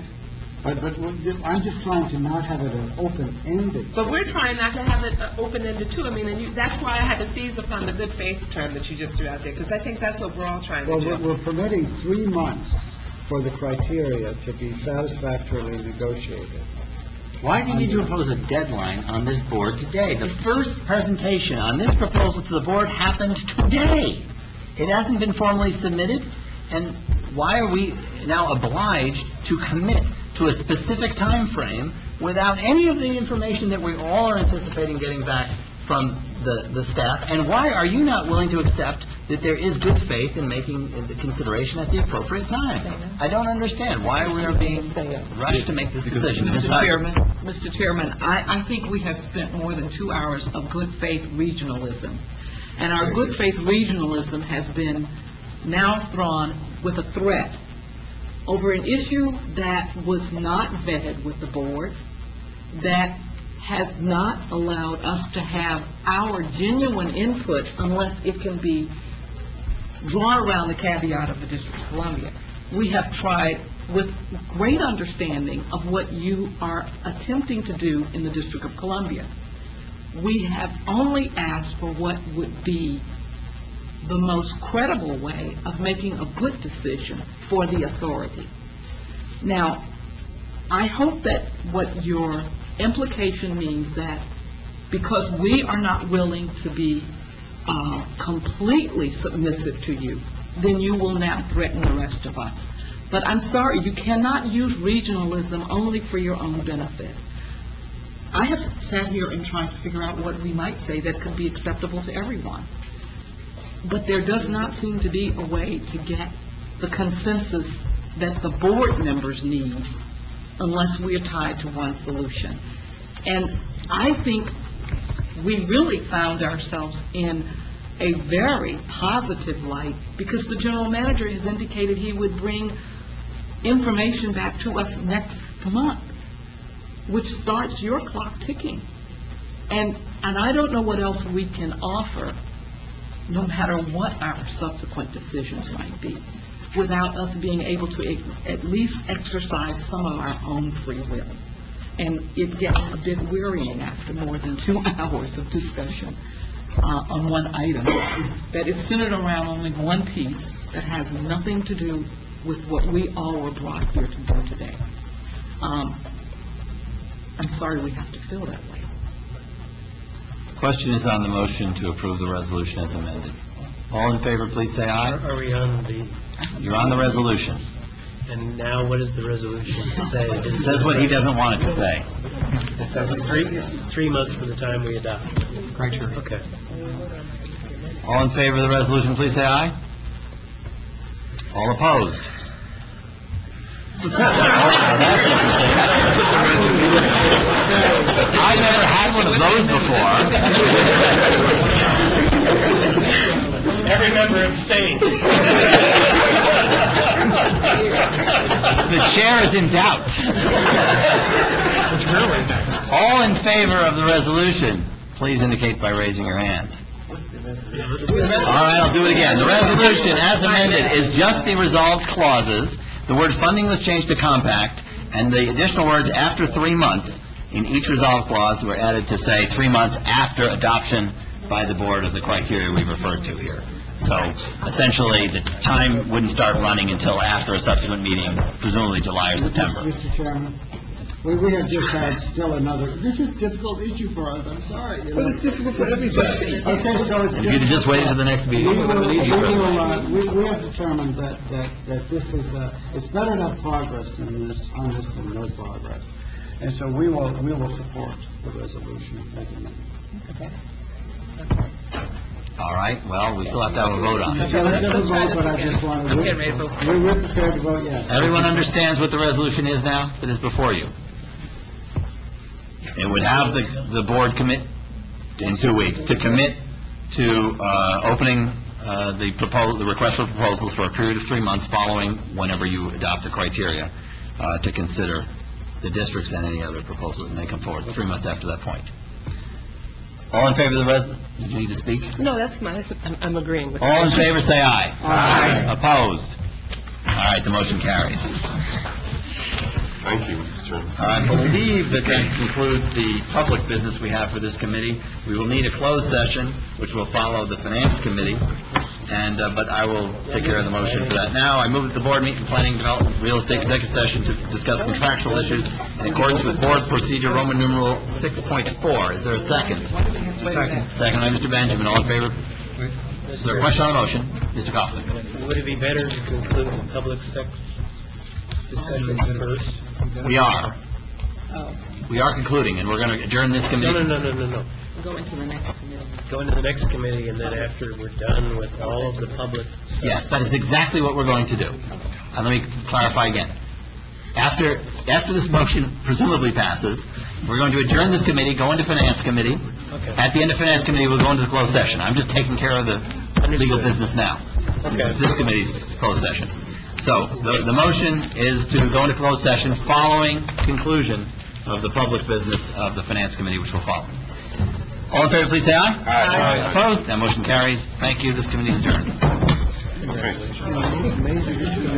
But I'm just trying to not have it an open-ended. But we're trying not to have it open-ended too. I mean, and that's why I had to seize upon the good faith term that you just threw out there, because I think that's what we're all trying to do. Well, we're permitting 3 months for the criteria to be satisfactorily negotiated. Why do you need to impose a deadline on this board today? The first presentation on this proposal to the board happened today. It hasn't been formally submitted, and why are we now obliged to commit to a specific time frame without any of the information that we all are anticipating getting back from the staff? And why are you not willing to accept that there is good faith in making the consideration at the appropriate time? I don't understand why we are being rushed to make this decision. Mr. Chairman, I think we have spent more than 2 hours of good faith regionalism. And our good faith regionalism has been now thrown with a threat over an issue that was not vetted with the board, that has not allowed us to have our genuine input unless it can be drawn around the caveat of the District of Columbia. We have tried with great understanding of what you are attempting to do in the District of Columbia. We have only asked for what would be the most credible way of making a good decision for the authority. Now, I hope that what your implication means that because we are not willing to be completely submissive to you, then you will now threaten the rest of us. But I'm sorry, you cannot use regionalism only for your own benefit. I have sat here and tried to figure out what we might say that could be acceptable to everyone. But there does not seem to be a way to get the consensus that the board members need unless we are tied to one solution. And I think we really found ourselves in a very positive light because the general manager has indicated he would bring information back to us next month, which starts your clock ticking. And I don't know what else we can offer, no matter what our subsequent decisions might be, without us being able to at least exercise some of our own free will. And it gets a bit wearying after more than 2 hours of discussion on one item that is centered around only one piece that has nothing to do with what we all were brought here to do today. I'm sorry we have to feel that way. Question is on the motion to approve the resolution as amended. All in favor, please say aye. Are we on the, You're on the resolution. and now what does the resolution say? It says what he doesn't want it to say. It says 3 months from the time we adopt. Criteria. Okay. All in favor of the resolution, please say aye. All opposed? That's interesting. I never had one of those before. Every member abstains. The chair is in doubt. All in favor of the resolution, please indicate by raising your hand. All right, I'll do it again. The resolution, as amended, is just the resolved clauses. The word funding was changed to compact, and the additional words after 3 months in each resolved clause were added to say 3 months after adoption by the board of the criteria we referred to here. So essentially, the time wouldn't start running until after a subsequent meeting, presumably July or September. Mr. Chairman, We have just had still another, this is a difficult issue for us, I'm sorry. But it's difficult for everybody. Okay, so it's. If you'd just wait until the next meeting, We it would have been easier. we have determined that this is, it's better to have progress than no progress. And so we will support the resolution as amended. All right, well, we still have to have a vote on it. So let's have a vote, but I just want to. I'm getting ready to vote. We're prepared to vote yes. Everyone understands what the resolution is now that is before you? It would have the board commit in 2 weeks to commit to opening the request for proposals for a period of 3 months following whenever you adopt the criteria to consider the districts and any other proposals that may come forward, 3 months after that point. All in favor of the did you need to speak? No, that's fine. I'm agreeing with you. All in favor, say aye. Aye. Opposed? All right, the motion carries. Thank you, Mr. Chairman. I believe that concludes the public business we have for this committee. We will need a closed session, which will follow the Finance Committee, and, but I will take care of the motion for that now. I move that the board meet in Planning Development Real Estate Executive Session to discuss contractual issues in accordance with Board Procedure Roman numeral 6.4. Is there a second? Second by Mr. Benjamin. All in favor? Is there a question on the motion? Mr. Kaufman. Would it be better to conclude the public discussion first? We are. We are concluding, and we're going to adjourn this committee. No. Go into the next committee. Go into the next committee, and then after we're done with all of the public stuff. Yes, that is exactly what we're going to do. And let me clarify again. After this motion presumably passes, we're going to adjourn this committee, go into Finance Committee. Okay. At the end of Finance Committee, we'll go into the closed session. I'm just taking care of the legal business now. Since it's this committee's closed session. So, the motion is to go into closed session following conclusion of the public business of the Finance Committee, which will follow. All in favor, please say aye. Aye. Opposed? That motion carries. Thank you. This committee is adjourned. Okay.